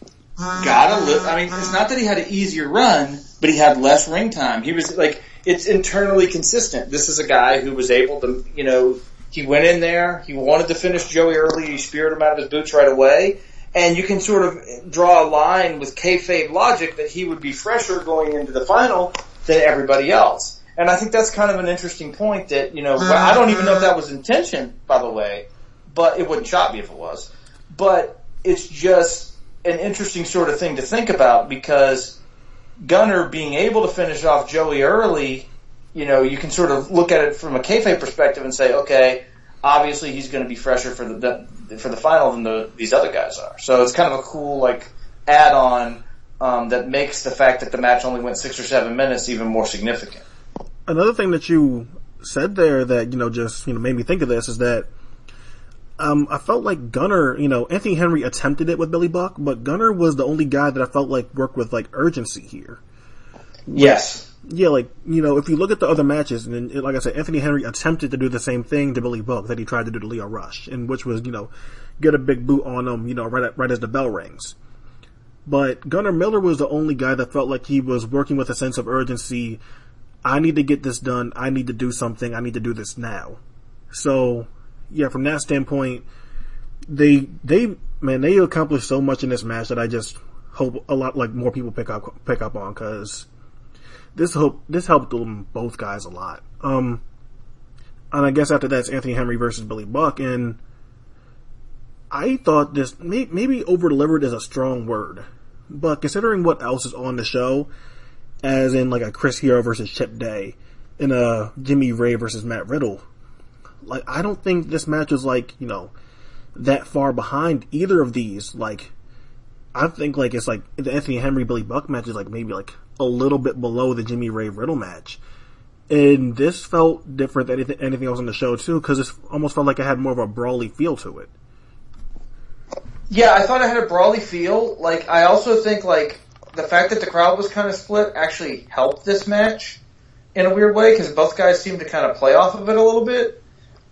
Speaker 3: I mean, it's not that he had an easier run, but he had less ring time. He was like, it's internally consistent. This is a guy who was able to, you know, he went in there, he wanted to finish Joey early, he speared him out of his boots right away, and you can sort of draw a line with kayfabe logic that he would be fresher going into the final than everybody else. And I think that's kind of an interesting point that, you know, I don't even know if that was intention, by the way, but it wouldn't shock me if it was. But it's just an interesting sort of thing to think about, because Gunnar being able to finish off Joey early, you know, you can sort of look at it from a kayfabe perspective and say, okay, obviously he's going to be fresher for the final than these other guys are. So it's kind of a cool, like, add-on that makes the fact that the match only went 6 or 7 minutes even more significant.
Speaker 2: Another thing that you said there that, you know, just, you know, made me think of this is that I felt like Gunner, Anthony Henry attempted it with Billy Buck, but Gunner was the only guy that I felt like worked with like urgency here.
Speaker 3: Yes.
Speaker 2: Yeah, if you look at the other matches, and like I said, Anthony Henry attempted to do the same thing to Billy Buck that he tried to do to Lio Rush, and which was, get a big boot on him, right as the bell rings. But Gunnar Miller was the only guy that felt like he was working with a sense of urgency. I need to get this done. I need to do something. I need to do this now. So, yeah, from that standpoint, they accomplished so much in this match that I just hope a lot like more people pick up on, because this helped them both guys a lot. And I guess after that it's Anthony Henry versus Billy Buck, and I thought this maybe over-delivered is a strong word, but considering what else is on the show, as in like a Chris Hero versus Chip Day, and a Jimmy Ray versus Matt Riddle, like I don't think this match is like, that far behind either of these. Like, I think like it's like the Anthony Henry Billy Buck match is like maybe like a little bit below the Jimmy Ray Riddle match. And this felt different than anything else on the show too, because it almost felt like it had more of a brawly feel to it.
Speaker 4: Yeah, I thought it had a brawly feel. Like, I also think like the fact that the crowd was kind of split actually helped this match in a weird way, because both guys seemed to kind of play off of it a little bit.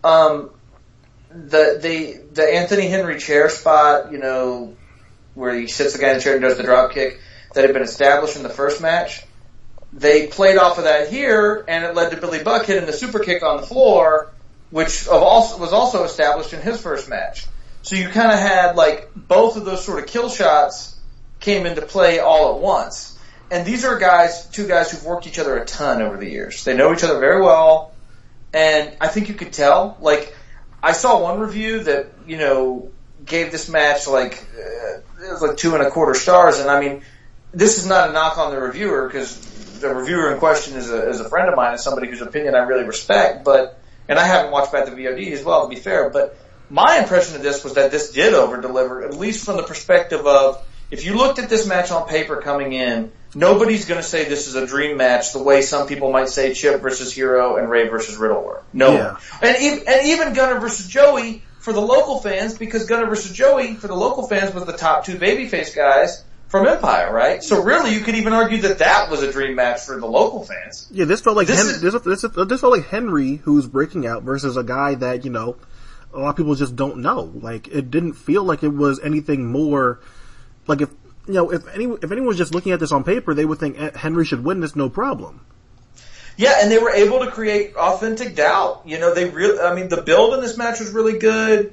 Speaker 4: The Anthony Henry chair spot, where he sits the guy in the chair and does the drop kick, that had been established in the first match. They played off of that here, and it led to Billy Buck hitting the super kick on the floor, which was also established in his first match. So you kind of had like both of those sort of kill shots came into play all at once. And these are two guys who've worked each other a ton over the years. They know each other very well, and I think you could tell. Like, I saw one review that, gave this match like, it was like 2.25 stars, and I mean, this is not a knock on the reviewer, because the reviewer in question is a friend of mine, and somebody whose opinion I really respect, and I haven't watched back the VOD as well, to be fair, but my impression of this was that this did over-deliver, at least from the perspective of, if you looked at this match on paper coming in, nobody's going to say this is a dream match the way some people might say Chip versus Hero and Ray versus Riddle were. No one. And even Gunner versus Joey for the local fans, because Gunner versus Joey for the local fans was the top two babyface guys from Empire, right? So really, you could even argue that was a dream match for the local fans.
Speaker 2: Yeah, this felt like this felt like Henry, who's breaking out, versus a guy that a lot of people just don't know. Like, it didn't feel like it was anything more. Like, if anyone was just looking at this on paper, they would think Henry should win this, no problem.
Speaker 4: Yeah, and they were able to create authentic doubt. The build in this match was really good.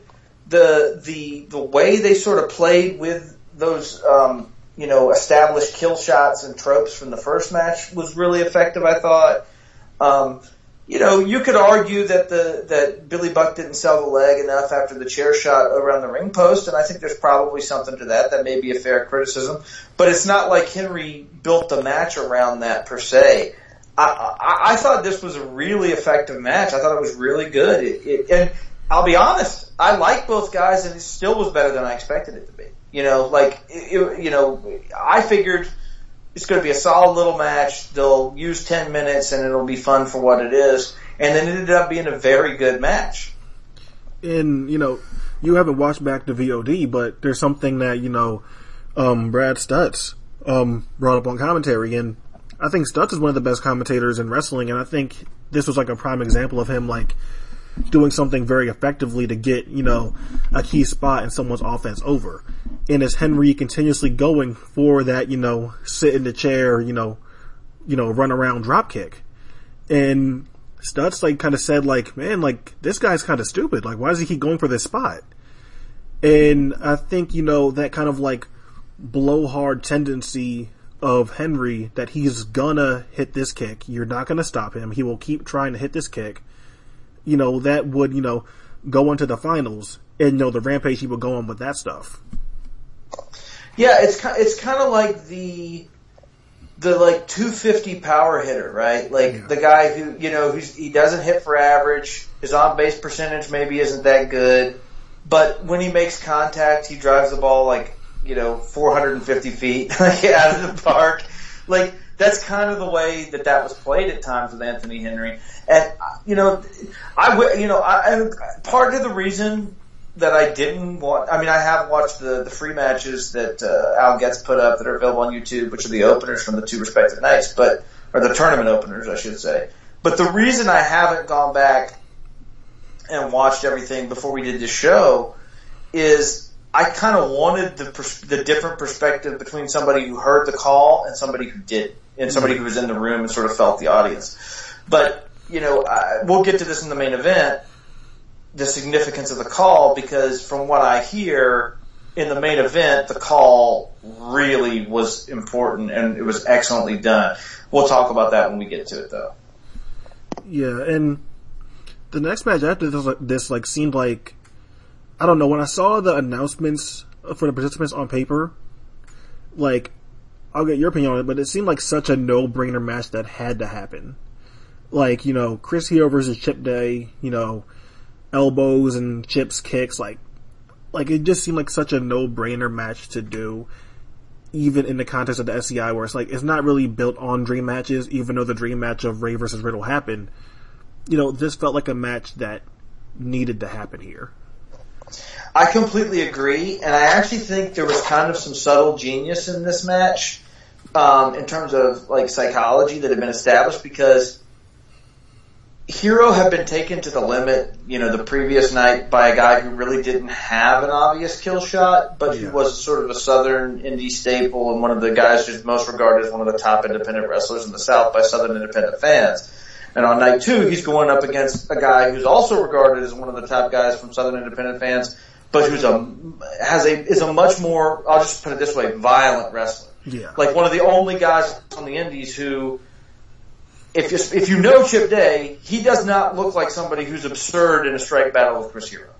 Speaker 4: The way they sort of played with those, established kill shots and tropes from the first match was really effective, I thought. You could argue that Billy Buck didn't sell the leg enough after the chair shot around the ring post, and I think there's probably something to that. That may be a fair criticism, but it's not like Henry built the match around that per se. I thought this was a really effective match. I thought it was really good. And I'll be honest, I like both guys, and it still was better than I expected it to be. I figured it's going to be a solid little match. They'll use 10 minutes, and it'll be fun for what it is. And then it ended up being a very good match.
Speaker 2: And, you haven't watched back the VOD, but there's something that, Brad Stutz brought up on commentary. And I think Stutz is one of the best commentators in wrestling, and I think this was like a prime example of him, like, doing something very effectively to get, a key spot in someone's offense over. And as Henry continuously going for that, sit in the chair, run around drop kick. And Stutz kind of said man, this guy's kind of stupid. Like, why does he keep going for this spot? And I think, that kind of blowhard tendency of Henry, that he's gonna hit this kick. You're not gonna stop him. He will keep trying to hit this kick. That would, go into the finals, and, the rampage he would go on with that stuff.
Speaker 4: Yeah, it's kind of like the 250 power hitter, right? The guy who, he doesn't hit for average. His on-base percentage maybe isn't that good, but when he makes contact, he drives the ball 450 feet out of the park. That's kind of the way that was played at times with Anthony Henry. And, part of the reason that I didn't watch. I mean, I have watched the free matches that Al Getz put up that are available on YouTube, which are the openers from the two respective nights, or the tournament openers, I should say. But the reason I haven't gone back and watched everything before we did this show is I kind of wanted the different perspective between somebody who heard the call and somebody who didn't, and somebody who was in the room and sort of felt the audience. But, we'll get to this in the main event, the significance of the call, because from what I hear in the main event, the call really was important and it was excellently done. We'll talk about that when we get to it, though.
Speaker 2: Yeah, and the next match after this seemed like, I don't know, when I saw the announcements for the participants on paper, I'll get your opinion on it, but it seemed like such a no-brainer match that had to happen. Chris Hero versus Chip Day, elbows and Chip's kicks, it just seemed like such a no-brainer match to do, even in the context of the SCI, where it's not really built on dream matches, even though the dream match of Ray versus Riddle happened. This felt like a match that needed to happen here.
Speaker 4: I completely agree, and I actually think there was kind of some subtle genius in this match, in terms of psychology that had been established, because Hero had been taken to the limit, the previous night by a guy who really didn't have an obvious kill shot, but who was sort of a Southern indie staple and one of the guys who's most regarded as one of the top independent wrestlers in the South by Southern independent fans. And on night 2, he's going up against a guy who's also regarded as one of the top guys from Southern independent fans, but who's is a much more, I'll just put it this way, violent wrestler.
Speaker 2: Yeah.
Speaker 4: One of the only guys on the indies who, if you know Chip Day, he does not look like somebody who's absurd in a strike battle with Chris Hero.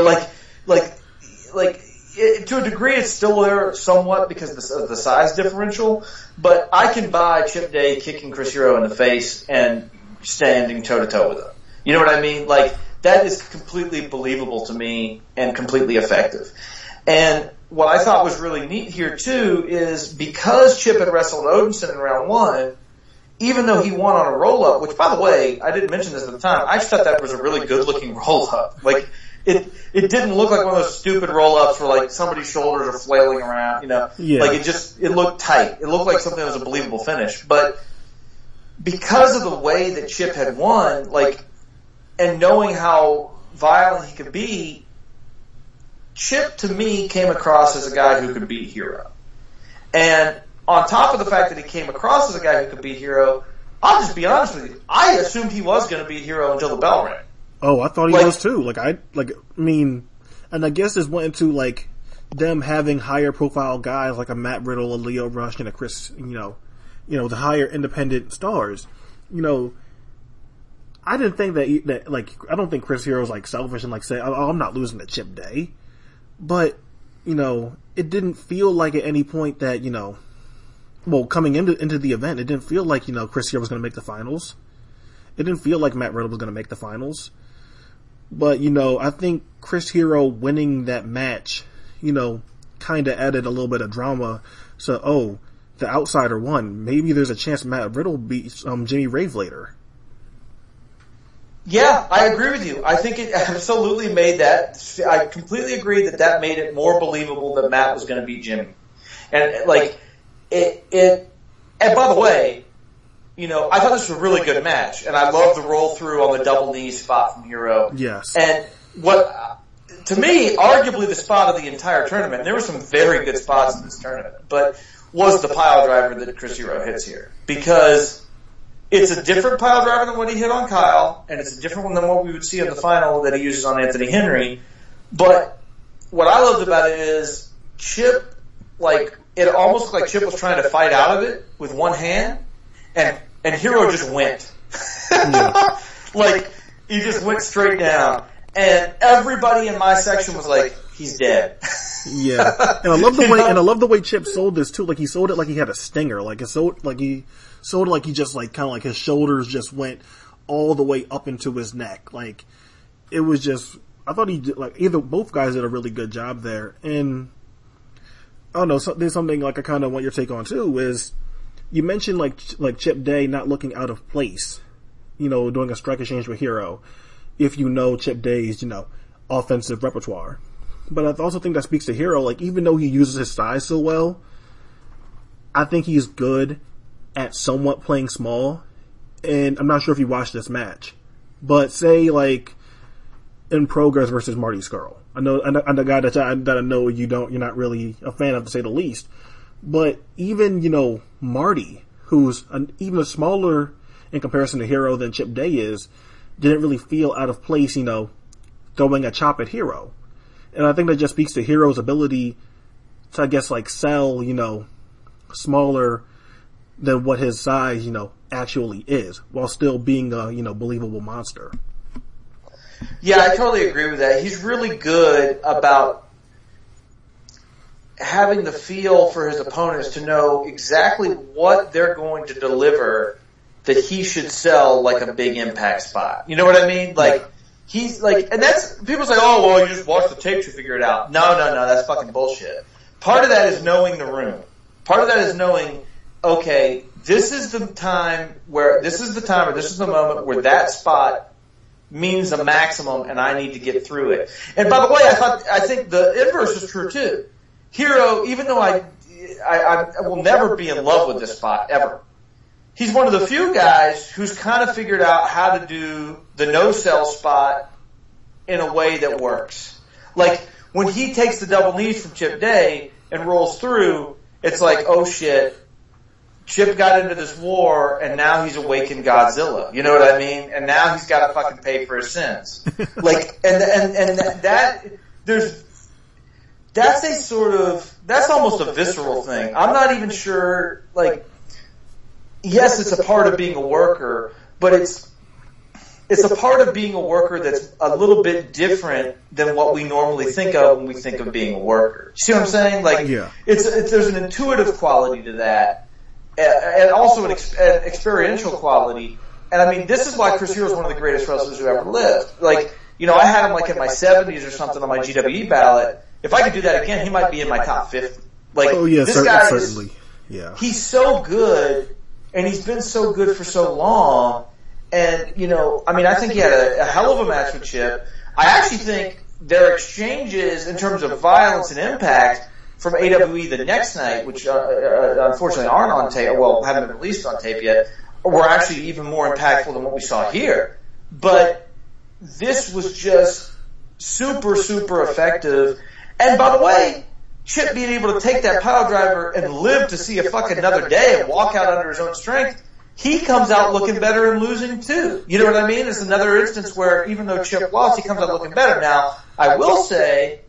Speaker 4: To a degree it's still there somewhat because of the size differential, but I can buy Chip Day kicking Chris Hero in the face and standing toe to toe with him. You know what I mean? That is completely believable to me and completely effective. And what I thought was really neat here too is because Chip had wrestled Odinson in round 1, even though he won on a roll-up, which, by the way, I didn't mention this at the time, I just thought that was a really good-looking roll-up. It didn't look like one of those stupid roll-ups where, somebody's shoulders are flailing around, Yeah. It looked tight. It looked like something that was a believable finish. But because of the way that Chip had won, and knowing how violent he could be, Chip, to me, came across as a guy who could beat Hero. And on top of the fact that he came across as a guy who could beat Hero, I'll just be honest with you. I assumed he was going to beat Hero until the bell rang.
Speaker 2: Oh, I thought he was too. And I guess this went into them having higher profile guys like a Matt Riddle, a Leo Rush, and a Chris, the higher independent stars. I didn't think I don't think Chris Hero's selfish and say, oh, I'm not losing to Chip Day. But, it didn't feel like at any point that, coming into the event, it didn't feel like, Chris Hero was going to make the finals. It didn't feel like Matt Riddle was going to make the finals. But, I think Chris Hero winning that match, kind of added a little bit of drama. So, the outsider won. Maybe there's a chance Matt Riddle beats Jimmy Rave later.
Speaker 4: Yeah, I agree with you. I think it absolutely made that. I completely agree that made it more believable that Matt was going to beat Jimmy. And and by the way, I thought this was a really good match, and I love the roll through on the double knee spot from Hero.
Speaker 2: Yes.
Speaker 4: And to me, arguably the spot of the entire tournament, and there were some very good spots in this tournament, but was the pile driver that Chris Hero hits here. Because it's a different pile driver than what he hit on Kyle, and it's a different one than what we would see in the final that he uses on Anthony Henry. But what I loved about it is Chip, it almost looked like Chip was trying to fight out of it with one hand, and Hero just went.
Speaker 2: Yeah.
Speaker 4: He just went straight down. And everybody in my section was like, he's dead.
Speaker 2: Yeah. And I love the way Chip sold this too. He sold it like he had a stinger. He sold it like he just his shoulders just went all the way up into his neck. It was just, I thought he did, both guys did a really good job there. And I don't know, there's something I kind of want your take on too, is you mentioned Chip Day not looking out of place, doing a strike exchange with Hero. If Chip Day's, offensive repertoire. But I also think that speaks to Hero. Like, even though he uses his size so well, I think he's good at somewhat playing small. And I'm not sure if you watched this match, but say like in Progress versus Marty Scurll. I know a guy that I know you're not really a fan of, to say the least. But even, Marty, who's even smaller in comparison to Hero than Chip Day is, didn't really feel out of place, throwing a chop at Hero. And I think that just speaks to Hero's ability to, I guess, like, sell, smaller than what his size, actually is, while still being a, believable monster.
Speaker 4: Yeah, I totally agree with that. He's really good about having the feel for his opponents to know exactly what they're going to deliver that he should sell like a big impact spot. You know what I mean? Like, he's like, and that's, people say, oh, well, you just watch the tape to figure it out. No, that's fucking bullshit. Part of that is knowing the room. Part of that is knowing, okay, this is the time or this is the moment where that spot means a maximum and I need to get through it. And by the way, I think the inverse is true too. Hero, even though I will never be in love with this spot, ever. He's one of the few guys who's kind of figured out how to do the no-sell spot in a way that works. Like, when he takes the double knees from Chip Day and rolls through, it's like, oh shit, Chip got into this war and now he's awakened Godzilla. You know what I mean? And now he's got to fucking pay for his sins. Like, and that's almost a visceral thing. I'm not even sure, like, yes, it's a part of being a worker, but it's a part of being a worker that's a little bit different than what we normally think of when we think of being a worker. See what I'm saying? Like,
Speaker 2: yeah.
Speaker 4: There's an intuitive quality to that, and also an experiential quality. And I mean, this is why Chris Hero is one of the greatest wrestlers who ever lived. Like, I had him like in my 70s or something on my GWE ballot. If I could do that again, he might be in my top 50. Like,
Speaker 2: oh yeah,
Speaker 4: this guy
Speaker 2: certainly. Yeah.
Speaker 4: He's so good. And he's been so good for so long. And, I think he had a hell of a match with Chip. I actually think their exchanges in terms of violence and impact from AWE the next night, which unfortunately aren't on tape, well, haven't been released on tape yet, were actually even more impactful than what we saw here. But this was just super, super effective. And by the way, Chip being able to take that pile driver and live to see a fucking another day and walk out under his own strength, he comes out looking better and losing too. You know what I mean? It's another instance where even though Chip lost, he comes out looking better. Now, I will say,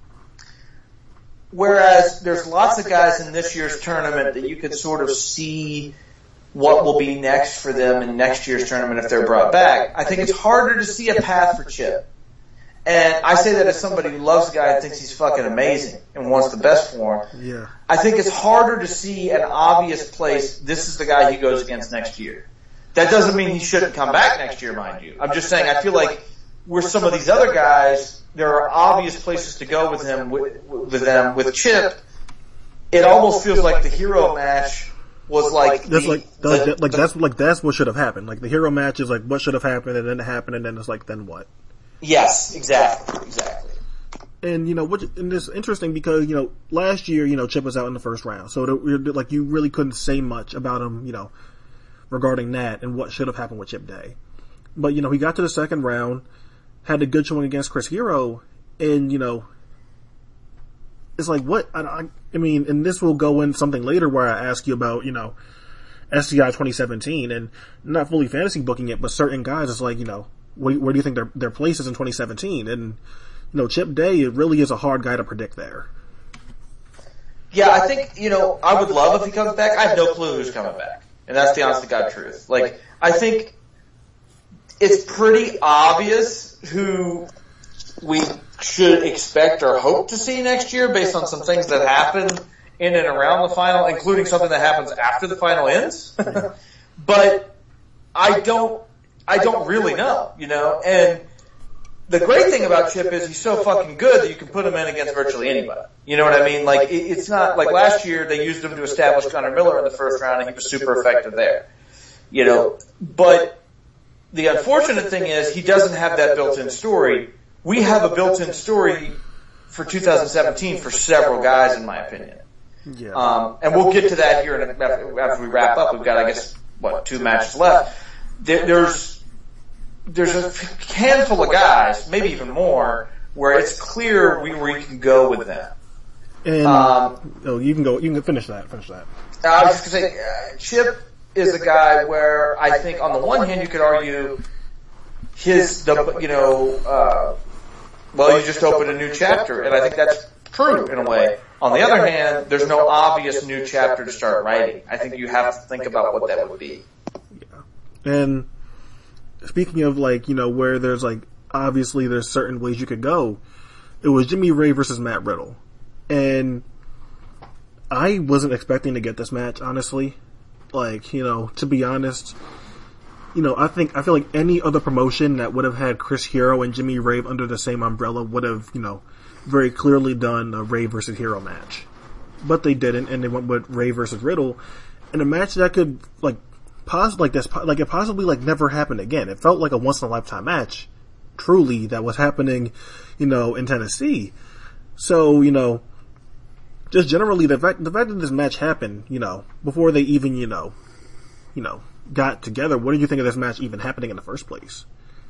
Speaker 4: whereas there's lots of guys in this year's tournament that you could sort of see what will be next for them in next year's tournament if they're brought back, I think it's harder to see a path for Chip. And I say that as somebody who loves the guy and thinks he's fucking amazing and wants the best for him.
Speaker 2: Yeah.
Speaker 4: I think it's harder to see an obvious place, this is the guy he goes against next year. That doesn't mean he shouldn't come back next year, mind you. I'm just saying I feel like where some of these other guys, there are obvious places to go with him, with Chip. It almost feels like the Hero match was like
Speaker 2: that's what should have happened. Like the Hero match is like what should have happened and then it happened and then it's like then what?
Speaker 4: Yes, exactly.
Speaker 2: And, and it's interesting because, last year, Chip was out in the first round. So, you really couldn't say much about him, regarding that and what should have happened with Chip Day. But, he got to the second round, had a good showing against Chris Hero, and, it's like, what? I mean, and this will go in something later where I ask you about, SCI 2017, and not fully fantasy booking it, but certain guys, it's like, where do you think their place is in 2017? And, Chip Day, it really is a hard guy to predict there.
Speaker 4: Yeah, I think, I would love if he comes back. I have no clue who's coming back. And that's the honest to God truth. Like, I think it's pretty obvious who we should expect or hope to see next year based on some things that happen in and around the final, including something that happens after the final ends. But I don't really know, and the great thing about Chip is he's so fucking good that you can put him in against virtually anybody. You know what I mean? Like, it's not, like last year they used him to establish Conor Miller in the first round and he was super effective there. But the unfortunate thing is he doesn't have that built-in story we have a built-in story for 2017 for several guys, in my opinion.
Speaker 2: Yeah.
Speaker 4: And we'll get to that here after we wrap up. We've got, I guess, 2 matches left. There's a handful of guys, maybe even more, where it's clear where you can go with them.
Speaker 2: And you can go. You can finish that.
Speaker 4: I was just going to say, Chip is a guy where I think on the one hand you could argue you just opened a new chapter, and I think that's true in a way. On the other hand, there's no obvious new chapter to start writing. I think you have to think about what that would be.
Speaker 2: Yeah. And speaking of where there's obviously there's certain ways you could go, it was Jimmy Rave versus Matt Riddle. And I wasn't expecting to get this match, honestly. To be honest, I feel like any other promotion that would have had Chris Hero and Jimmy Rave under the same umbrella would have, very clearly done a Rave versus Hero match. But they didn't, and they went with Rave versus Riddle, in a match that could, possibly never happened again. It felt like a once in a lifetime match, truly, that was happening, in Tennessee. So, just generally the fact that this match happened, before they even, got together, what did you think of this match even happening in the first place?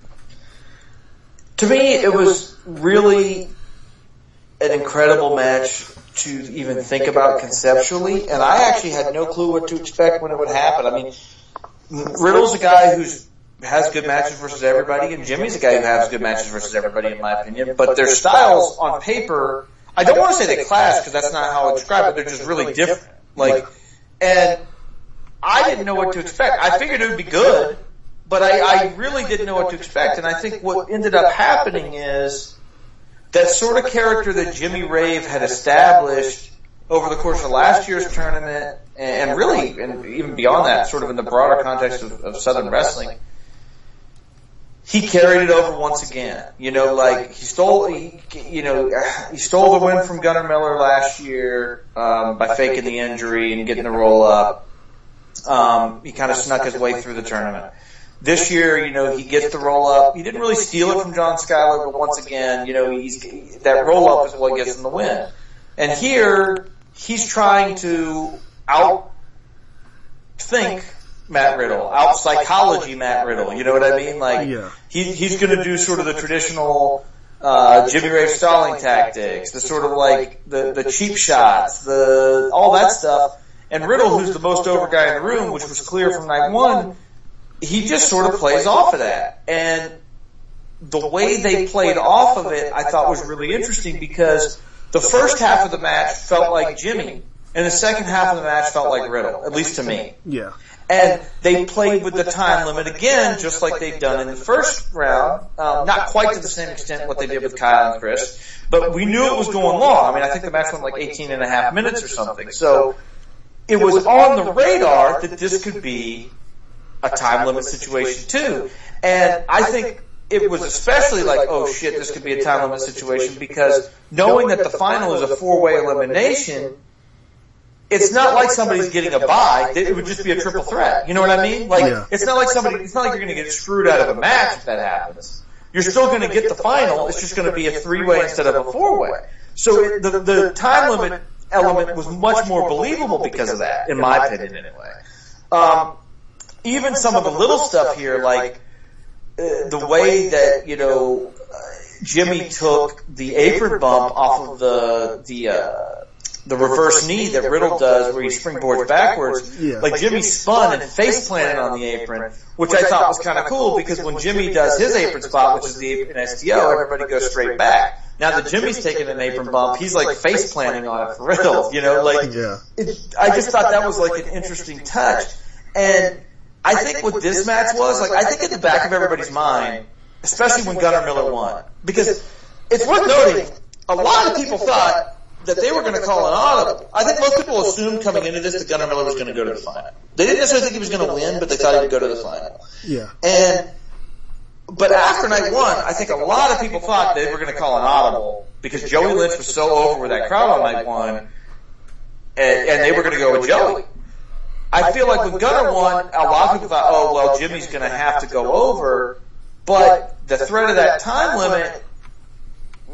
Speaker 4: To me, it was really an incredible match to even think about conceptually, and I actually had no clue what to expect when it would happen. I mean, Riddle's a guy who has good matches versus everybody, and Jimmy's a guy who has good matches versus everybody, in my opinion, but their styles on paper, I don't want to say they clash, because that's not how I describe it, they're just really different. And I didn't know what to expect. I figured it would be good, but I really didn't know what to expect, and I think what ended up happening is that sort of character that Jimmy Rave had established over the course of last year's tournament, and really, and even beyond that, sort of in the broader context of Southern wrestling, he carried it over once again. He stole the win from Gunnar Miller last year, by faking the injury and getting the roll up. He kind of snuck his way through the tournament. This year, he gets the roll up. He didn't really steal it from John Skyler, but once again, that roll up is what gets him the win. And here, he's trying to outthink Matt Riddle, out-psychology Matt Riddle, you know what I mean? He's gonna do sort of the traditional, Jimmy Rave stalling tactics, the sort of the cheap shots, all that stuff. And Riddle, who's the most over guy in the room, which was clear from night one, he just sort of plays off of that. And the way they played off of it, I thought was really interesting, because the first half of the match felt like Jimmy, and the second half of the match felt like Riddle, at least to me.
Speaker 2: Yeah.
Speaker 4: And they played with the time limit again, just like they'd done in the first round. Not quite to the same extent what they did with Kyle and Chris, but we knew it was going long. I mean, I think the match went 18 and a half minutes or something. So it was on the radar that this could be a time limit situation too. And I think it was especially oh shit, this could be a time limit situation, because knowing that the final is a 4-way elimination, it's not like somebody's getting a bye. It would just be a triple threat. You know what I mean? It's not like you're going to get screwed out of a match if that happens. You're still going to get the final. It's just going to be a 3-way instead of a 4-way. So the time limit element was much more believable because of that, in my opinion anyway. Even some of the little stuff here, the way that, Jimmy took the apron bump off of the reverse knee that Riddle does, where he springboards backwards.
Speaker 2: Yeah.
Speaker 4: Jimmy spun and face planted on the apron, which I thought was kind of cool, because when Jimmy does his apron spot, which is the apron STO, everybody goes straight back. Now that Jimmy's taking an apron bump, he's face planting on it for Riddle. I just thought that was an interesting touch. And I think what this match was, I think in the back of everybody's mind, especially when Gunnar Miller won, because it's worth noting, a lot of people thought that they were going to call an audible. I think most people assumed coming into this that Gunnar Miller was going to go to the final. They didn't necessarily think he was going to win, but they thought he would go to the final.
Speaker 2: Yeah.
Speaker 4: But after night one, I think a lot of people thought they were going to call an audible, because Joey Lynch was so over with that crowd on night one, and they were going to go with Joey. I feel like when Gunnar won, a lot of people thought, Jimmy's going to have to go over, but the threat of that time limit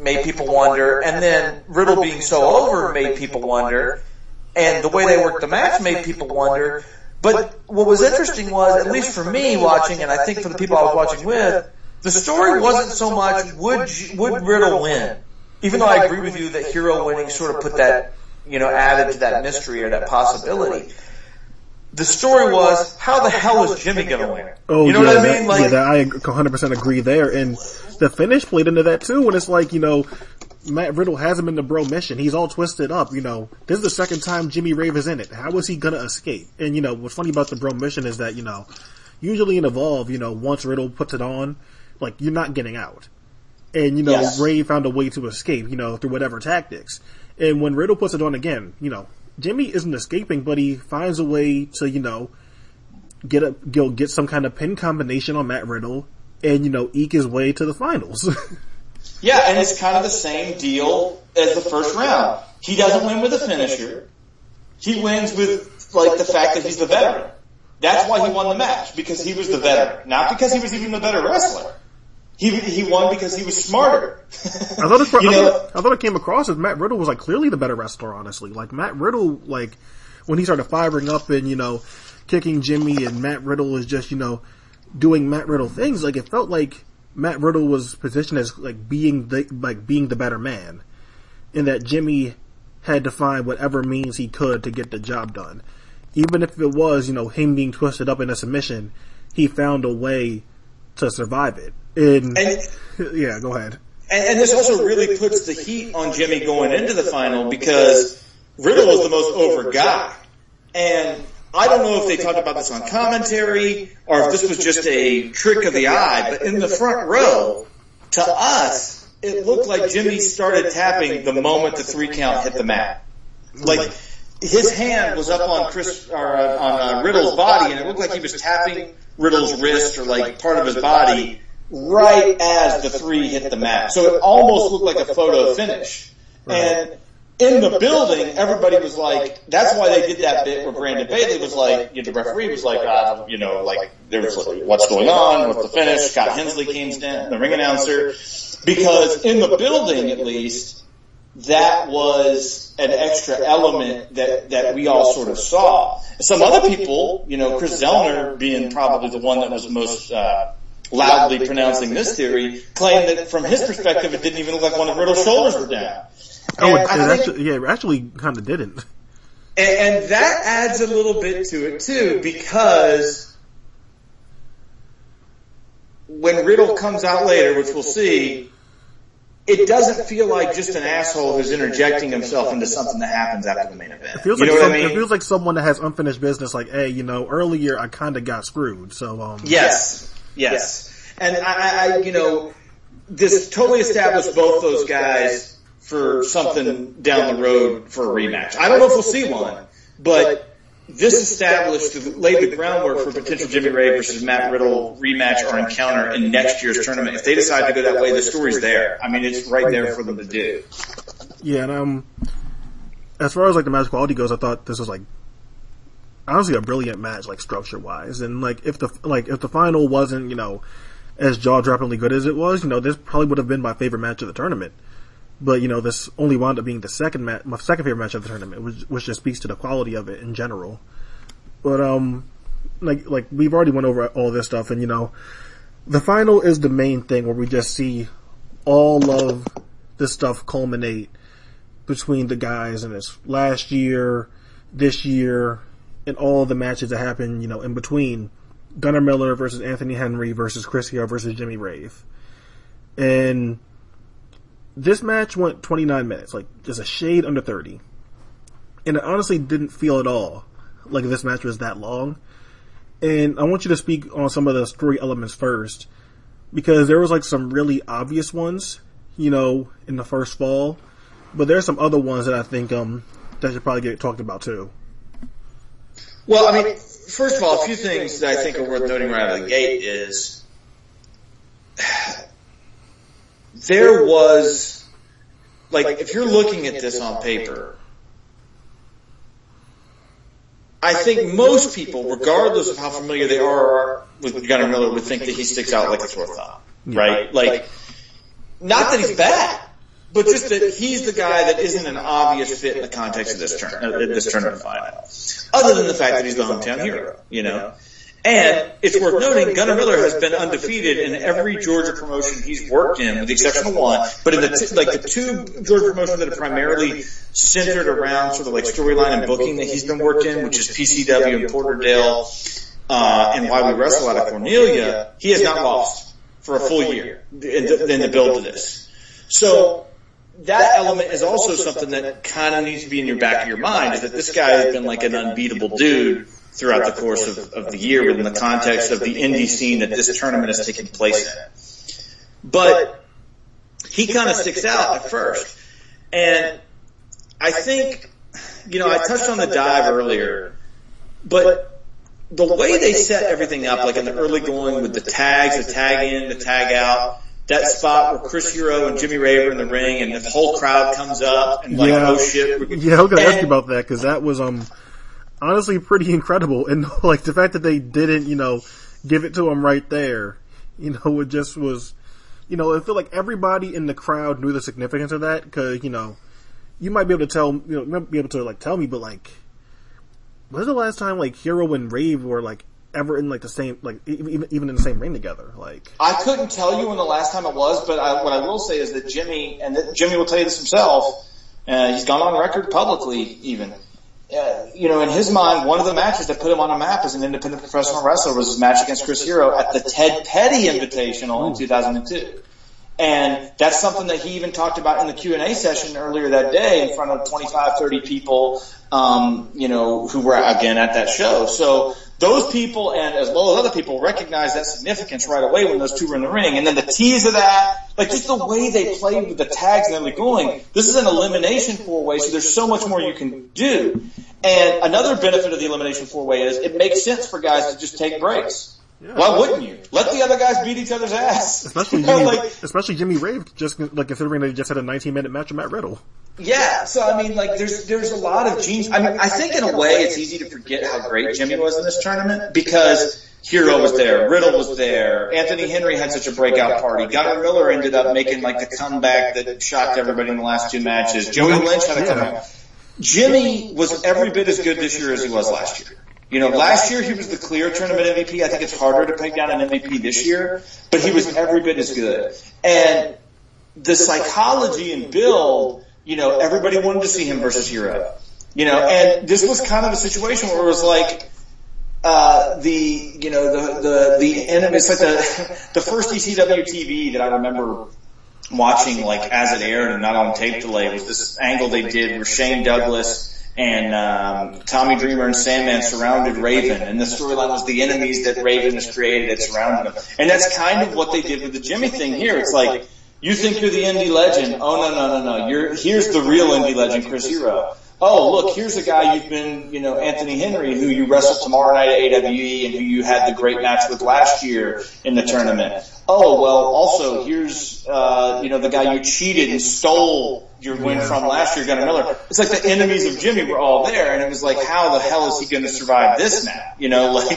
Speaker 4: made people wonder, and then Riddle being so over made people wonder, and the way they worked the match made people wonder. But what was interesting was, at least for me watching, and I think for the people I was watching with, the story wasn't so much would Riddle win, even though I agree with you that Hero winning sort of put that, added to that mystery or that possibility. The story was, how the hell is Jimmy going to win?
Speaker 2: Oh,
Speaker 4: you know what I mean?
Speaker 2: I 100% agree there. And the finish played into that too, when it's like, Matt Riddle has him in the bro mission. He's all twisted up, This is the second time Jimmy Rave is in it. How is he gonna escape? And, what's funny about the bro mission is that, usually in Evolve, once Riddle puts it on, like, you're not getting out. And,
Speaker 3: yes.
Speaker 2: Rave found a way to escape, through whatever tactics. And when Riddle puts it on again, Jimmy isn't escaping, but he finds a way to, get some kind of pin combination on Matt Riddle and, eke his way to the finals.
Speaker 3: Yeah, and it's kind of the same deal as the first round. He doesn't win with a finisher. He wins with, the fact that he's the veteran. That's why he won the match, because he was the veteran. Not because he was even the better wrestler. He won because he was smarter.
Speaker 2: I thought it came across as Matt Riddle was, clearly the better wrestler, honestly. Matt Riddle, when he started firing up and, kicking Jimmy, and Matt Riddle was just, doing Matt Riddle things, it felt like Matt Riddle was positioned as being the better man, and that Jimmy had to find whatever means he could to get the job done. Even if it was, him being twisted up in a submission, he found a way to survive it. And yeah, go ahead.
Speaker 3: And this also really puts the heat on Jimmy going into the final, because Riddle was the most over guy. And I don't know if they talked about this on commentary or if this was just a trick of the eye, but in the front row, to us, it looked like Jimmy started tapping the moment the 3 count hit the mat. His hand was up on Riddle's body, and it looked like he was tapping Riddle's wrist or part of his body right as the 3 hit the mat. So it almost looked like a photo finish. Right. And in the building, everybody was that's why they did that bit where Brandon Bailey was the referee was there was what's going on, what's the finish, Scott Hensley came in, the ring announcer, because in the building, at least, that was an extra element that we all sort of saw. Some other people, Chris Zellner being probably the one that was most, loudly pronouncing this theory, claimed that from his perspective, it didn't even look like one of Riddle's shoulders were down.
Speaker 2: It actually kind of didn't.
Speaker 3: And that adds a little bit to it too, because when Riddle comes out later, which we'll see, it doesn't feel like just an asshole who's interjecting himself into something that happens after the main event.
Speaker 2: It feels It feels like someone that has unfinished business, hey, earlier I kind of got screwed, so,
Speaker 3: Yes. And I this totally established both those guys for something down the road for a rematch. I don't know if we'll see one, but this established, laid the groundwork for potential Jimmy Rave versus Matt Riddle rematch or encounter in next year's tournament. If they decide to go that way, the story's there. I mean, it's right there for them to do.
Speaker 2: Yeah, and as far as the match quality goes, I thought this was honestly a brilliant match, structure wise. And if the final wasn't, as jaw-droppingly good as it was, this probably would have been my favorite match of the tournament. But, this only wound up being my second favorite match of the tournament, which just speaks to the quality of it in general. But, we've already went over all this stuff, and, the final is the main thing where we just see all of this stuff culminate between the guys, and it's last year, this year, and all the matches that happened, in between. Gunnar Miller versus Anthony Henry versus Chris Hero versus Jimmy Rave. And this match went 29 minutes, just a shade under 30. And it honestly didn't feel at all like this match was that long. And I want you to speak on some of the story elements first, because there was some really obvious ones, in the first fall, but there's some other ones that I think, that should probably get talked about too.
Speaker 3: Well, I mean, first of all, a few things that I think are worth noting right out of the gate is there was, if you're looking at this on paper, I think most people, regardless of how familiar they are with Gunnar Miller, would think that he sticks out like a sore thumb, right? Not that he's bad, but just that he's the guy that isn't an obvious fit in the context of this tournament final. Other than the fact that he's the hometown hero, you know. And it's worth noting, Gunnar Miller has been undefeated in every Georgia promotion he's worked in, with the exception of one. But in the two Georgia promotions that are primarily centered around sort of like storyline and booking that he's been worked in, which is PCW and Porterdale, and Why We Wrestle out of Cornelia, he has not lost for a full year in the build to this. So that element is also something that kind of needs to be in your back of your mind, is that this guy has been like an unbeatable dude throughout the course of the year within the context of the indie scene that this tournament is taking place in. But he kind of sticks out at first. And I think, you know, I touched on the dive earlier, but the way they set everything up, like in the early going with the tags, the tag in, the tag out, that spot where Chris Hero and Jimmy Rave are in the ring and the whole crowd comes up and like, oh shit.
Speaker 2: Yeah, I was going to ask you about that, because that was, honestly pretty incredible. And like the fact that they didn't, you know, give it to him right there, you know, it just was, you know, I feel like everybody in the crowd knew the significance of that, because, you know, you might be able to tell, you know, you might be able to like tell me, but like, when's the last time like Hero and Rave were like ever in like the same, like even in the same ring together? Like,
Speaker 3: I couldn't tell you when the last time it was, but what I will say is that Jimmy will tell you this himself, he's gone on record publicly even. You know, in his mind, one of the matches that put him on a map as an independent professional wrestler was his match against Chris Hero at the Ted Petty Invitational in 2002. And that's something that he even talked about in the Q&A session earlier that day in front of 25, 30 people, you know, who were again at that show. So those people, and as well as other people, recognize that significance right away when those two were in the ring. And then the tease of that, like just the way they played with the tags and everything going, this is an elimination four-way, so there's so much more you can do. And another benefit of the elimination four-way is it makes sense for guys to just take breaks. Yeah. Why wouldn't you? Let the other guys beat each other's ass.
Speaker 2: Especially Jimmy Rave, just like considering they just had a 19-minute match with Matt Riddle.
Speaker 3: Yeah, so I mean, like, there's a lot of genius. I mean, I think in a way it's easy to forget how great Jimmy was in this tournament because Hero was there, Riddle was there, Anthony Henry had such a breakout party, Gunnar Miller ended up making like the comeback that shocked everybody in the last two matches, Joey Lynch had a comeback. Jimmy was every bit as good this year as he was last year. You know, last year he was the clear tournament MVP. I think it's harder to peg down an MVP this year, but he was every bit as good. And the psychology and build, you know, everybody wanted to see him versus Hero. You know, and this was kind of a situation where it was like, the enemy, it's like the first ECW TV that I remember watching, like, as it aired and not on tape delay, was this angle they did where Shane Douglas and Tommy Dreamer and Sandman surrounded Raven, and the storyline was the enemies that Raven has created that surrounded him. And that's kind of what they did with the Jimmy thing here. It's like, you think you're the indie legend. Oh, no. Here's the real indie legend, Chris Hero. Oh, look, here's a guy you've been, you know, Anthony Henry, who you wrestled tomorrow night at AWE and who you had the great match with last year in the tournament. Oh, well, also, here's, the guy you cheated and stole your win from last year, Gunnar Miller. It's like the enemies of Jimmy were all there, and it was like, how the hell is he going to survive this match? You know, like,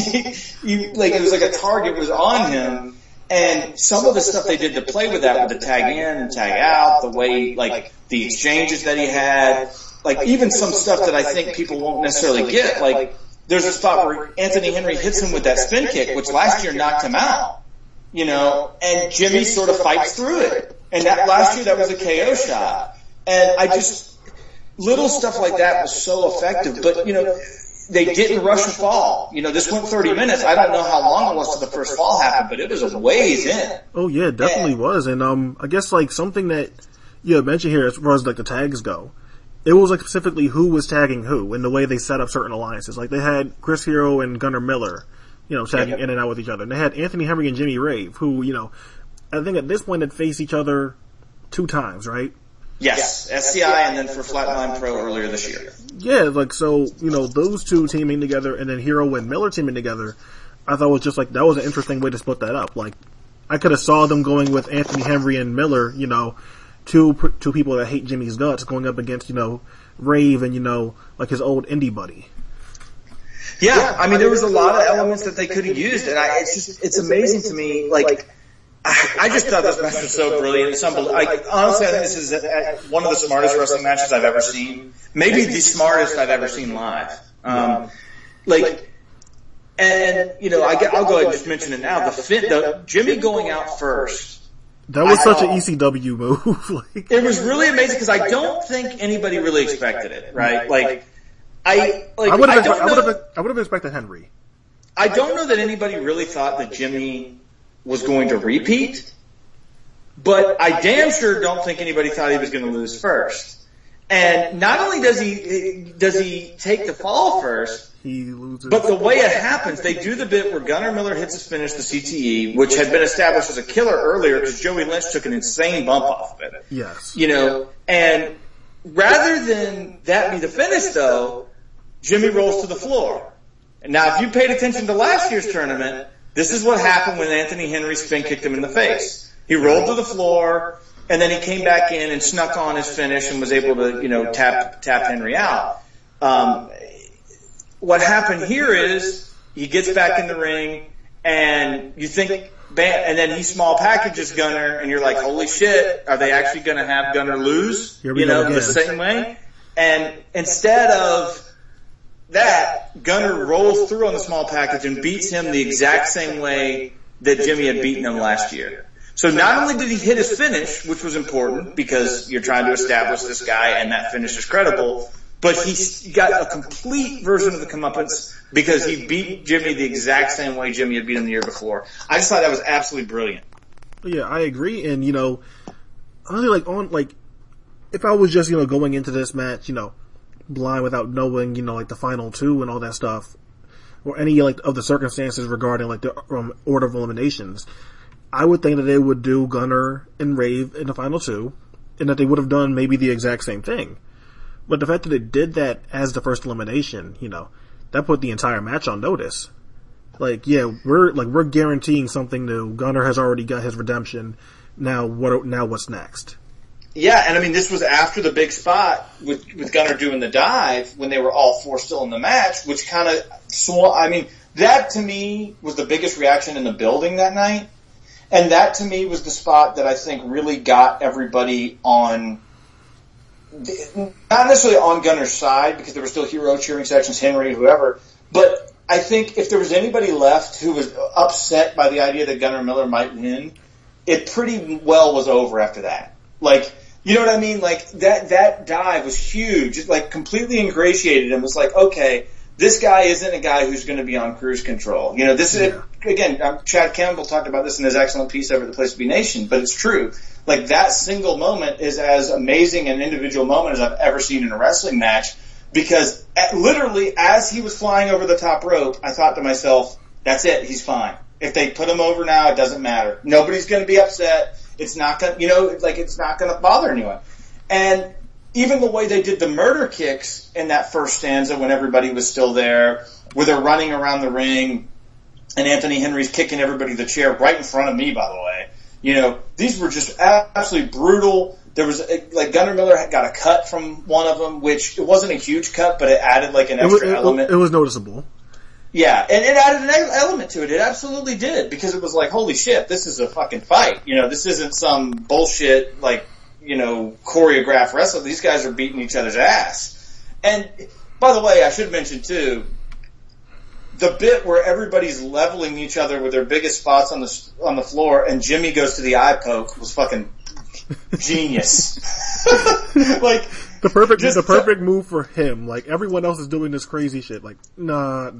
Speaker 3: it was like a target was on him. And some of the stuff they did to play with that, with the tag in and tag out, the way, like, the exchanges that he had, like, even some stuff that I think people won't necessarily get, like, there's a spot where Anthony Henry hits him with that spin kick, which last year knocked him out, you know, and Jimmy sort of fights through it. And that last year, that was a KO shot. And little stuff like that was so effective, but, you know, they didn't rush a fall. You know, this went 30 minutes. I don't know how long it was till the first fall happened, but it was a ways in.
Speaker 2: Oh yeah, it definitely was. And, I guess like something that you had mentioned here as far as like the tags go, it was like specifically who was tagging who and the way they set up certain alliances. Like they had Chris Hero and Gunnar Miller, you know, tagging in and out with each other. And they had Anthony Henry and Jimmy Rave, who, you know, I think at this point had faced each other 2 times, right?
Speaker 3: Yes, SCI and then for Flatline Pro earlier this year.
Speaker 2: Yeah, like, so, you know, those two teaming together and then Hero and Miller teaming together, I thought was just like, that was an interesting way to split that up. Like, I could have saw them going with Anthony Henry and Miller, you know, two people that hate Jimmy's guts going up against, you know, Rave and, you know, like his old indie buddy.
Speaker 3: Yeah, I mean, there was a lot of elements that they could have used, and it's amazing to me, like, I just thought this match was so brilliant. It's unbelievable. Honestly, I think this is one of the smartest wrestling matches I've ever seen. Maybe the smartest I've ever seen live. And you know, I'll go ahead and just mention it now. The Jimmy going out first.
Speaker 2: That was such an ECW move.
Speaker 3: It was really amazing because I don't think anybody really expected it, right? I would
Speaker 2: have expected Henry.
Speaker 3: I don't know that anybody really thought that Jimmy was going to repeat, but I damn sure don't think anybody thought he was going to lose first. And not only does he take the fall first,
Speaker 2: he loses.
Speaker 3: But the way it happens, they do the bit where Gunnar Miller hits his finish, the CTE, which had been established as a killer earlier because Joey Lynch took an insane bump off of it.
Speaker 2: Yes.
Speaker 3: You know, and rather than that be the finish though, Jimmy rolls to the floor. And now if you paid attention to last year's tournament, this is what happened when Anthony Henry spin kicked him in the face. He rolled to the floor, and then he came back in and snuck on his finish and was able to, you know, tap Henry out. What happened here is he gets back in the ring, and you think, and then he small packages Gunnar, and you're like, holy shit, are they actually going to have Gunnar lose? You know, the same way? And instead of that, Gunnar rolls through on the small package and beats him the exact same way that Jimmy had beaten him last year. So not only did he hit his finish, which was important because you're trying to establish this guy and that finish is credible, but he got a complete version of the comeuppance because he beat Jimmy the exact same way Jimmy had beat him the year before. I just thought that was absolutely brilliant.
Speaker 2: Yeah, I agree. And, you know, honestly, if I was just, you know, going into this match, you know, blind without knowing, you know, like the final two and all that stuff, or any, like, of the circumstances regarding, like, the order of eliminations, I would think that they would do Gunnar and Rave in the final two, and that they would have done maybe the exact same thing. But the fact that they did that as the first elimination, you know, that put the entire match on notice. Like, yeah, we're guaranteeing something new. Gunnar has already got his redemption. Now what's next?
Speaker 3: Yeah, and I mean, this was after the big spot with Gunnar doing the dive when they were all four still in the match, which kind of that to me was the biggest reaction in the building that night. And that to me was the spot that I think really got everybody on, not necessarily on Gunnar's side because there were still hero cheering sections, Henry, whoever, but I think if there was anybody left who was upset by the idea that Gunnar Miller might win, it pretty well was over after that. Like, you know what I mean? Like, that dive was huge. It, like, completely ingratiated and was like, okay, this guy isn't a guy who's going to be on cruise control. You know, this is, again, Chad Campbell talked about this in his excellent piece over at the Place to Be Nation, but it's true. Like, that single moment is as amazing an individual moment as I've ever seen in a wrestling match, because literally as he was flying over the top rope, I thought to myself, that's it, he's fine. If they put him over now, it doesn't matter. Nobody's going to be upset. It's not going to, you know, like, it's not going to bother anyone. And even the way they did the murder kicks in that first stanza when everybody was still there, where they're running around the ring and Anthony Henry's kicking everybody the chair right in front of me, by the way. You know, these were just absolutely brutal. There was, like, Gunnar Miller had got a cut from one of them, which it wasn't a huge cut, but it added, like, an extra element.
Speaker 2: It was noticeable.
Speaker 3: Yeah, and it added an element to it. It absolutely did, because it was like, holy shit, this is a fucking fight. You know, this isn't some bullshit, like, you know, choreographed wrestling. These guys are beating each other's ass. And, by the way, I should mention, too, the bit where everybody's leveling each other with their biggest spots on the floor, and Jimmy goes to the eye poke was fucking genius. Like,
Speaker 2: the perfect move for him. Like, everyone else is doing this crazy shit. Like, no.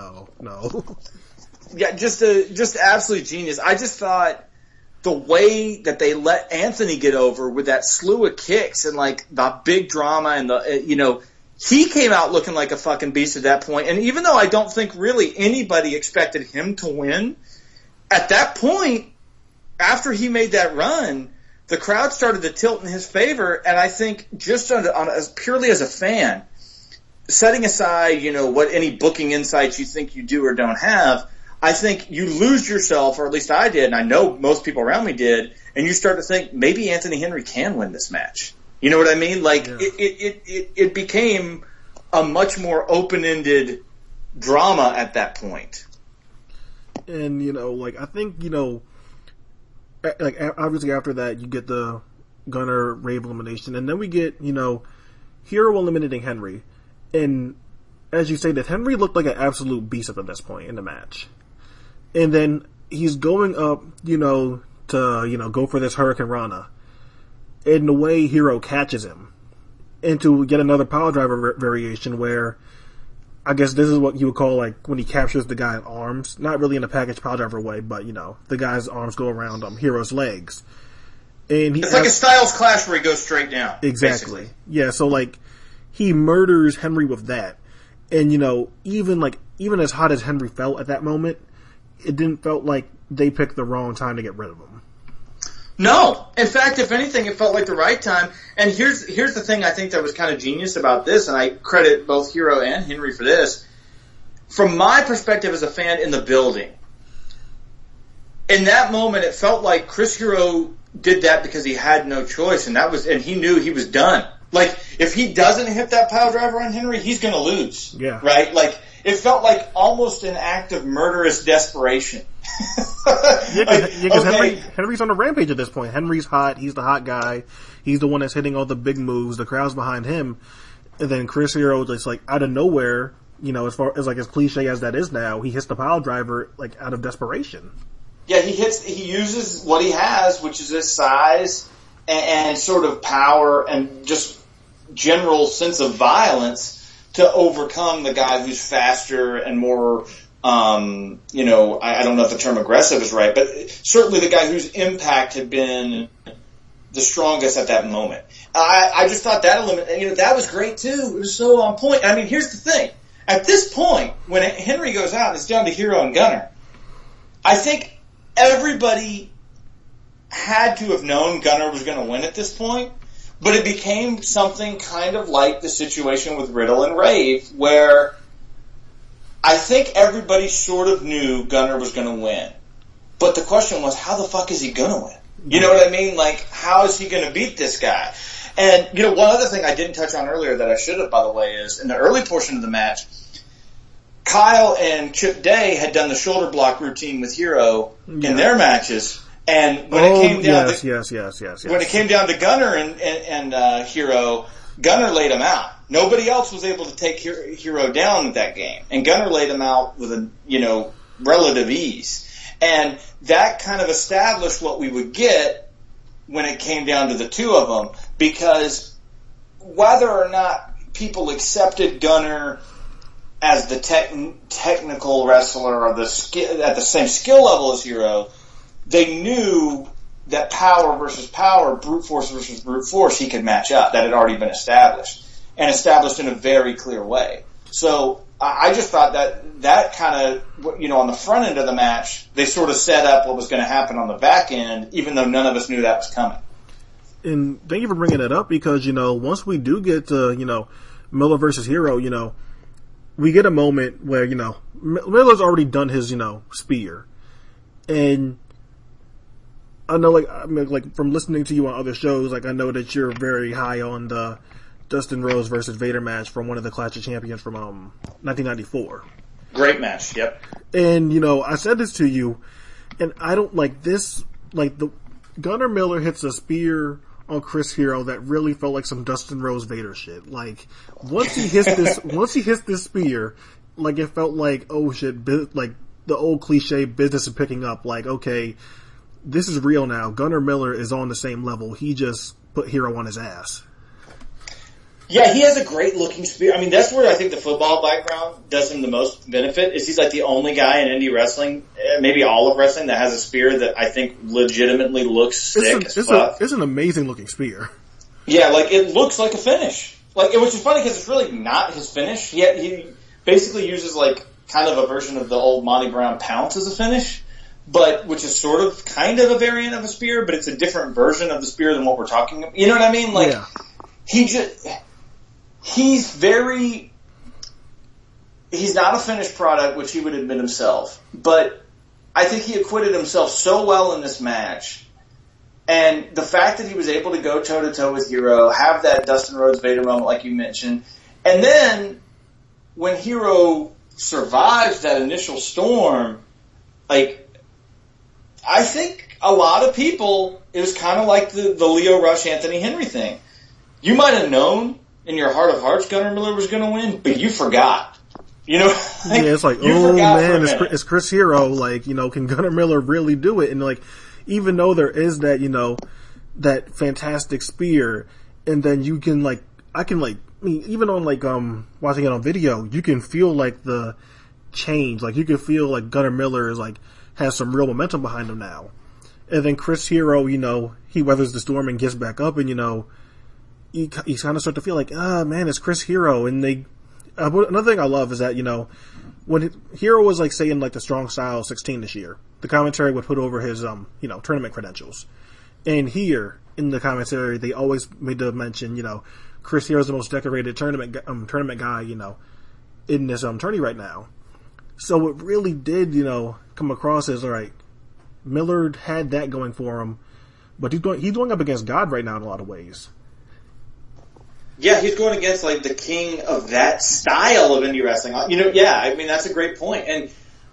Speaker 3: Yeah, just absolutely genius. I just thought the way that they let Anthony get over with that slew of kicks and, like, the big drama and the, you know, he came out looking like a fucking beast at that point. And even though I don't think really anybody expected him to win, at that point, after he made that run, the crowd started to tilt in his favor. And I think just purely as a fan, setting aside, you know, what any booking insights you think you do or don't have, I think you lose yourself, or at least I did, and I know most people around me did, and you start to think maybe Anthony Henry can win this match. You know what I mean? Like, yeah. It became a much more open-ended drama at that point.
Speaker 2: And, you know, like, I think, you know, like obviously after that you get the Gunner Rave elimination, and then we get, you know, Hero eliminating Henry, and as you say, that Henry looked like an absolute beast up at this point in the match, and then he's going up, you know, to, you know, go for this Hurricane Rana, and the way Hero catches him into yet another power driver variation where I guess this is what you would call like when he captures the guy's arms, not really in a package power driver way, but you know, the guy's arms go around Hero's legs. And
Speaker 4: it's like a Styles Clash where he goes straight down.
Speaker 2: Exactly.
Speaker 4: Basically.
Speaker 2: Yeah, so like he murders Henry with that. And you know, even as hot as Henry felt at that moment, it didn't felt like they picked the wrong time to get rid of him.
Speaker 4: No. In fact, if anything, it felt like the right time. And here's the thing I think that was kind of genius about this, and I credit both Hero and Henry for this. From my perspective as a fan in the building, in that moment it felt like Chris Hero did that because he had no choice, and he knew he was done. Like, if he doesn't hit that power driver on Henry, he's gonna lose.
Speaker 2: Yeah.
Speaker 4: Right? Like, it felt like almost an act of murderous desperation.
Speaker 2: Because Henry's on a rampage at this point. Henry's hot. He's the hot guy. He's the one that's hitting all the big moves. The crowd's behind him. And then Chris Hero, just like out of nowhere, you know, as far as like as cliche as that is now, he hits the pile driver like out of desperation.
Speaker 3: Yeah, he uses what he has, which is his size and sort of power and just general sense of violence to overcome the guy who's faster and more, you know, I don't know if the term aggressive is right, but certainly the guy whose impact had been the strongest at that moment. I just thought that that was great too. It was so on point. I mean, here's the thing. At this point, when Henry goes out and it's down to Hero and Gunner, I think everybody had to have known Gunner was going to win at this point, but it became something kind of like the situation with Riddle and Rave, where I think everybody sort of knew Gunner was going to win. But the question was, how the fuck is he going to win? You know what I mean? Like, how is he going to beat this guy? And, you know, one other thing I didn't touch on earlier that I should have, by the way, is in the early portion of the match, Kyle and Chip Day had done the shoulder block routine with Hero in their matches. And when it came down when it came down to Gunner and Hero, Gunner laid him out. Nobody else was able to take Hero down with that game, and Gunner laid him out with relative ease. And that kind of established what we would get when it came down to the two of them, because whether or not people accepted Gunner as the technical wrestler or at the same skill level as Hero, they knew that power versus power, brute force versus brute force, he could match up. That had already been established, and established in a very clear way. So I just thought that kind of, you know, on the front end of the match, they sort of set up what was going to happen on the back end, even though none of us knew that was coming.
Speaker 2: And thank you for bringing that up, because, you know, once we do get to, you know, Miller versus Hero, you know, we get a moment where, you know, Miller's already done his, you know, spear. And I know, like from listening to you on other shows, like I know that you're very high on the Dustin Rhodes versus Vader match from one of the Clash of Champions from 1994.
Speaker 3: Great match, yep.
Speaker 2: And, you know, I said this to you, and I don't like this, like the Gunnar Miller hits a spear on Chris Hero that really felt like some Dustin Rhodes Vader shit. Like, once he hits this spear, like it felt like, oh shit, like the old cliche business is picking up, like, okay, this is real now. Gunnar Miller is on the same level. He just put Hero on his ass.
Speaker 3: Yeah, he has a great looking spear. I mean, that's where I think the football background does him the most benefit, is he's like the only guy in indie wrestling, maybe all of wrestling, that has a spear that I think legitimately looks sick as fuck.
Speaker 2: It's an amazing looking spear.
Speaker 3: Yeah, like it looks like a finish. Like, which is funny because it's really not his finish. He basically uses like kind of a version of the old Monty Brown pounce as a finish, but which is sort of kind of a variant of a spear, but it's a different version of the spear than what we're talking about. You know what I mean? Like,
Speaker 2: yeah.
Speaker 3: He's not a finished product, which he would admit himself, but I think he acquitted himself so well in this match. And the fact that he was able to go toe to toe with Hero, have that Dustin Rhodes Vader moment like you mentioned, and then when Hero survives that initial storm, like, I think a lot of people, it was kind of like the Lio Rush Anthony Henry thing. You might have known in your heart of hearts Gunnar Miller was going to win, but you forgot. You know?
Speaker 2: Like, yeah, it's like, oh man, it's Chris Hero. Like, you know, can Gunnar Miller really do it? And like, even though there is that, you know, that fantastic spear, and then you can like, I mean, even on like, watching it on video, you can feel like the change. Like, you can feel like Gunnar Miller is like, has some real momentum behind him now. And then Chris Hero, you know, he weathers the storm and gets back up, and you know, you kind of start to feel like, man, it's Chris Hero. And they, another thing I love is that, you know, when Hero was like saying like the Strong Style 16 this year, the commentary would put over his, you know, tournament credentials. And here, in the commentary, they always made the mention, you know, Chris Hero's the most decorated tournament guy, you know, in this, tourney right now. So it really did, you know, come across as, alright, Miller had that going for him, but he's going up against God right now in a lot of ways.
Speaker 3: Yeah, he's going against, like, the king of that style of indie wrestling. You know, yeah, I mean, that's a great point. And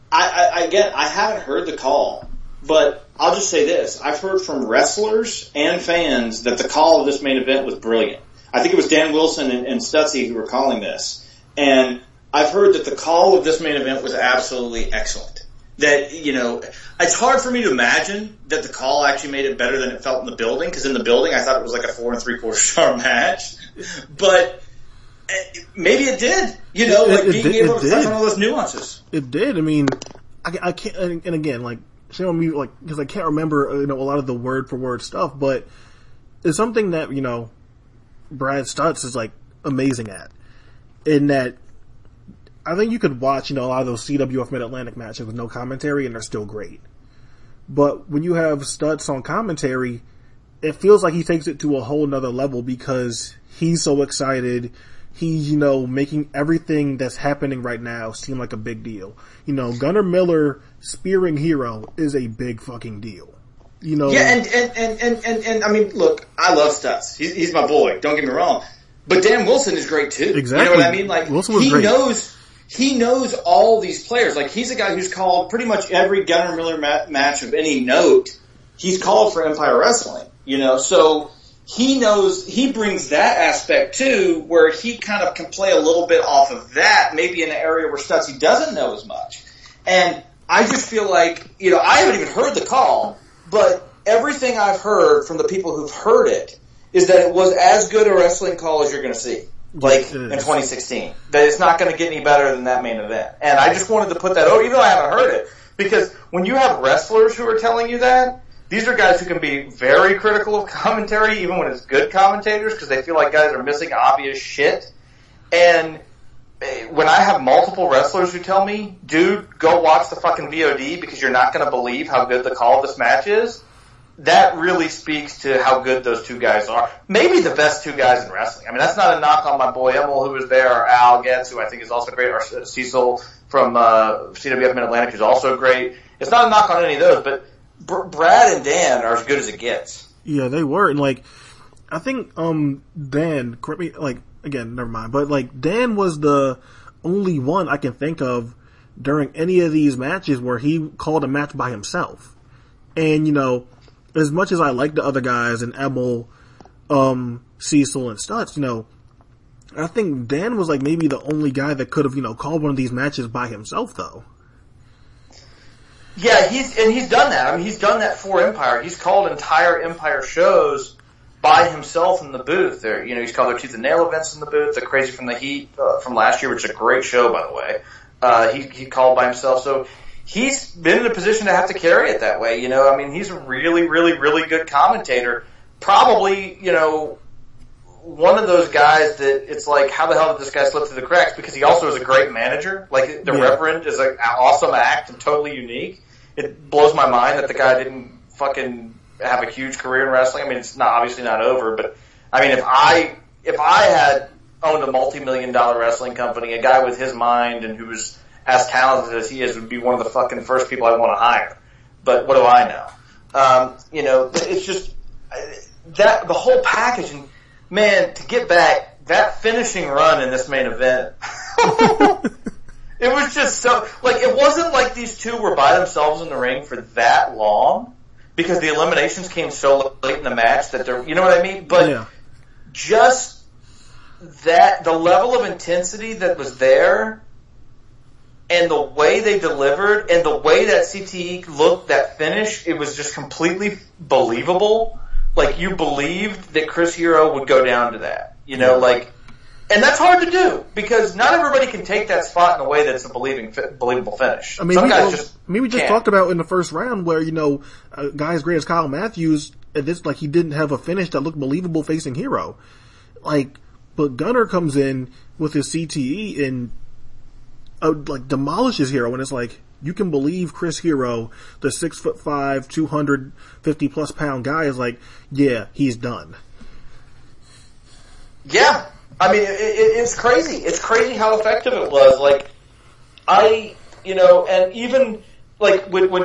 Speaker 3: I haven't heard the call, but I'll just say this. I've heard from wrestlers and fans that the call of this main event was brilliant. I think it was Dan Wilson and Stutzy who were calling this. And I've heard that the call of this main event was absolutely excellent. That, you know, it's hard for me to imagine that the call actually made it better than it felt in the building, because in the building I thought it was like a 4 3/4 star match. But maybe it did, you know, like being able to touch on all those nuances.
Speaker 2: It did. I mean, I can't, and again, like, shame on me, like, because I can't remember, you know, a lot of the word for word stuff, but it's something that, you know, Brad Stutz is like amazing at, in that I think you could watch, you know, a lot of those CWF Mid-Atlantic matches with no commentary and they're still great. But when you have Stutz on commentary, it feels like he takes it to a whole nother level because he's so excited. He's, you know, making everything that's happening right now seem like a big deal. You know, Gunnar Miller spearing Hero is a big fucking deal. You know?
Speaker 3: Yeah, and I mean, look, I love Stutz. He's my boy, don't get me wrong. But Dan Wilson is great too.
Speaker 2: Exactly.
Speaker 3: You know what I mean? Like,
Speaker 2: Wilson was great.
Speaker 3: He knows all these players. Like, he's a guy who's called pretty much every Gunnar Miller match of any note. He's called for Empire Wrestling, you know, so he knows, he brings that aspect too, where he kind of can play a little bit off of that, maybe in an area where Stutzy doesn't know as much. And I just feel like, you know, I haven't even heard the call, but everything I've heard from the people who've heard it is that it was as good a wrestling call as you're going to see. Like, in 2016. That it's not going to get any better than that main event. And I just wanted to put that over, even though I haven't heard it. Because when you have wrestlers who are telling you that, these are guys who can be very critical of commentary, even when it's good commentators, because they feel like guys are missing obvious shit. And when I have multiple wrestlers who tell me, dude, go watch the fucking VOD because you're not going to believe how good the call of this match is, that really speaks to how good those two guys are. Maybe the best two guys in wrestling. I mean, that's not a knock on my boy Emil, who was there, or Al Getz, who I think is also great, or Cecil from CWF Mid-Atlantic, who's also great. It's not a knock on any of those, but Brad and Dan are as good as it gets.
Speaker 2: Yeah, they were. And, like, I think Dan, correct me, like, again, never mind, but, like, Dan was the only one I can think of during any of these matches where he called a match by himself. And, you know, as much as I like the other guys and Emil, Cecil and Stutz, you know, I think Dan was like maybe the only guy that could have, you know, called one of these matches by himself though.
Speaker 4: Yeah, he's done that. I mean, he's done that for Empire. He's called entire Empire shows by himself in the booth. There, you know, he's called their Tooth and Nail events in the booth. The Crazy from the Heat from last year, which is a great show, by the way. He called by himself. So he's been in a position to have to carry it that way. You know, I mean, he's a really, really, really good commentator. Probably, you know, one of those guys that it's like, how the hell did this guy slip through the cracks? Because he also is a great manager. Like, the Reverend is an awesome act and totally unique. It blows my mind that the guy didn't fucking have a huge career in wrestling. I mean, it's not obviously not over, but I mean, if I had owned a multi-million-dollar wrestling company, a guy with his mind and who was as talented as he is would be one of the fucking first people I'd want to hire. But what do I know? You know, it's just that the whole package. And man, to get back, that finishing run in this main event, It was just so, like, it wasn't like these two were by themselves in the ring for that long, because the eliminations came so late in the match that you know what I mean? But just that, the level of intensity that was there, and the way they delivered, and the way that CTE looked, that finish, it was just completely believable. Like, you believed that Chris Hero would go down to that. You know, like, and that's hard to do, because not everybody can take that spot in a way that's a believable finish.
Speaker 2: I mean, we just talked about in the first round where, you know, a guy as great as Kyle Matthews, like, he didn't have a finish that looked believable facing Hero. Like, but Gunner comes in with his CTE and, like, demolishes Hero, and it's like, you can believe Chris Hero, the 6'5", 250+ pound guy, is like, yeah, he's done. Yeah.
Speaker 4: I mean, it's crazy. It's crazy how effective it was. Like, you know, and even, like, when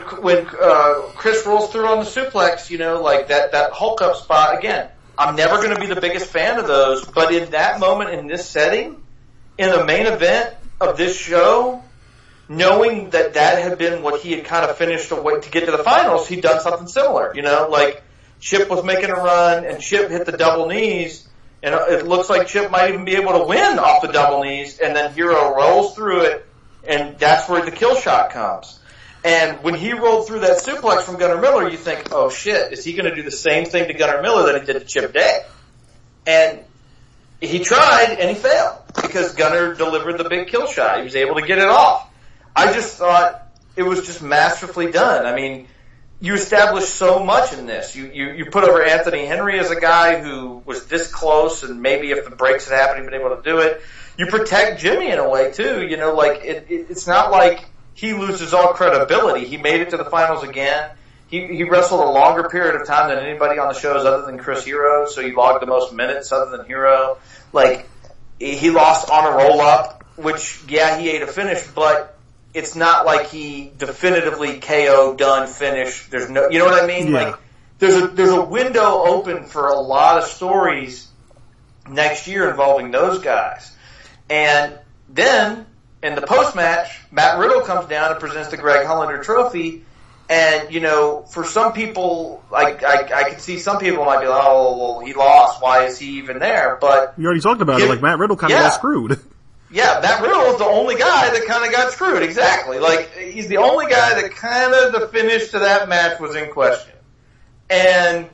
Speaker 4: Chris rolls through on the suplex, you know, like, that Hulk up spot, again, I'm never going to be the biggest fan of those, but in that moment, in this setting, in the main event of this show, knowing that had been what he had kind of finished to get to the finals, he'd done something similar, you know, like, Chip was making a run, and Chip hit the double knees, and it looks like Chip might even be able to win off the double knees, and then Hero rolls through it, and that's where the kill shot comes. And when he rolled through that suplex from Gunnar Miller, you think, oh shit, is he going to do the same thing to Gunnar Miller that he did to Chip Day? And he tried, and he failed, because Gunnar delivered the big kill shot. He was able to get it off. I just thought it was just masterfully done. I mean, you established so much in this. You put over Anthony Henry as a guy who was this close, and maybe if the breaks had happened, he'd been able to do it. You protect Jimmy in a way too. You know, like it's not like he loses all credibility. He made it to the finals again. He wrestled a longer period of time than anybody on the shows other than Chris Hero, so he logged the most minutes other than Hero. Like, he lost on a roll up, which he ate a finish, but it's not like he definitively KO, done, finish. There's no, you know what I mean?
Speaker 2: Yeah.
Speaker 4: Like, there's a window open for a lot of stories next year involving those guys. And then, in the post-match, Matt Riddle comes down and presents the Greg Hollander trophy. And, you know, for some people, I could see some people might be like, oh, well, he lost. Why is he even there? But
Speaker 2: you already talked about it. Like, Matt Riddle kind of got screwed.
Speaker 4: Yeah, Matt Riddle is the only guy that kind of got screwed. Exactly. Like, he's the only guy that kind of the finish to that match was in question. And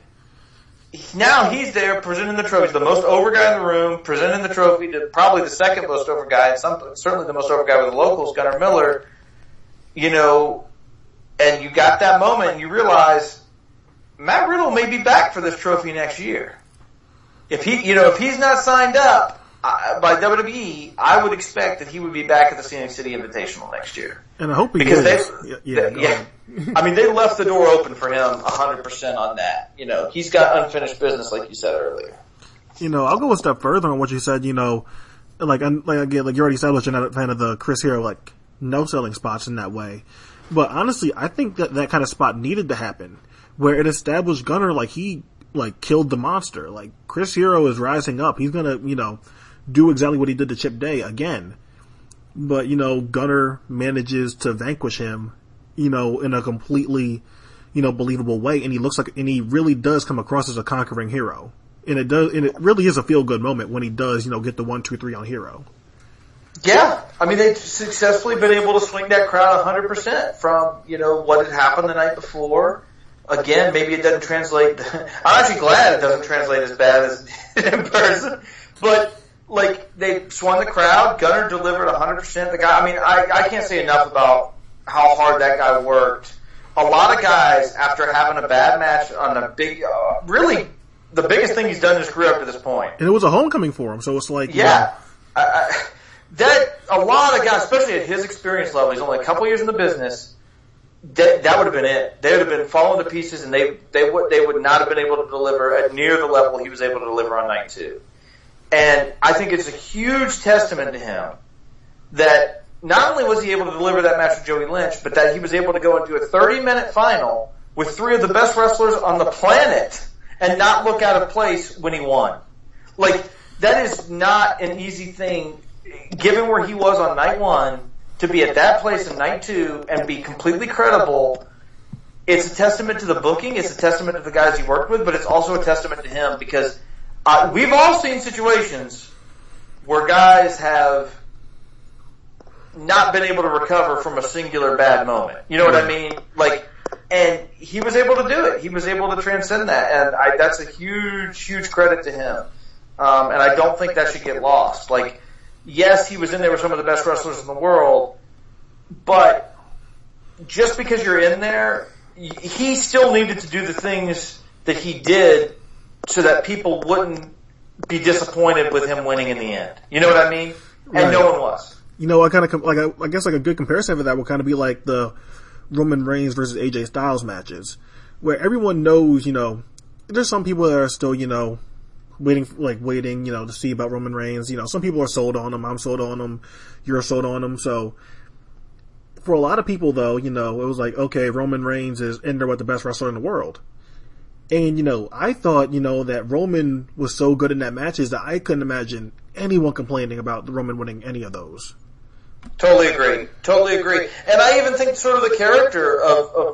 Speaker 4: now he's there presenting the trophy. He's the most over guy in the room, presenting the trophy to probably the second most over guy, and certainly the most over guy with the locals, Gunnar Miller. You know, and you got that moment, and you realize Matt Riddle may be back for this trophy next year. If he's not signed up by WWE, I would expect that he would be back at the Phoenix City Invitational next year.
Speaker 2: And I hope he
Speaker 4: is.
Speaker 2: Yeah.
Speaker 4: I mean, they left the door open for him 100% on that. You know, he's got unfinished business, like you said earlier.
Speaker 2: You know, I'll go a step further on what you said. You know, like you already established, you're not a fan of the Chris Hero, like, no selling spots in that way. But honestly, I think that kind of spot needed to happen, where it established Gunnar, like, he, like, killed the monster. Like, Chris Hero is rising up. He's gonna, you know, do exactly what he did to Chip Day again. But, you know, Gunnar manages to vanquish him, you know, in a completely, you know, believable way. And he really does come across as a conquering hero. And it really is a feel-good moment when he does, you know, get the 1, 2, 3 on Hero.
Speaker 4: Yeah. I mean, they've successfully been able to swing that crowd 100% from, you know, what had happened the night before. Again, maybe it doesn't translate. I'm actually glad it doesn't translate as bad as in person. But, like, they swung the crowd. Gunnar delivered 100%. The guy, I mean, I can't say enough about how hard that guy worked. A lot of guys, after having a bad match on a big, really, the biggest thing he's done in his career up to this point.
Speaker 2: And it was a homecoming for him, so it's like,
Speaker 4: yeah. That a lot of guys, especially at his experience level, he's only a couple years in the business. That would have been it. They would have been falling to pieces, and they would not have been able to deliver at near the level he was able to deliver on night 2. And I think it's a huge testament to him that not only was he able to deliver that match with Joey Lynch, but that he was able to go into a 30-minute final with 3 of the best wrestlers on the planet and not look out of place when he won. Like, that is not an easy thing, given where he was on night 1, to be at that place in night 2 and be completely credible, it's a testament to the booking, it's a testament to the guys he worked with, but it's also a testament to him because we've all seen situations where guys have not been able to recover from a singular bad moment. You know what I mean? Like, and he was able to do it. He was able to transcend that, and that's a huge, huge credit to him. And I don't think that should get lost. Like, yes, he was in there with some of the best wrestlers in the world, but just because you're in there, he still needed to do the things that he did so that people wouldn't be disappointed with him winning in the end. You know what I mean? And no one was.
Speaker 2: You know, I guess like a good comparison for that would kind of be like the Roman Reigns versus AJ Styles matches, where everyone knows, you know, there's some people that are still, you know, waiting, you know, to see about Roman Reigns. You know, some people are sold on him. I'm sold on him. You're sold on him. So for a lot of people though, you know, it was like, okay, Roman Reigns is in there with the best wrestler in the world. And, you know, I thought, you know, that Roman was so good in that matches that I couldn't imagine anyone complaining about Roman winning any of those.
Speaker 4: Totally agree. And I even think sort of the character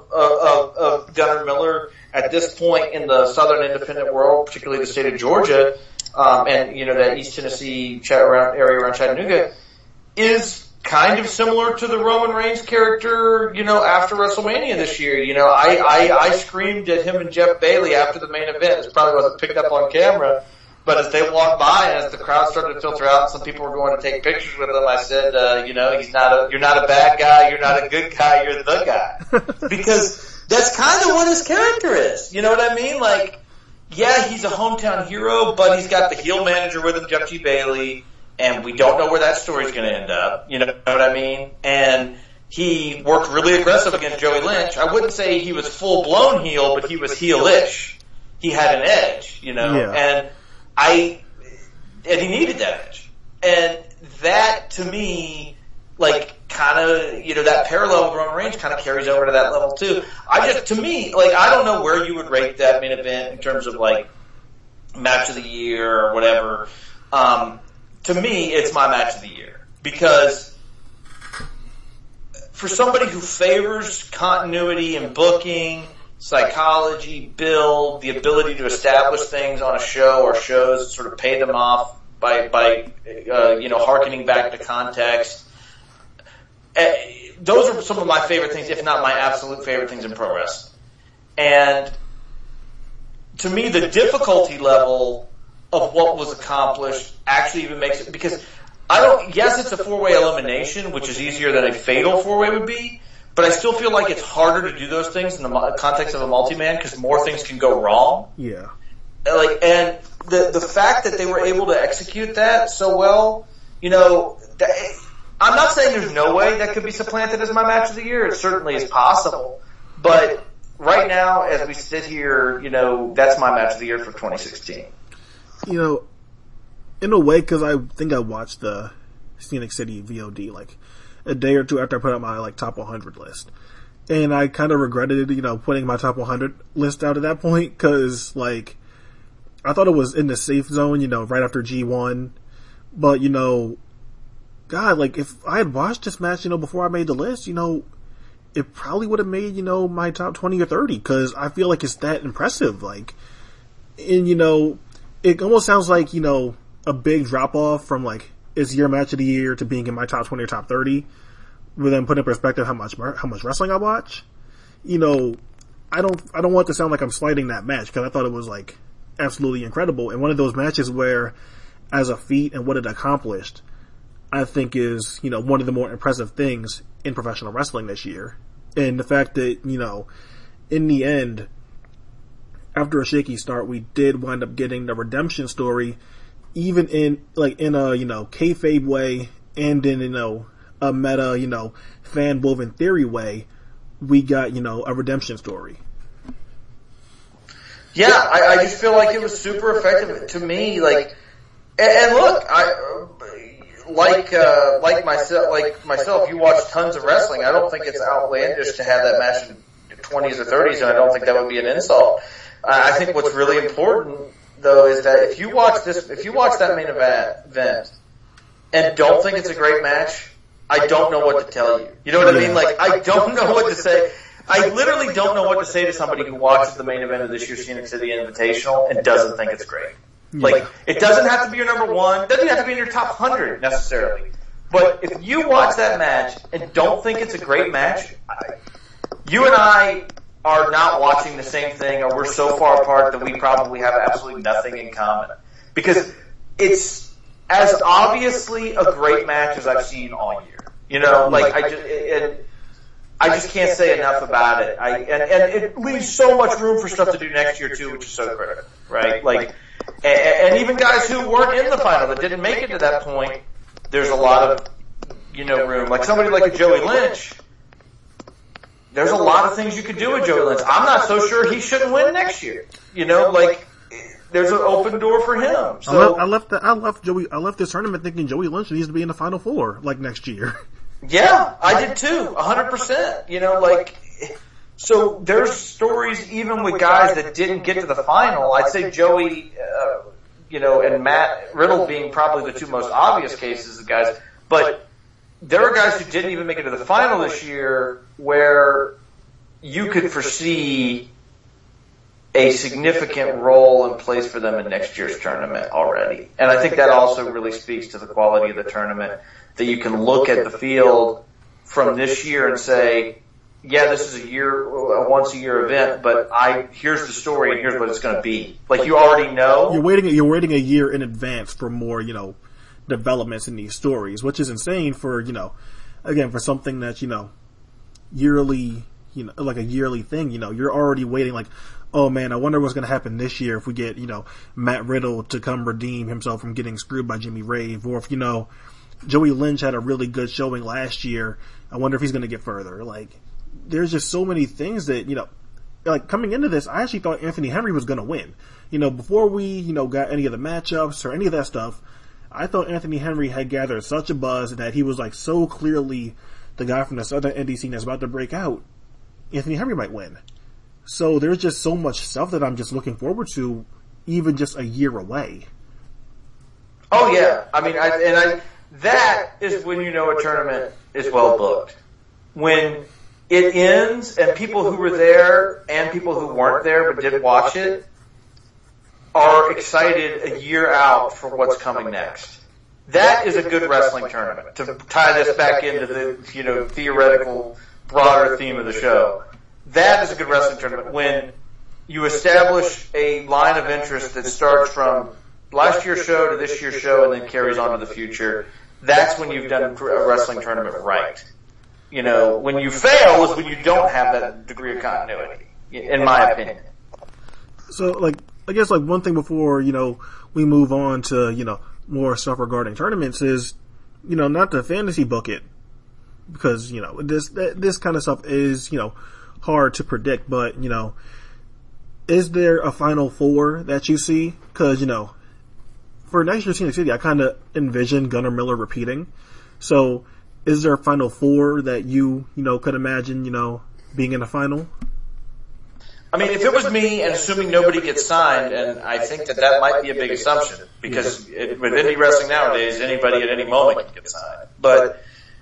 Speaker 4: of Gunnar Miller at this point in the Southern independent world, particularly the state of Georgia, and, you know, that East Tennessee area around Chattanooga, is kind of similar to the Roman Reigns character, you know, after WrestleMania this year. You know, I screamed at him and Jeff Bailey after the main event. It probably wasn't picked up on camera. But as they walked by and as the crowd started to filter out and some people were going to take pictures with him, I said, you know, you're not a bad guy, you're not a good guy, you're the guy. Because that's kind of what his character is. You know what I mean? Like, yeah, he's a hometown hero, but he's got the heel manager with him, Jeff G. Bailey, and we don't know where that story's going to end up. You know what I mean? And he worked really aggressive against Joey Lynch. I wouldn't say he was full-blown heel, but he was heel-ish. He had an edge, you know?
Speaker 2: Yeah.
Speaker 4: And he needed that edge. And that, to me, like, kind of, you know, that parallel with Roman Reigns kind of carries over to that level, too. To me, like, I don't know where you would rate that main event in terms of, like, match of the year or whatever. To me, it's my match of the year. Because for somebody who favors continuity and booking, psychology, build, the ability to establish things on a show or shows, sort of pay them off by you know, hearkening back to context. Those are some of my favorite things, if not my absolute favorite things in pro wrestling. And to me, the difficulty level of what was accomplished actually even makes it, because yes, it's a 4-way elimination, which is easier than a fatal 4-way would be, but I still feel like it's harder to do those things in the context of a multi-man because more things can go wrong.
Speaker 2: Yeah.
Speaker 4: Like, and the fact that they were able to execute that so well, you know, I'm not saying there's no way that could be supplanted as my match of the year. It certainly is possible. But right now, as we sit here, you know, that's my match of the year for 2016.
Speaker 2: You know, in a way, because I think I watched the Scenic City VOD, like, a day or two after I put out my, like, top 100 list. And I kind of regretted, you know, putting my top 100 list out at that point, because, like, I thought it was in the safe zone, you know, right after G1. But, you know, God, like, if I had watched this match, you know, before I made the list, you know, it probably would have made, you know, my top 20 or 30, because I feel like it's that impressive, like, and, you know, it almost sounds like, you know, a big drop-off from, like, it's your match of the year to being in my top 20 or top 30, but then put in perspective how much wrestling I watch. You know, I don't want to sound like I'm slighting that match, because I thought it was, like, absolutely incredible, and one of those matches where, as a feat and what it accomplished, I think is, you know, one of the more impressive things in professional wrestling this year. And the fact that, you know, in the end, after a shaky start, we did wind up getting the redemption story, even in a, you know, kayfabe way, and in, you know, a meta, you know, fan woven theory way, we got, you know, a redemption story.
Speaker 4: Yeah, I just feel like it was super effective to me, like, and look, like myself, you watch tons of wrestling. I don't think it's outlandish to have that match in 20s or 30s, and I don't think that would be an insult. I think what's really important, though, is that if you watch that main event and don't think it's a great match, I don't know what to tell you. You know what I mean? Like, I don't know what to say. I literally don't know what to say to somebody who watches the main event of this year's Phoenix City Invitational and doesn't think it's great. Like, it doesn't have to be your number one. It doesn't have to be in your top 100 necessarily. But if you watch that match and don't think it's a great match, you and I are not watching the same thing, or we're so far apart that we probably have absolutely nothing in common. Because it's as obviously a great match as I've seen all year. You know, like, I just can't say enough about it. And it leaves so much room for stuff to do next year too, which is so critical, right? Like, and even guys who weren't in the final that didn't make it to that point, there's a lot of, you know, room. Like somebody like a Joey Lynch, there's a lot of things you could do with Joey Lynch. I'm not so sure he shouldn't win next year. You know, like, there's an open door for him. So
Speaker 2: I left this tournament thinking Joey Lynch needs to be in the Final Four like next year.
Speaker 4: Yeah, I did too, 100%. You know, like, so there's stories even with guys that didn't get to the final. I'd say Joey, you know, and Matt Riddle being probably the two most obvious cases of guys. But there are guys who didn't even make it to the final this year where you could foresee a significant role in place for them in next year's tournament already. And I think that also really speaks to the quality of the tournament, that you can look at the field from this year and say, yeah, this is a once a year event, but here's the story and here's what it's going to be. Like, you already know.
Speaker 2: You're waiting a year in advance for more, you know, developments in these stories, which is insane for, you know, again, for something that's, you know, yearly, you know, like a yearly thing, you know, you're already waiting like, oh man, I wonder what's going to happen this year if we get, you know, Matt Riddle to come redeem himself from getting screwed by Jimmy Rave, or if, you know, Joey Lynch had a really good showing last year, I wonder if he's going to get further. Like, there's just so many things that, you know, like coming into this, I actually thought Anthony Henry was going to win. You know, before we, you know, got any of the matchups or any of that stuff, I thought Anthony Henry had gathered such a buzz that he was like so clearly the guy from the Southern indie scene that's about to break out. Anthony Henry might win. So there's just so much stuff that I'm just looking forward to, even just a year away.
Speaker 4: Oh yeah. I mean, that is when you know a tournament is well booked. When it ends and people who were there and people who weren't there but did watch it are excited a year out for what's coming next. That is a good wrestling tournament. To tie this back into the, you know, theoretical, broader theme of the show. That is a good wrestling tournament when you establish a line of interest that starts from last year's show to this year's show and then carries on to the future. That's when you've done a wrestling tournament right. You know, when you fail is when you don't have that degree of continuity, in my opinion.
Speaker 2: So, like, I guess, like, one thing before, you know, we move on to, you know, more stuff regarding tournaments is, you know, not to fantasy book it, because, you know, this kind of stuff is, you know, hard to predict, but, you know, is there a Final Four that you see? Because, you know, for next year's Phoenix City, I kind of envision Gunnar Miller repeating. So, is there a Final Four that you know, could imagine, you know, being in a final?
Speaker 4: I mean, if it was me, and assuming nobody gets signed, and I think that might be a big assumption, because with indie wrestling nowadays, anybody at any moment can get signed. But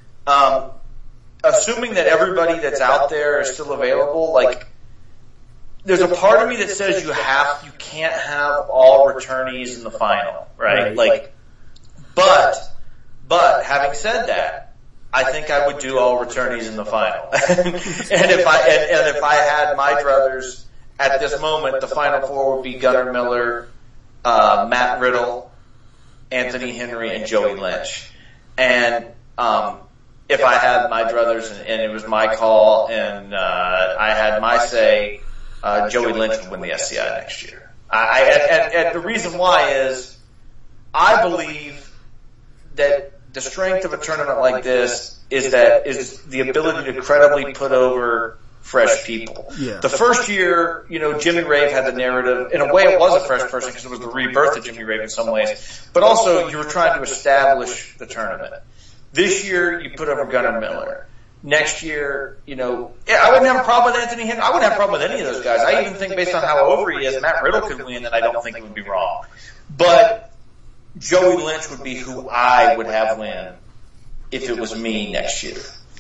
Speaker 4: assuming that everybody that's out there is still available, like, there's a part of me that says you can't have all returnees in the final, right? Like, but having said that, I think I would do all returnees in the final. and if I had my druthers at this moment, the Final Four would be Gunnar Miller, Matt Riddle, Anthony Henry, and Joey Lynch. And if I had my druthers and it was my call and I had my say, Joey Lynch would win the SCI next year. And the reason why is I believe that the strength of a tournament like this is the ability to credibly put over fresh people.
Speaker 2: Yeah.
Speaker 4: The first year, you know, Jimmy Rave had the narrative. In a way, it was a fresh person because it was the rebirth of Jimmy Rave in some ways. But also, you were trying to establish the tournament. This year, you put over Gunnar Miller. Next year, you know, I wouldn't have a problem with Anthony Henry. I wouldn't have a problem with any of those guys. I even think based on how over he is, Matt Riddle could win, and I don't think it would be wrong. But Joey Lynch would be who I would have win if it was me next year.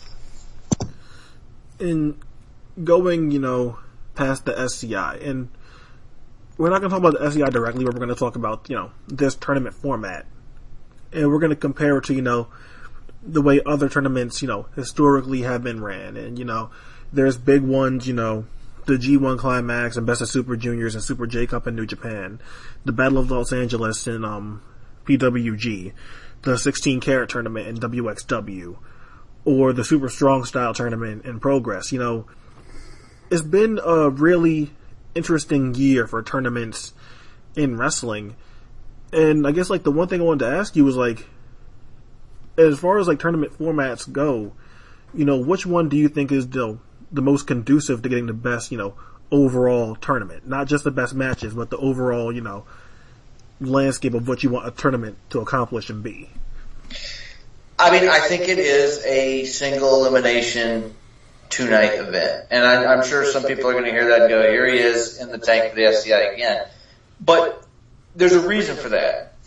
Speaker 2: In going, past the SCI, and we're not going to talk about the SCI directly, but we're going to talk about, this tournament format. And we're going to compare it to, the way other tournaments, historically have been ran. And, there's big ones, the G1 Climax and Best of Super Juniors and Super J Cup in New Japan, the Battle of Los Angeles in, PWG, the 16 Carat tournament in WXW, or the Super Strong Style tournament in Progress. It's been a really interesting year for tournaments in wrestling. And I guess, the one thing I wanted to ask you was, as far as, tournament formats go, which one do you think is the most conducive to getting the best, overall tournament? Not just the best matches, but the overall, landscape of what you want a tournament to accomplish and be.
Speaker 4: I mean, I think it is a single elimination 2-night event. And I'm sure some people are going to hear that and go, here he is in the tank for the SCI again. But there's a reason for that.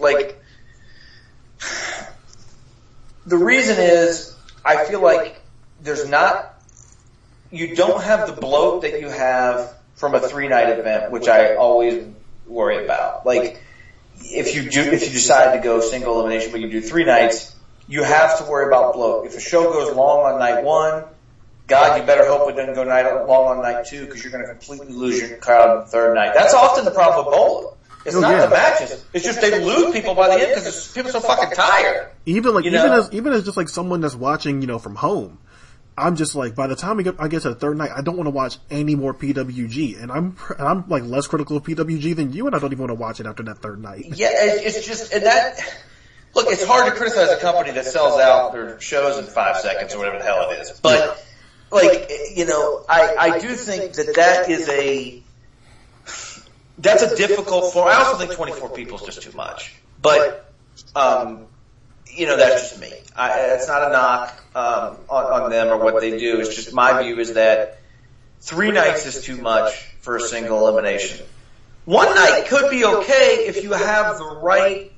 Speaker 4: The reason is, I feel like you don't have the bloat that you have from a 3-night event, which I always worry about. If you decide to go single elimination, but you do 3 nights, you have to worry about bloat. If a show goes long on night 1, God, you better hope it doesn't go long on night 2, because you're going to completely lose your crowd on the 3rd night. That's often the problem with bowling. It's not the matches. It's just they lose people by the end because people are so fucking tired.
Speaker 2: Even as just someone that's watching, from home, I'm just by the time I get to the 3rd night, I don't want to watch any more PWG, and I'm less critical of PWG than you, and I don't even want to watch it after that 3rd night. Yeah,
Speaker 4: it's just, and that, look, it's hard to criticize a company that sells out their shows in 5 seconds or whatever the hell it is, but I do think that is that's a difficult form. I also think 24 people is just too much. But, that's just me. It's not a knock on them or what they do. It's just my view is that 3 nights is too much for a single elimination. 1 night could be okay if you have the right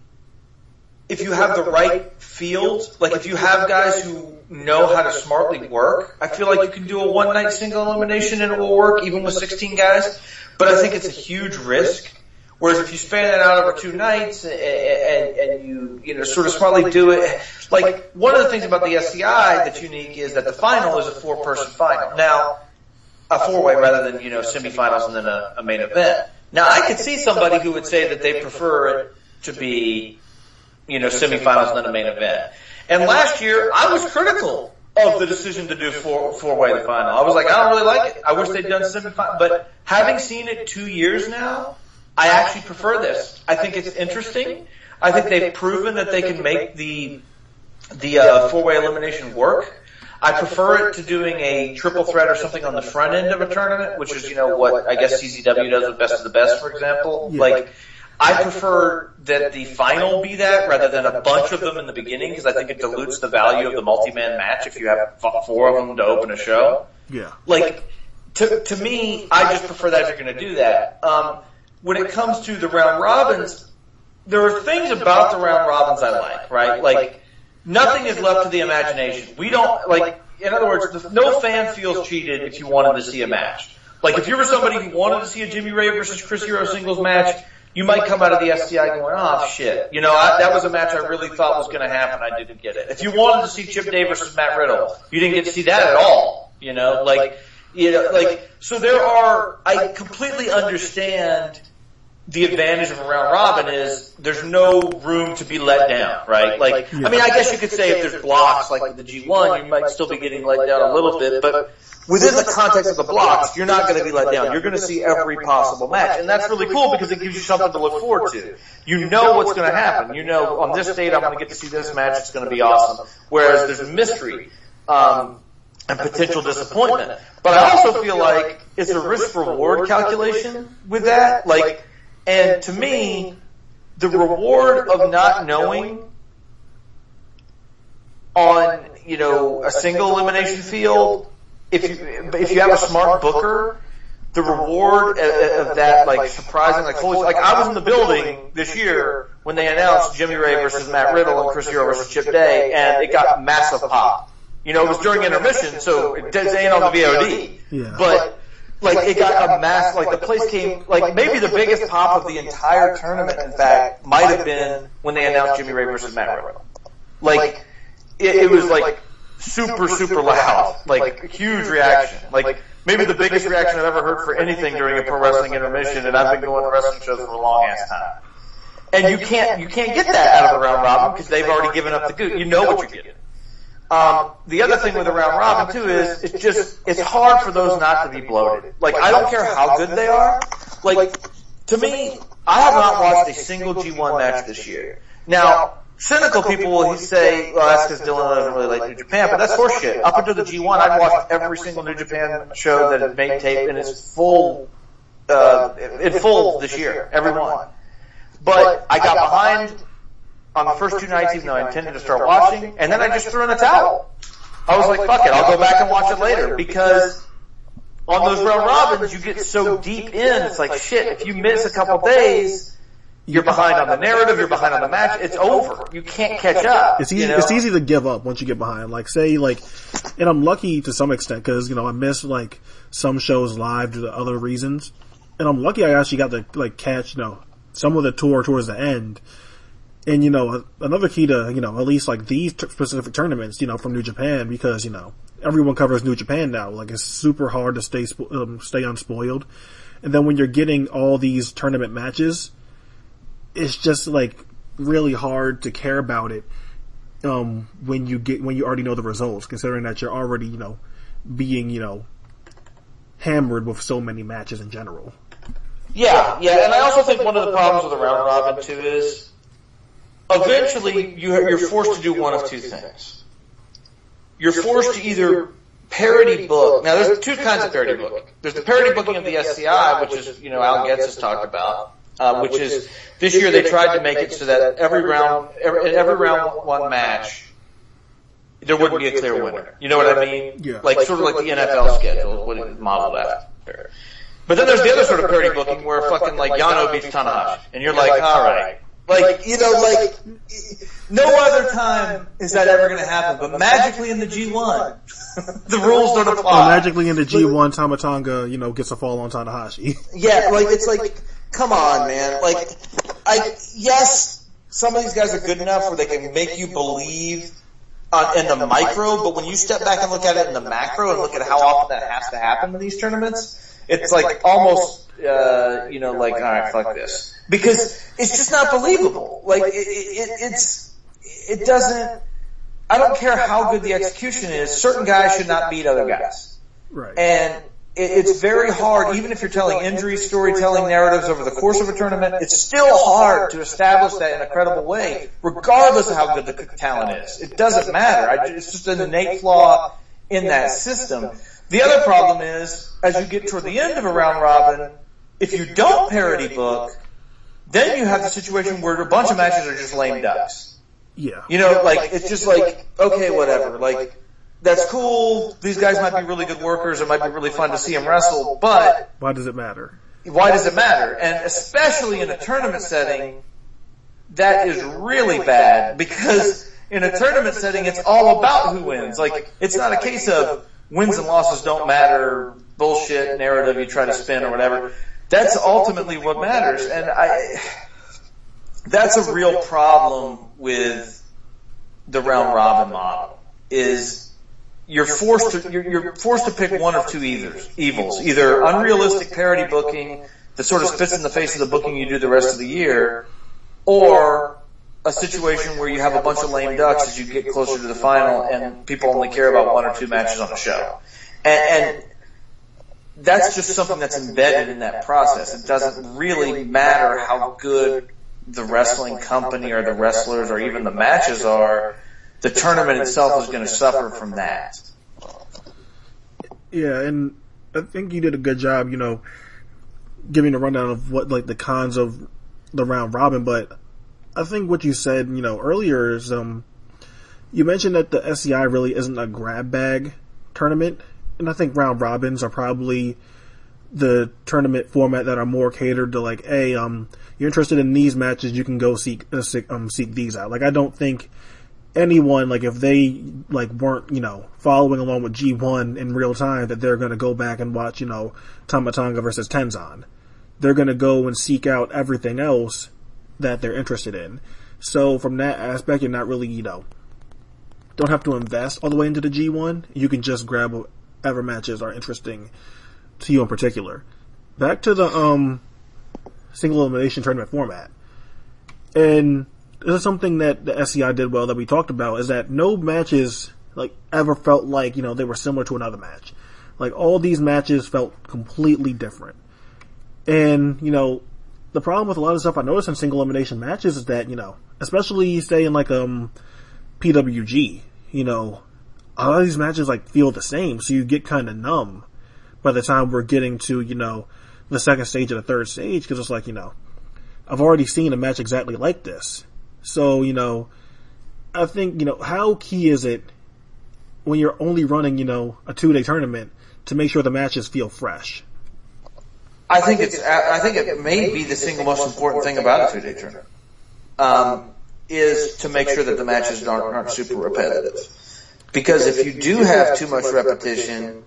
Speaker 4: field. If you have guys who know how to smartly work, I feel like you can do a 1-night single elimination and it will work even with 16 guys. But I think it's a huge risk. Whereas if you span it out over 2 nights and you sort of smartly do it, one of the things about the SCI that's unique is that the final is a 4-person final. Now, a 4-way rather than, semifinals and then a main event. Now, I could see somebody who would say that they prefer it to be, semifinals and then a main event. And last year, I was critical of the decision to do 4-way the final. I was I don't really like it. I wish they'd done semifinals. But having seen it 2 years now, I actually prefer this. I think it's interesting. I think they've proven that they can make the 4-way elimination work. I prefer it to doing a triple threat or something on the front end of a tournament, which is, what I guess CZW does with Best of the Best, for example.
Speaker 2: Yeah.
Speaker 4: I prefer that the final be that rather than a bunch of them in the beginning, because I think it dilutes the value of the multi-man match if you have 4 of them to open a show.
Speaker 2: Yeah.
Speaker 4: To me, I just prefer that if you're going to do that. When it comes to the round robins, there are things about the round robins I like, right? Nothing is left to the imagination. We don't, in other words, no fan feels cheated if you wanted to see a match. If you were somebody who wanted to see a Jimmy Ray versus Chris Hero singles match, you might come out of the SCI going, oh shit, that was a match I really thought was going to happen, I didn't get it. If you wanted to see Chip Day versus Matt Riddle, you didn't get to see that at all, so there are, I completely understand the advantage of a round robin is there's no room to be let down, right? I guess you could say if there's blocks like the G1, you might still be getting let down a little bit, but within the context of the blocks, you're not going to be let down. You're going to see every possible match, and that's really cool because it gives you something to look forward to. You know what's going to happen. On this date, I'm going to get to see this match. It's going to be awesome. Whereas there's a mystery and potential disappointment. But I also feel like it's a risk-reward calculation with that. And to me, the reward of not knowing on, a single elimination field, if you have a smart booker, the reward of that, like, surprising, like, holy, like, I was in the building this year when they announced Jimmy Ray versus Matt Riddle and Chris Hero versus Chip Day, and it got massive pop. You know, it was during intermission, so it ain't on the VOD.
Speaker 2: Yeah.
Speaker 4: But, like, it got a mass, like, the place came, like, maybe the biggest pop of the entire tournament, in fact, might have been when they announced Jimmy Ray versus Matt Riddle. Like, it was, like, super, super loud. Like, huge reaction. Like, maybe the biggest reaction I've ever heard for anything during a pro wrestling intermission, and I've been going to wrestling shows for a long ass time. And you can't get that out of a round robin because they've already given up the goose. You know what you're getting. The other thing with the round robin too is it's hard for those not to be bloated. Like, I don't care how good they are. Like, to me, I have not watched a single G1 match this year. Now, cynical people will say, well, that's because Dylan doesn't really like New Japan, but that's horseshit. Up until the G1, I've watched every single New Japan show that has made tape, and it's full this year, every one. But I got behind on the first two nights, even though I intended to start watching, and then I just threw in the towel. I was like, fuck it, I'll go back and watch it later, because on those round robins, you get so deep in, it's like, shit, if you miss a couple days, you're behind on the narrative, you're behind on the match, it's over. You can't catch up.
Speaker 2: It's easy, it's easy to give up once you get behind. Like, say, like, and I'm lucky to some extent, cause, you know, I miss, like, some shows live due to other reasons. And I'm lucky I actually got to, like, catch, you know, some of the tour towards the end. And, you know, another key to, you know, at least, like, these specific tournaments, you know, from New Japan, because, you know, everyone covers New Japan now. Like, it's super hard to stay unspoiled. And then when you're getting all these tournament matches, it's just, like, really hard to care about it, when you already know the results, considering that you're already, you know, being, you know, hammered with so many matches in general.
Speaker 4: Yeah, and I also think one of the problems with the round robin too is, eventually you're forced to do one of two things. You're forced to either parody book. Now there's two kinds of parody booking. There's the parody booking of the SCI, which is, you know, Al Getz has talked about, which is, this year they tried to make it so that every round one match, there wouldn't be a clear winner. You know what I mean?
Speaker 2: Yeah.
Speaker 4: Like, sort of like the NFL schedule, what it modeled after. But then there's the other sort of parody booking where fucking, like, Yano beats Tanahashi. And you're like, alright. Like, you know, like, no other time is that ever gonna happen, but magically in the G1, the rules don't apply.
Speaker 2: Or magically in the G1, Tama Tonga, you know, gets a fall on Tanahashi.
Speaker 4: Yeah, like, it's like, come on, man. Like, yes, some of these guys are good enough where they can make you believe in the micro, but when you step back and look at it in the macro and look at how often that has to happen in these tournaments, it's like almost, you know, like, alright, fuck this. Because it's just not believable. Like, it doesn't, I don't care how good the execution is, certain guys should not beat other guys.
Speaker 2: Right.
Speaker 4: And it's very hard, even if you're telling injury storytelling narratives over the course of a tournament, it's still hard to establish that in a credible way, regardless of how good the talent is. It doesn't matter. It's just an innate flaw in that system. The other problem is, as you get toward the end of a round robin, if you don't parody book, then you have the situation where a bunch of matches are just lame ducks.
Speaker 2: Yeah.
Speaker 4: You know, like, it's just like, okay, whatever, like, that's cool, these guys might be really good workers, it might be really fun to see them wrestle, but
Speaker 2: why does it matter?
Speaker 4: Why does it matter? And especially in a tournament setting, that is really bad, because in a tournament setting, it's all about who wins. Like, it's not a case of wins and losses don't matter, bullshit narrative you try to spin or whatever. That's ultimately what matters. And that's a real problem with the round robin model, is you're forced to pick one of two evils. Either unrealistic parody booking that sort of spits in the face of the booking you do the rest of the year, or a situation where you have a bunch of lame ducks as you get closer to the final and people only care about one or two matches on the show. And that's just something that's embedded in that process. It doesn't really matter how good the wrestling company or the wrestlers or even the matches are. The tournament itself is going to suffer from that.
Speaker 2: Yeah, and I think you did a good job, you know, giving a rundown of what, like, the cons of the round robin, but I think what you said, you know, earlier is, you mentioned that the SCI really isn't a grab bag tournament, and I think round robins are probably the tournament format that are more catered to like, hey, you're interested in these matches, you can go seek these out. Like, I don't think anyone, like, if they, like, weren't, you know, following along with G1 in real time, that they're gonna go back and watch, you know, Tama Tonga versus Tenzan. They're gonna go and seek out everything else that they're interested in. So from that aspect, you're not really, you know, don't have to invest all the way into the G1. You can just grab whatever matches are interesting to you in particular. Back to the single elimination tournament format. And this is something that the SCI did well that we talked about, is that no matches like ever felt like, you know, they were similar to another match. Like, all these matches felt completely different. And, you know, the problem with a lot of stuff I noticed in single elimination matches is that, you know, especially say in like PWG, you know, a lot of these matches like feel the same, so you get kind of numb by the time we're getting to, you know, the second stage or the third stage, because it's like, you know, I've already seen a match exactly like this. So, you know, I think, you know, how key is it when you're only running, you know, a 2-day tournament to make sure the matches feel fresh?
Speaker 4: I think it may be the single most important thing about a 2-day tournament, is to make sure that the matches aren't super repetitive. Because if you do have too much repetition,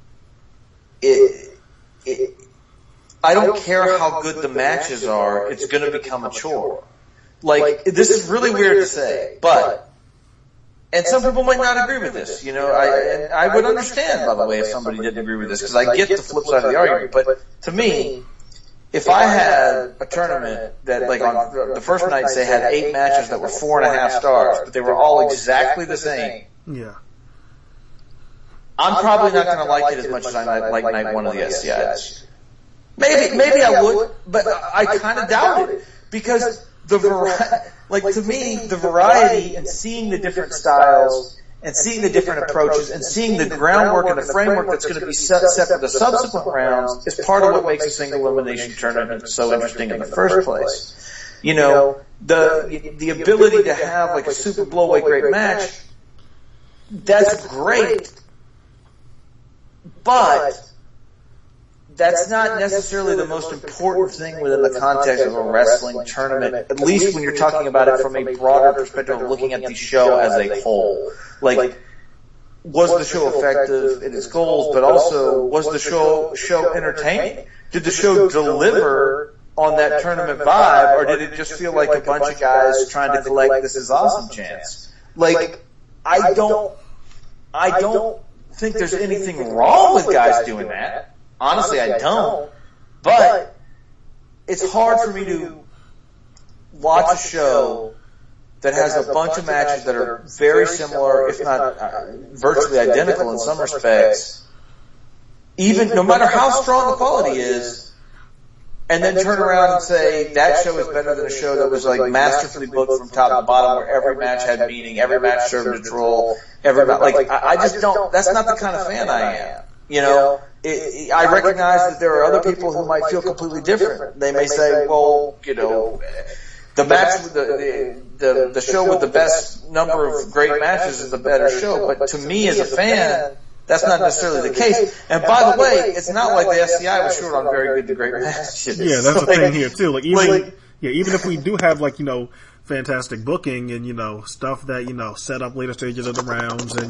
Speaker 4: I don't care how good the matches are, it's going to become a chore. Like, this is really weird to say, but, and some people might not agree with this, you know, I would understand, by the way, if somebody didn't agree with this, because I get the flip side of the argument, but to me, if I had a tournament that, like, on the first night, say, had 8 matches that were 4.5 stars, but they were all exactly the same.
Speaker 2: Yeah.
Speaker 4: I'm probably not going to like it as much as I might like night 1 of the SCIs. Maybe I would, but I kind of doubt it, because to me, the variety and seeing the different styles and seeing the different approaches and seeing the groundwork and the framework that's going to be set for the subsequent rounds is part of what makes a single elimination tournament so interesting in the first place. You know, the ability to have like a super blowaway great match, that's great, but that's not necessarily the most important thing within the context of a wrestling tournament, at least when you're talking about it from a broader perspective of looking at the show as a whole. Like, was the show effective in its goals, but also, was the show entertaining? Did the show deliver on that tournament vibe, or did it just feel like a bunch of guys trying to collect "this is awesome" chants? Like, I don't think there's anything wrong with guys doing that. Honestly, I don't. But it's hard for me to watch a show that has a bunch of matches that are very similar, if not virtually identical in some respects, even no matter how strong the quality is, and then turn around and say that show is better than a show that was like masterfully booked from top to bottom, where every match had meaning, every match served its role, I just don't. That's not the kind of fan I am. You know, I recognize that there are other people who might feel completely different. They may say, well, you know, the match, the show with the best number of great matches is the better show. But to me as a fan, that's not necessarily the case. And by the way, it's not like the SCI was short on very good to great matches.
Speaker 2: Yeah, that's the thing here too. Like, even if we do have, like, you know, fantastic booking and, you know, stuff that, you know, set up later stages of the rounds and,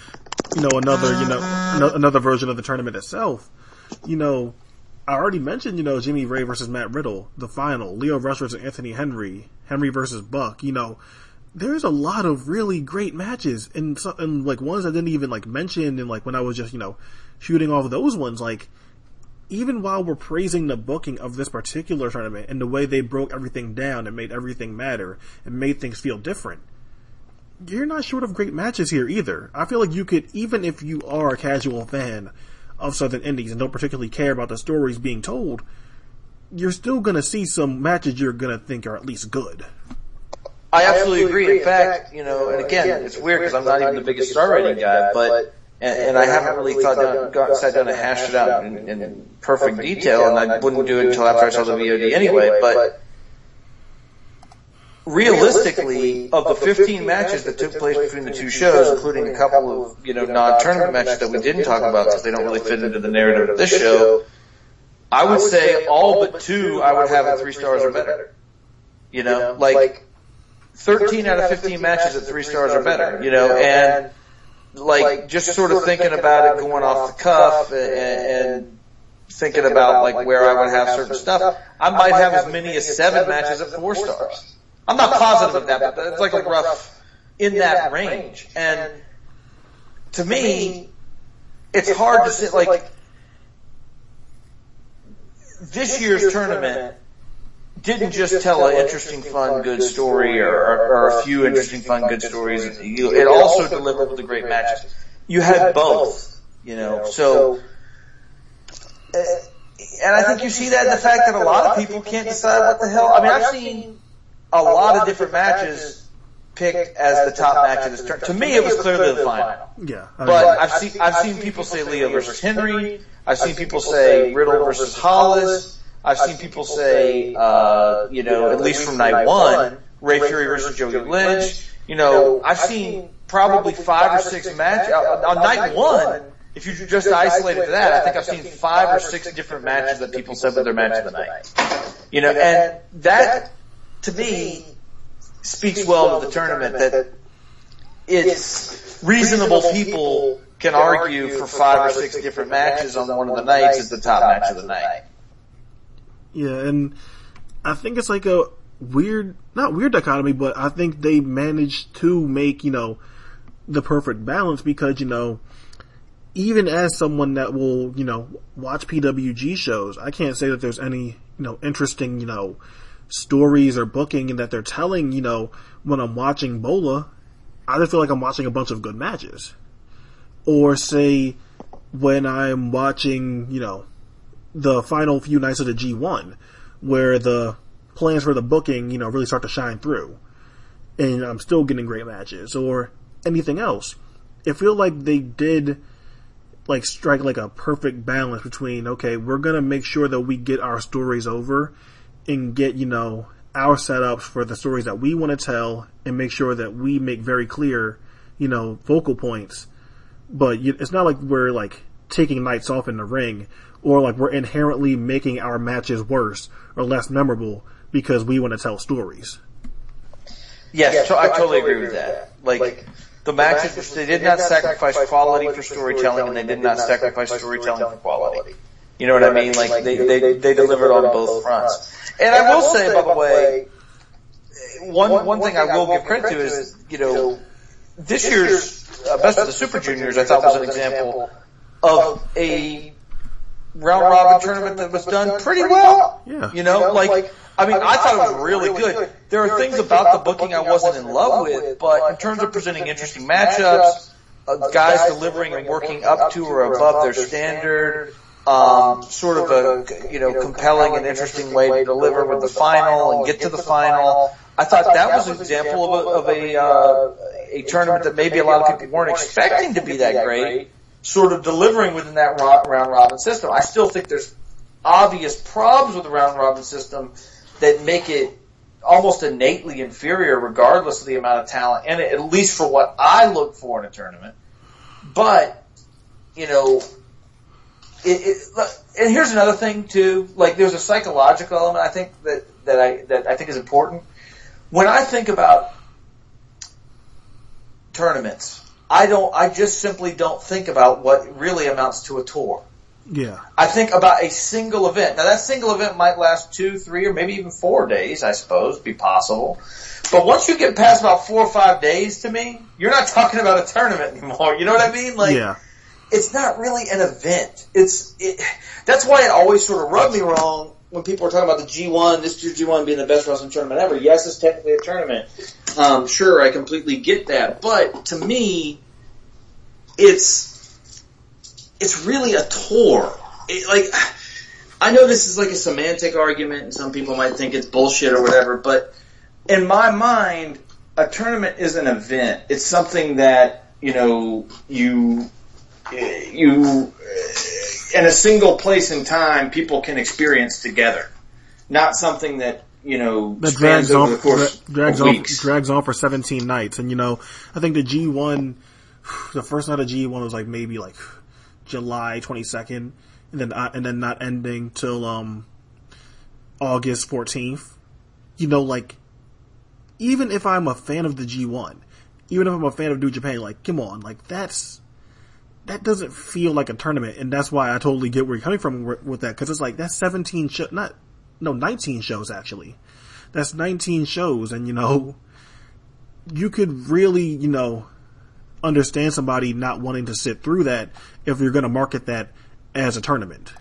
Speaker 2: another version of the tournament itself. You know, I already mentioned, you know, Jimmy Ray versus Matt Riddle, the final, Leo Rush versus Anthony Henry versus Buck. You know, there's a lot of really great matches and like ones I didn't even like mention, and like when I was just, you know, shooting off those ones, like, even while we're praising the booking of this particular tournament and the way they broke everything down and made everything matter and made things feel different, you're not short of great matches here either. I feel like you could, even if you are a casual fan of Southern Indies and don't particularly care about the stories being told, you're still gonna see some matches you're gonna think are at least good.
Speaker 4: I absolutely agree. In fact, you know, and again, it's weird because I'm not even the biggest star rating guy, but and I haven't really sat down and hashed it out in perfect detail, and I wouldn't do it until after I saw the VOD anyway, but realistically, of the 15 matches that took place between the two shows, including a couple of, you know, non-tournament matches that we didn't talk about because they don't really fit into the narrative of this show, I would say all but 2 I would have at 3 stars or better. You know, like 13 out of 15 matches at 3 stars or better, you know, and like just sort of thinking about it going off the cuff and thinking about like where I would have certain stuff, I might have as many as 7 matches at 4 stars. I'm not positive of that, but it's like a rough in that range. And to me, it's hard to say, like, this year's tournament didn't just tell an interesting, fun, good story or a few interesting, fun, good stories. It also delivered with the great matches. You had both, you know, so, and I think you see that in the fact that a lot of people can't decide what the hell. I mean, I've seen a lot of different matches picked as the top match of this tournament. To me, it was clearly the final.
Speaker 2: Yeah.
Speaker 4: But I've seen people say Leo versus Henry. I've seen people say Riddle versus Hollis. I've seen people say, you know, at least from night 1, Ray Fury versus Joey Lynch. You know, I've seen probably 5 or 6 matches on night 1. If you just isolate it to that, I think I've seen 5 or 6 different matches that people said were their match of the night. You know, and that to me speaks well to the tournament, that it's reasonable people can argue for 5 or 6 different matches on one of the nights as the top match of the night.
Speaker 2: Yeah, and I think it's like a not weird dichotomy, but I think they managed to make, you know, the perfect balance because, you know, even as someone that will, you know, watch PWG shows, I can't say that there's any, you know, interesting, you know, stories or booking that they're telling, you know, when I'm watching Bola. I just feel like I'm watching a bunch of good matches. Or say, when I'm watching, you know, the final few nights of the G1, where the plans for the booking, you know, really start to shine through. And I'm still getting great matches. Or anything else. It feels like they did, like, strike like a perfect balance between, okay, we're gonna make sure that we get our stories over and get, you know, our setups for the stories that we want to tell and make sure that we make very clear, you know, focal points. But it's not like we're, like, taking nights off in the ring, or like we're inherently making our matches worse or less memorable because we want to tell stories.
Speaker 4: Yes, I totally agree with that. Like the matches, they did not sacrifice quality for storytelling, and they did not sacrifice storytelling for quality. You know what I mean? Like they delivered on both fronts. And I will say, by the way, one thing I will give credit to is, you know, this year's Best of the Super Juniors, I thought, was an example of a round robin tournament that was done pretty well.
Speaker 2: Yeah.
Speaker 4: You know, like, I mean, I thought it was really good. There are things about the booking I wasn't in love with, but in terms of presenting interesting matchups, guys delivering and working up to or above their standard, sort of a, you know, compelling and interesting way to deliver with the final and get to the final. I thought that was an example of a tournament that maybe a lot of people weren't expecting to be that great, sort of delivering within that round robin system. I still think there's obvious problems with the round robin system that make it almost innately inferior regardless of the amount of talent in it, at least for what I look for in a tournament. But, you know, and here's another thing too, like there's a psychological element I think that I think is important. When I think about tournaments, I just simply don't think about what really amounts to a tour.
Speaker 2: Yeah.
Speaker 4: I think about a single event. Now that single event might last 2, 3, or maybe even 4 days, I suppose, be possible. But once you get past about 4 or 5 days, to me, you're not talking about a tournament anymore. You know what I mean? Like,
Speaker 2: yeah.
Speaker 4: It's not really an event. That's why it always sort of rubbed me wrong when people were talking about the G1, this year's G1 being the best wrestling tournament ever. Yes, it's technically a tournament. Sure, I completely get that. But to me, it's really a tour. I know this is like a semantic argument, and some people might think it's bullshit or whatever, but in my mind, a tournament is an event. It's something that, you know, you in a single place in time, people can experience together. Not something that, you know,
Speaker 2: that
Speaker 4: spans over the course of weeks.
Speaker 2: Drags on for 17 nights. And, you know, I think the G1, the first night of G1 was like maybe like July 22nd. and then not ending till August 14th. You know, like, even if I'm a fan of the G1, even if I'm a fan of New Japan, like, come on, like, that doesn't feel like a tournament, and that's why I totally get where you're coming from with that, because it's like, that's 19 shows, actually. That's 19 shows, and, you know, you could really, you know, understand somebody not wanting to sit through that if you're going to market that as a tournament.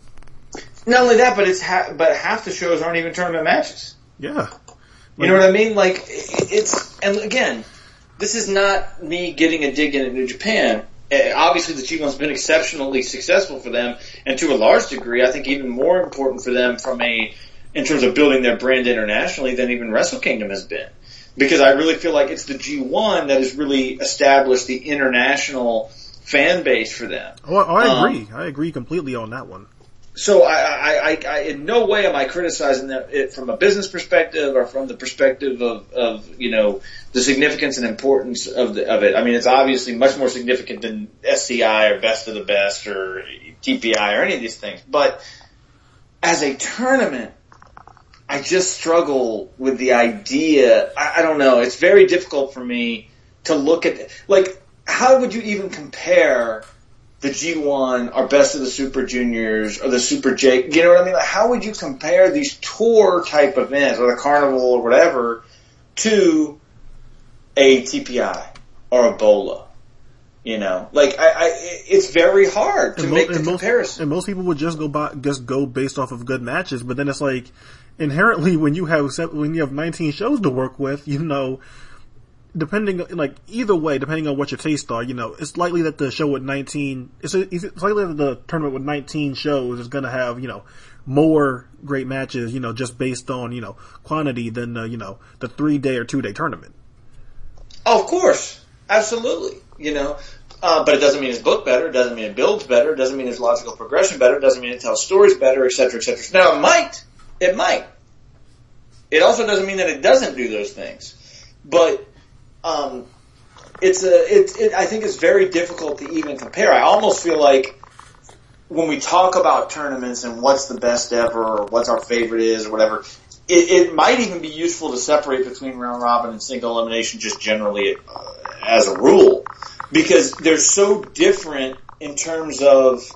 Speaker 4: Not only that, but half the shows aren't even tournament matches.
Speaker 2: Yeah.
Speaker 4: You know what I mean? Like, and again, this is not me getting a dig in at New Japan. Obviously, the G1's been exceptionally successful for them, and to a large degree, I think even more important for them in terms of building their brand internationally than even Wrestle Kingdom has been. Because I really feel like it's the G1 that has really established the international fan base for them.
Speaker 2: Oh, I agree. I agree completely on that one.
Speaker 4: So I in no way am I criticizing it from a business perspective or from the perspective of you know, the significance and importance of it. I mean, it's obviously much more significant than SCI or Best of the Best or TPI or any of these things. But as a tournament, I just struggle with the idea. I don't know. It's very difficult for me to look at, like, how would you even compare the G1 or Best of the Super Juniors or the Super J? You know what I mean? Like, how would you compare these tour type events or the Carnival or whatever to a TPI or a BOLA? You know, like, it's very hard to make the comparison.
Speaker 2: And most people would just go based off of good matches, but then it's like, inherently, when you have 19 shows to work with, you know, depending on what your tastes are, you know, it's likely that the show with 19, it's likely that the tournament with 19 shows is going to have, you know, more great matches, you know, just based on, you know, quantity than the 3-day or 2-day tournament.
Speaker 4: Oh, of course, absolutely, you know. But it doesn't mean it's booked better. It doesn't mean it builds better. It doesn't mean there's logical progression better. It doesn't mean it tells stories better, et cetera, et cetera. Now, it might. It also doesn't mean that it doesn't do those things. But I think it's very difficult to even compare. I almost feel like when we talk about tournaments and what's the best ever or what's our favorite is or whatever, it might even be useful to separate between round robin and single elimination just generally as a rule, because they're so different in terms of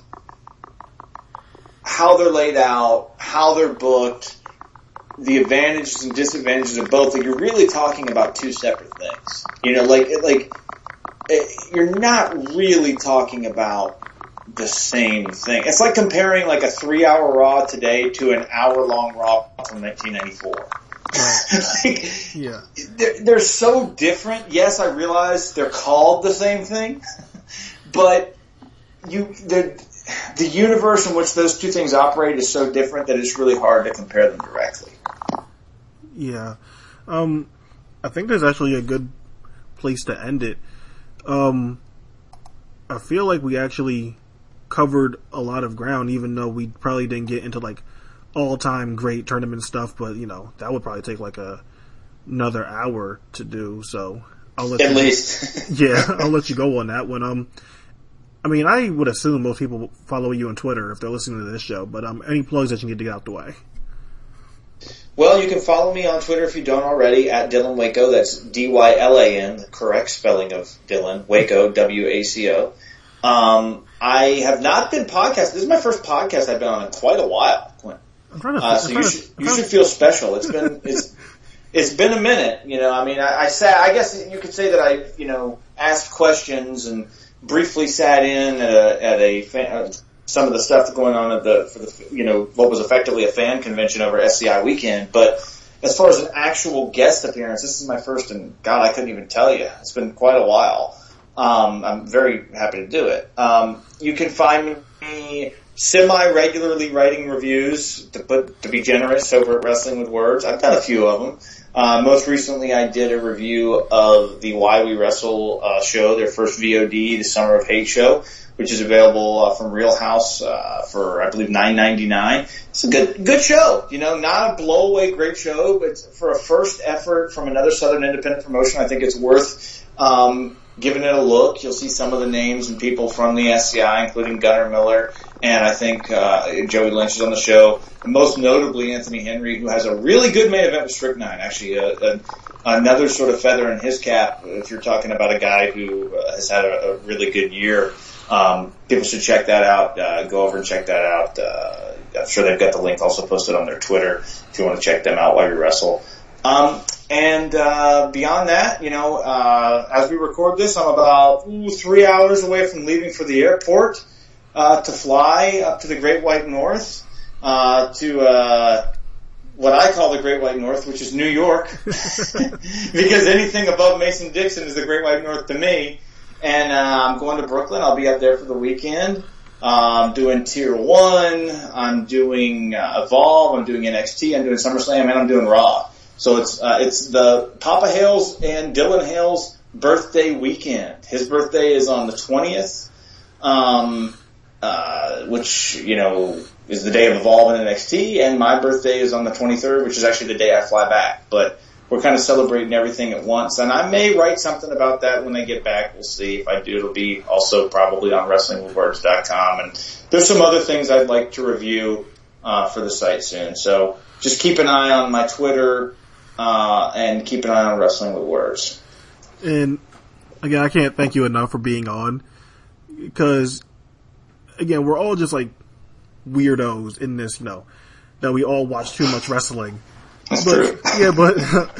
Speaker 4: how they're laid out, how they're booked, the advantages and disadvantages of both. Like, you're really talking about two separate things. You know, like you're not really talking about the same thing. It's like comparing like a 3-hour Raw today to an hour-long Raw from 1994. Like, yeah. They're so different. Yes, I realize they're called the same thing, but the universe in which those two things operate is so different that it's really hard to compare them directly.
Speaker 2: Yeah. I think there's actually a good place to end it. I feel like we actually covered a lot of ground, even though we probably didn't get into like all-time great tournament stuff, but you know, that would probably take like another hour to do, so I'll let
Speaker 4: At least.
Speaker 2: Yeah, I'll let you go on that one. I mean, I would assume most people follow you on Twitter if they're listening to this show, but any plugs that you need to get out the way?
Speaker 4: Well, you can follow me on Twitter if you don't already, at Dylan Waco. That's Dylan, the correct spelling of Dylan. Waco, W-A-C-O. I have not been podcasting. This is my first podcast I've been on in quite a while, Clint. So you should feel special. It's been a minute, you know. I mean, I guess you could say that I, you know, asked questions and briefly sat in at some of the stuff going on for the you know, what was effectively a fan convention over SCI weekend. But as far as an actual guest appearance, this is my first, and God, I couldn't even tell you. It's been quite a while. I'm very happy to do it. You can find me semi-regularly writing reviews, to be generous, over at Wrestling with Words. I've done a few of them. Most recently, I did a review of the Why We Wrestle show, their first VOD, the Summer of Hate show, which is available from Real House for, I believe, $9.99. It's a good show. You know, not a blow-away great show, but for a first effort from another Southern independent promotion, I think it's worth giving it a look. You'll see some of the names and people from the SCI, including Gunnar Miller
Speaker 3: And I think Joey Lynch is on the show. And most notably, Anthony Henry, who has a really good main event with Strychnine. Actually, another sort of feather in his cap if you're talking about a guy who has had a really good year. People should check that out. Go over and check that out. I'm sure they've got the link also posted on their Twitter if you want to check them out while you wrestle. And beyond that, as we record this, I'm about 3 hours away from leaving for the airport to fly up to the Great White North to what I call the Great White North, which is New York, because anything above Mason-Dixon is the Great White North to me. And I'm going to Brooklyn. I'll be up there for the weekend. I'm doing Tier 1. I'm doing Evolve. I'm doing NXT. I'm doing SummerSlam, and I'm doing Raw. So it's the Papa Hales and Dylan Hales birthday weekend. His birthday is on the 20th, which, is the day of Evolve and NXT, and my birthday is on the 23rd, which is actually the day I fly back. But we're kind of celebrating everything at once, and I may write something about that when I get back. We'll see. If I do, it'll be also probably on WrestlingWithWords.com, and there's some other things I'd like to review for the site soon. So just keep an eye on my Twitter, and keep an eye on Wrestling with Words.
Speaker 2: And again, I can't thank you enough for being on, because again, we're all just like weirdos in this, that we all watch too much wrestling.
Speaker 3: That's true.
Speaker 2: Yeah, but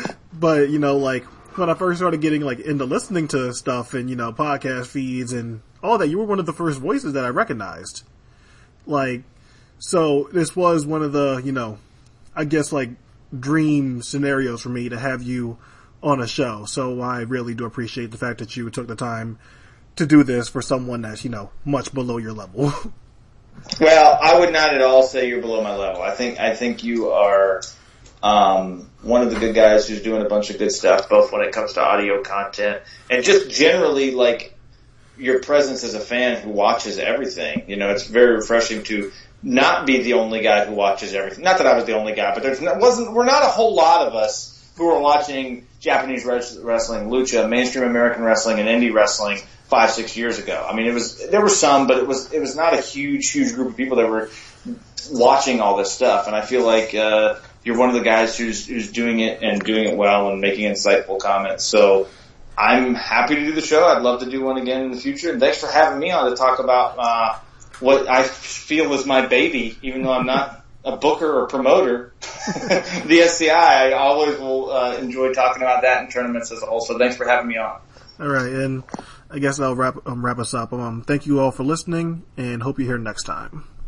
Speaker 2: like when I first started getting like into listening to stuff and podcast feeds and all that, you were one of the first voices that I recognized. Like, so this was one of the I guess like dream scenarios for me to have you on a show. So I really do appreciate the fact that you took the time to do this for someone that's much below your level.
Speaker 3: Well, I would not at all say you're below my level. I think you are one of the good guys who's doing a bunch of good stuff, both when it comes to audio content and just generally like your presence as a fan who watches everything. It's very refreshing to not be the only guy who watches everything. Not that I was the only guy, but we're not a whole lot of us who are watching Japanese wrestling, lucha, mainstream American wrestling, and indie wrestling 5-6 years ago. I mean, there were some, but it was not a huge group of people that were watching all this stuff. And I feel like you're one of the guys who's doing it and doing it well and making insightful comments. So I'm happy to do the show. I'd love to do one again in the future. And thanks for having me on to talk about what I feel is my baby, even though I'm not a booker or promoter. The SCI, I always will enjoy talking about that in tournaments as a whole. So thanks for having me on.
Speaker 2: All right, and I guess I'll wrap us up. Thank you all for listening, and hope you're here next time.